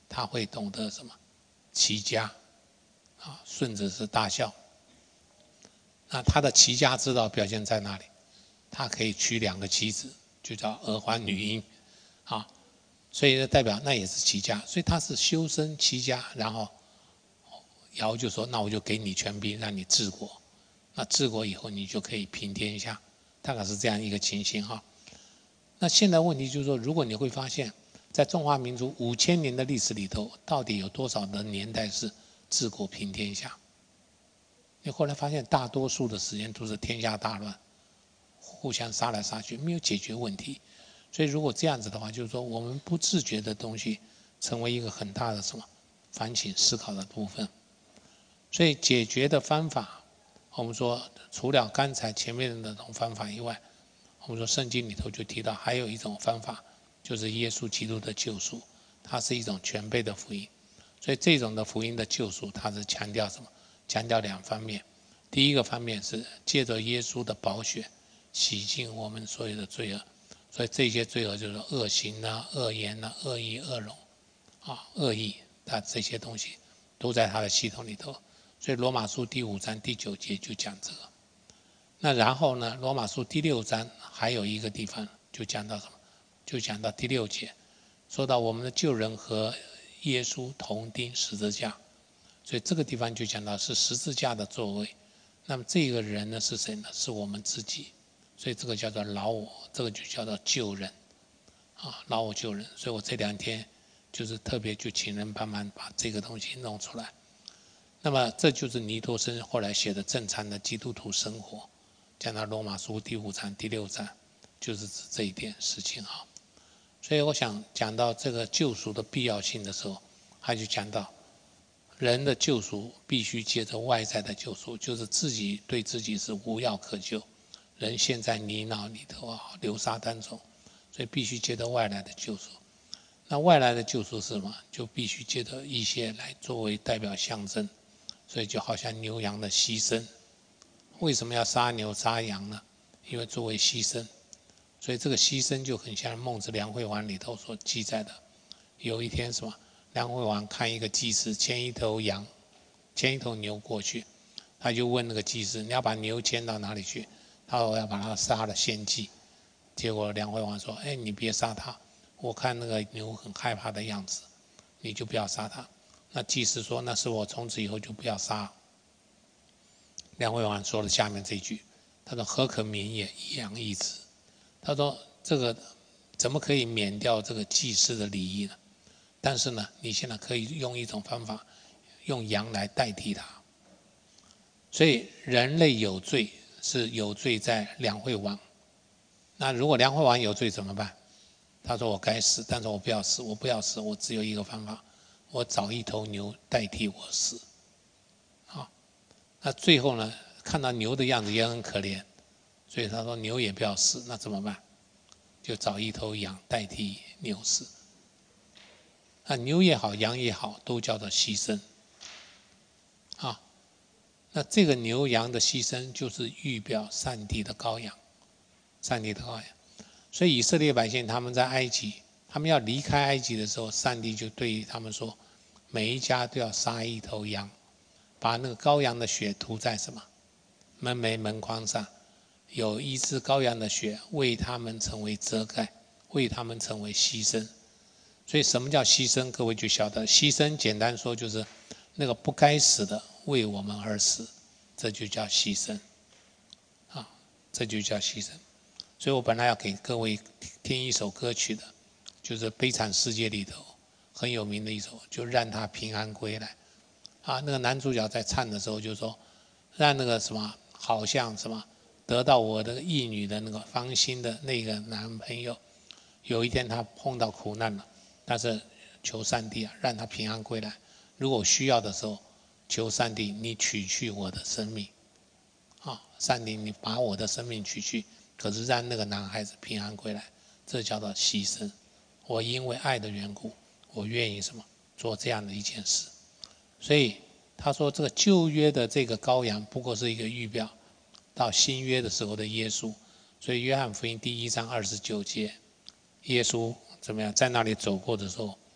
他会懂得什么齐家啊，顺子是大孝。那他的齐家之道表现在哪里？他可以娶两个妻子，就叫儿环女婴啊，所以代表那也是齐家，所以他是修身齐家，然后尧就说：“那我就给你权柄，让你治国。那治国以后，你就可以平天下。”大概是这样一个情形哈。那现在问题就是说，如果你会发现，在中华民族五千年的历史里头，到底有多少的年代是治国平天下？你后来发现，大多数的时间都是天下大乱，互相杀来杀去，没有解决问题。所以如果这样子的话，就是说我们不自觉的东西，成为一个很大的什么反省思考的部分。所以解决的方法，我们说除了刚才前面的那种方法以外，我们说圣经里头就提到还有一种方法，就是耶稣基督的救赎，它是一种全备的福音。所以这种的福音的救赎，它是强调什么？强调两方面。第一个方面是借着耶稣的宝血洗净我们所有的罪恶，所以这些罪恶就是恶行啊、恶言啊、恶意、恶容啊、恶意，它这些东西都在它的系统里头。所以罗马书第五章第九节就讲这个。那然后呢，罗马书第六章还有一个地方就讲到什么？就讲到第六节，说到我们的旧人和耶稣同钉十字架，所以这个地方就讲到是十字架的座位。那么这个人呢是谁呢？是我们自己，所以这个叫做老我，这个就叫做旧人啊，老我旧人。所以我这两天就是特别就请人帮忙把这个东西弄出来。那么这就是尼托生后来写的正常的基督徒生活，讲到罗马书第五章第六章，就是指这一点事情啊。所以我想讲到这个救赎的必要性的时候，他就讲到人的救赎必须借着外在的救赎，就是自己对自己是无药可救，人陷在泥淖里头啊，流沙当中，所以必须借着外来的救赎。那外来的救赎是什么？就必须借着一些来作为代表象征，所以就好像牛羊的牺牲。为什么要杀牛杀羊呢？因为作为牺牲，所以这个牺牲就很像《孟子梁惠王》里头所记载的。有一天什么，梁惠王看一个祭司牵一头羊，牵一头牛过去，他就问那个祭司：“你要把牛牵到哪里去？”他说：“我要把它杀了献祭。”结果梁惠王说：“哎，你别杀它，我看那个牛很害怕的样子，你就不要杀它。”那祭司说：“那是我从此以后就不要杀。”梁惠王说了下面这句，他说：“何可免也？一羊一子。”他说：“这个怎么可以免掉这个祭祀的礼仪呢？但是呢，你现在可以用一种方法，用羊来代替它。所以人类有罪是有罪在梁惠王。那如果梁惠王有罪怎么办？他说：“我该死，但是我不要死，我不要死，我只有一个方法。”我找一头牛代替我死，啊，那最后呢，看到牛的样子也很可怜，所以他说牛也不要死，那怎么办？就找一头羊代替牛死。那牛也好，羊也好，都叫做牺牲，啊，那这个牛羊的牺牲就是预表上帝的羔羊，上帝的羔羊。所以以色列百姓他们在埃及。他们要离开埃及的时候，上帝就对他们说，每一家都要杀一头羊，把那个羔羊的血涂在什么门楣门框上，有一只羔羊的血为他们成为遮盖，为他们成为牺牲。所以什么叫牺牲？各位就晓得，牺牲简单说就是那个不该死的为我们而死，这就叫牺牲啊，这就叫牺牲。所以我本来要给各位听一首歌曲的，就是《悲惨世界》里头很有名的一首，就让他平安归来啊。那个男主角在唱的时候就说，让那个什么好像什么得到我的义女的那个芳心的那个男朋友，有一天他碰到苦难了，但是求上帝啊让他平安归来，如果需要的时候求上帝你取去我的生命啊，上帝你把我的生命取去，可是让那个男孩子平安归来，这叫做牺牲。我因为爱的缘故，我愿意什么做这样的一件事。所以他说这个旧约的这个羔羊不过是一个预表到新约的时候的耶稣。所以约翰福音第一章二十九节，耶稣怎么样在那里走过的时候，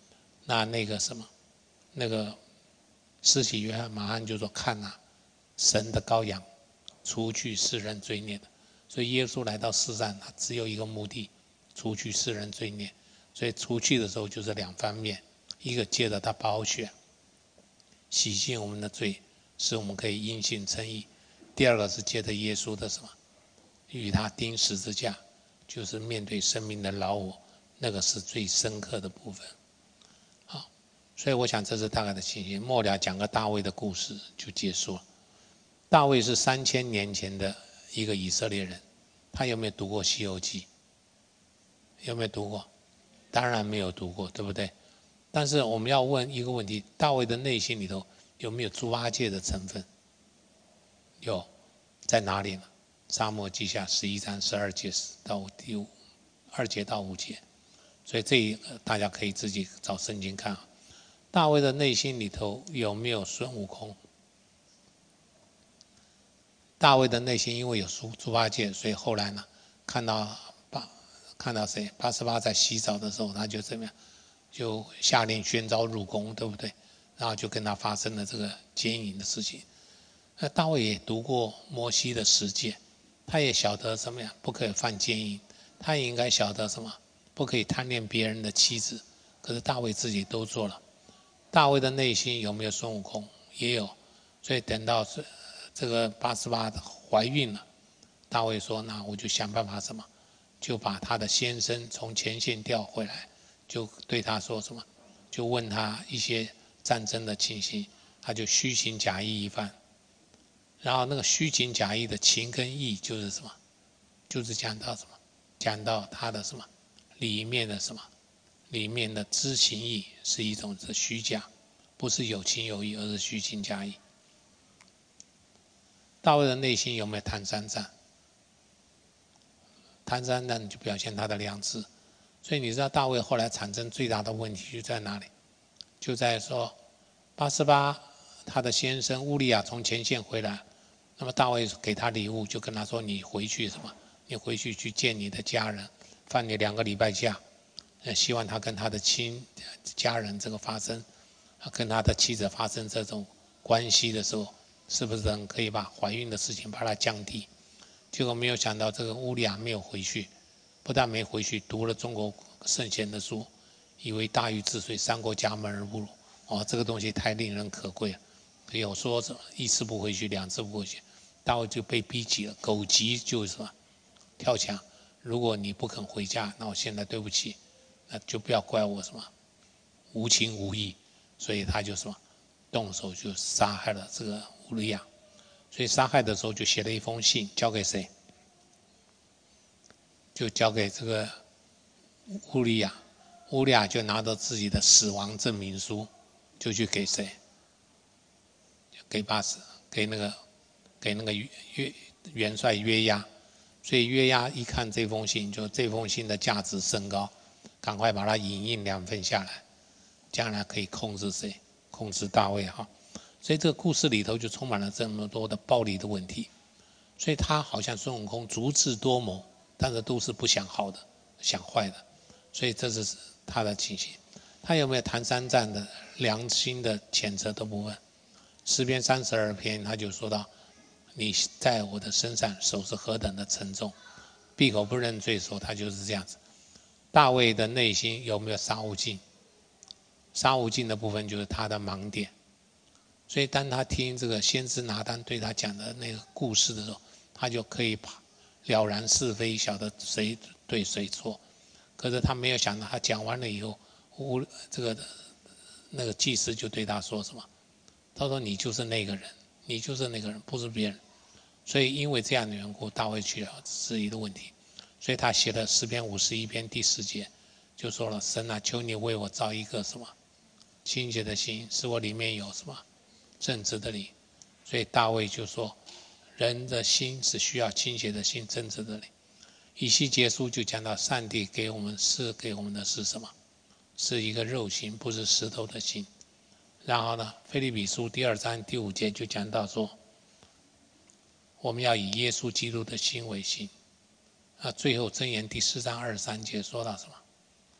那那个什么，那个施洗约翰马上就说：“看呐、啊，神的羔羊，除去世人罪孽的。”所以耶稣来到世上，他只有一个目的，除去世人罪孽。所以除去的时候就是两方面，一个借着他宝血洗净我们的罪，使我们可以因信称义；第二个是借着耶稣的什么，与他钉十字架，就是面对生命的老我，那个是最深刻的部分。好，所以我想这是大概的情形。末了讲个大卫的故事就结束了。大卫是三千年前的一个以色列人，他有没有读过《西游记》？有没有读过？当然没有读过，对不对？但是我们要问一个问题：大卫的内心里头有没有猪八戒的成分？有，在哪里呢？撒母耳记下十一章十二节到第五二节到五节，所以这一大家可以自己找圣经看。大卫的内心里头有没有孙悟空？大卫的内心因为有猪猪八戒，所以后来呢，看到八看到谁八十八在洗澡的时候，他就怎么样，就下令宣召入宫，对不对？然后就跟他发生了这个奸淫的事情。那大卫也读过摩西的十诫，他也晓得什么呀？不可以犯奸淫，他也应该晓得什么？不可以贪恋别人的妻子。可是大卫自己都做了。大卫的内心有没有孙悟空？也有。所以等到这这个八十八怀孕了，大卫说：“那我就想办法什么，就把他的先生从前线调回来，就对他说什么，就问他一些战争的情形，他就虚情假意一番。然后那个虚情假意的情跟义就是什么？就是讲到什么？讲到他的什么里面的什么？里面的知情意是一种是虚假，不是有情有义，而是虚情假意。大卫的内心有没有谈三战？谈三战就表现他的良知。所以你知道大卫后来产生最大的问题就在哪里？就在说八十八他的先生乌利亚从前线回来，那么大卫给他礼物，就跟他说：“你回去什么？你回去去见你的家人，放你两个礼拜假。”希望他跟他的亲家人这个发生，跟他的妻子发生这种关系的时候，是不是能可以把怀孕的事情把它降低？结果没有想到这个乌利亚没有回去，不但没回去，读了中国圣贤的书，以为大禹治水，三过家门而不入。哦，这个东西太令人可贵了。有说什么一次不回去，两次不回去，大卫就被逼急了，狗急就是什么跳墙。如果你不肯回家，那我现在对不起。那就不要怪我什么无情无义，所以他就什么动手就杀害了这个乌利亚。所以杀害的时候就写了一封信，交给谁？就交给这个乌利亚。乌利亚就拿着自己的死亡证明书，就去给谁？给巴士，给那个给那个约元帅约押。所以约押一看这封信，就这封信的价值甚高。赶快把它影印两份下来，将来可以控制谁？控制大卫哈。所以这个故事里头就充满了这么多的暴力的问题。所以他好像孙悟空足智多谋，但是都是不想好的，想坏的。所以这是他的情形。他有没有谈三战的良心的谴责的部分？诗篇三十二篇他就说到：“你在我的身上手是何等的沉重。”闭口不认罪的时候，他就是这样子。大卫的内心有没有杀无尽？杀无尽的部分就是他的盲点。所以当他听这个先知拿单对他讲的那个故事的时候，他就可以了然是非，晓得谁对谁错。可是他没有想到，他讲完了以后，这个那个祭司就对他说什么？他说：“你就是那个人，你就是那个人，不是别人。”所以因为这样的缘故，大卫去了质疑的问题。所以他写了诗篇五十一篇第十节，就说了：“神啊，求你为我造一个什么清洁的心，使我里面有什么正直的灵。”所以大卫就说，人的心是需要清洁的心、正直的灵。以西结书就讲到，上帝给我们是给我们的是什么？是一个肉心，不是石头的心。然后呢，腓立比书第二章第五节就讲到说，我们要以耶稣基督的心为心。啊，最后箴言第四章二十三节说到什么？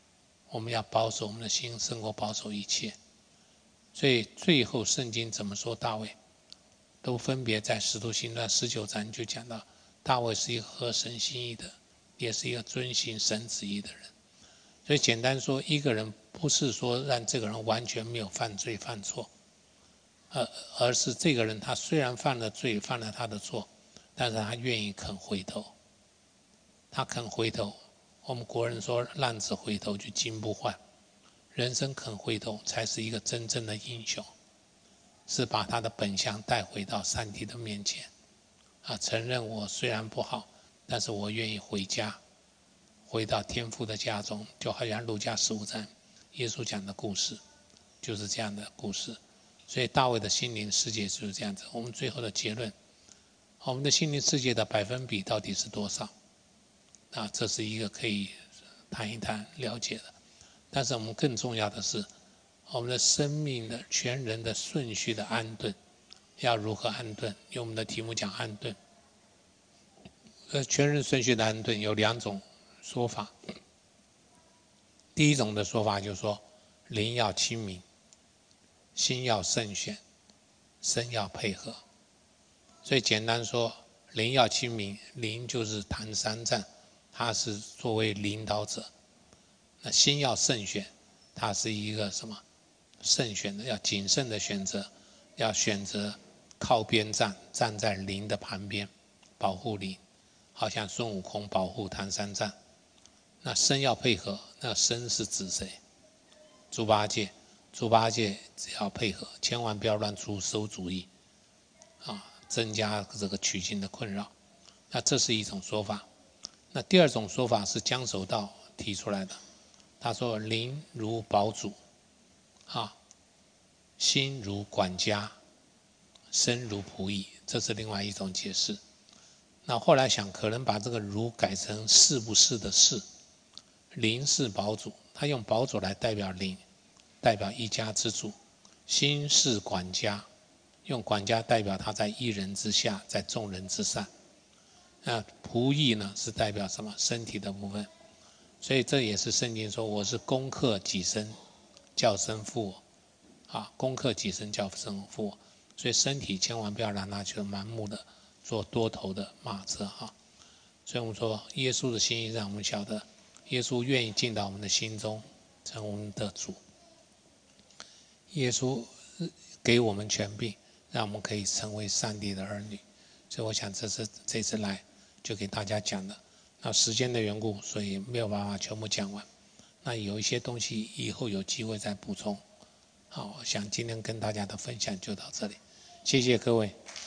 我们要保守我们的心，胜过保守一切。所以最后圣经怎么说大卫，都分别在使徒行传十九章就讲到，大卫是一个合神心意的，也是一个遵行神旨意的人。所以简单说，一个人不是说让这个人完全没有犯罪犯错，而而是这个人他虽然犯了罪，犯了他的错，但是他愿意肯回头，他肯回头。我们国人说浪子回头就金不换，人生肯回头才是一个真正的英雄，是把他的本相带回到上帝的面前啊，承认我虽然不好，但是我愿意回家，回到天父的家中，就好像路加十五章耶稣讲的故事就是这样的故事。所以大卫的心灵世界就是这样子。我们最后的结论，我们的心灵世界的百分比到底是多少啊？这是一个可以谈一谈了解的。但是我们更重要的是，我们的生命的全人的顺序的安顿要如何安顿？因为我们的题目讲安顿。呃，全人顺序的安顿有两种说法。第一种的说法就是说，灵要清明，心要慎选，身要配合。所以简单说，灵要清明，灵就是唐三藏，他是作为领导者。那心要慎选，他是一个什么？慎选的，要谨慎的选择，要选择靠边站，站在灵的旁边，保护灵，好像孙悟空保护唐三藏。那身要配合，那身是指谁？猪八戒，猪八戒只要配合，千万不要乱出馊主意啊，增加这个取经的困扰。那这是一种说法。那第二种说法是江守道提出来的，他说灵如堡主啊，心如管家，身如仆役，这是另外一种解释。那后来想，可能把这个如改成是不是的是，灵是堡主，他用堡主来代表灵，代表一家之主；心是管家，用管家代表他在一人之下，在众人之上。那仆役呢，是代表什么？身体的部分。所以这也是圣经说，我是攻克己身，叫声负我啊，攻克己身，叫声负我。所以身体千万不要让它去盲目的做多头的马车哈。所以我们说，耶稣的心意让我们晓得，耶稣愿意进到我们的心中，成我们的主。耶稣给我们权柄，让我们可以成为上帝的儿女。所以我想这是这次来就给大家讲的。那时间的缘故，所以没有办法全部讲完。那有一些东西以后有机会再补充。好，我想今天跟大家的分享就到这里，谢谢各位。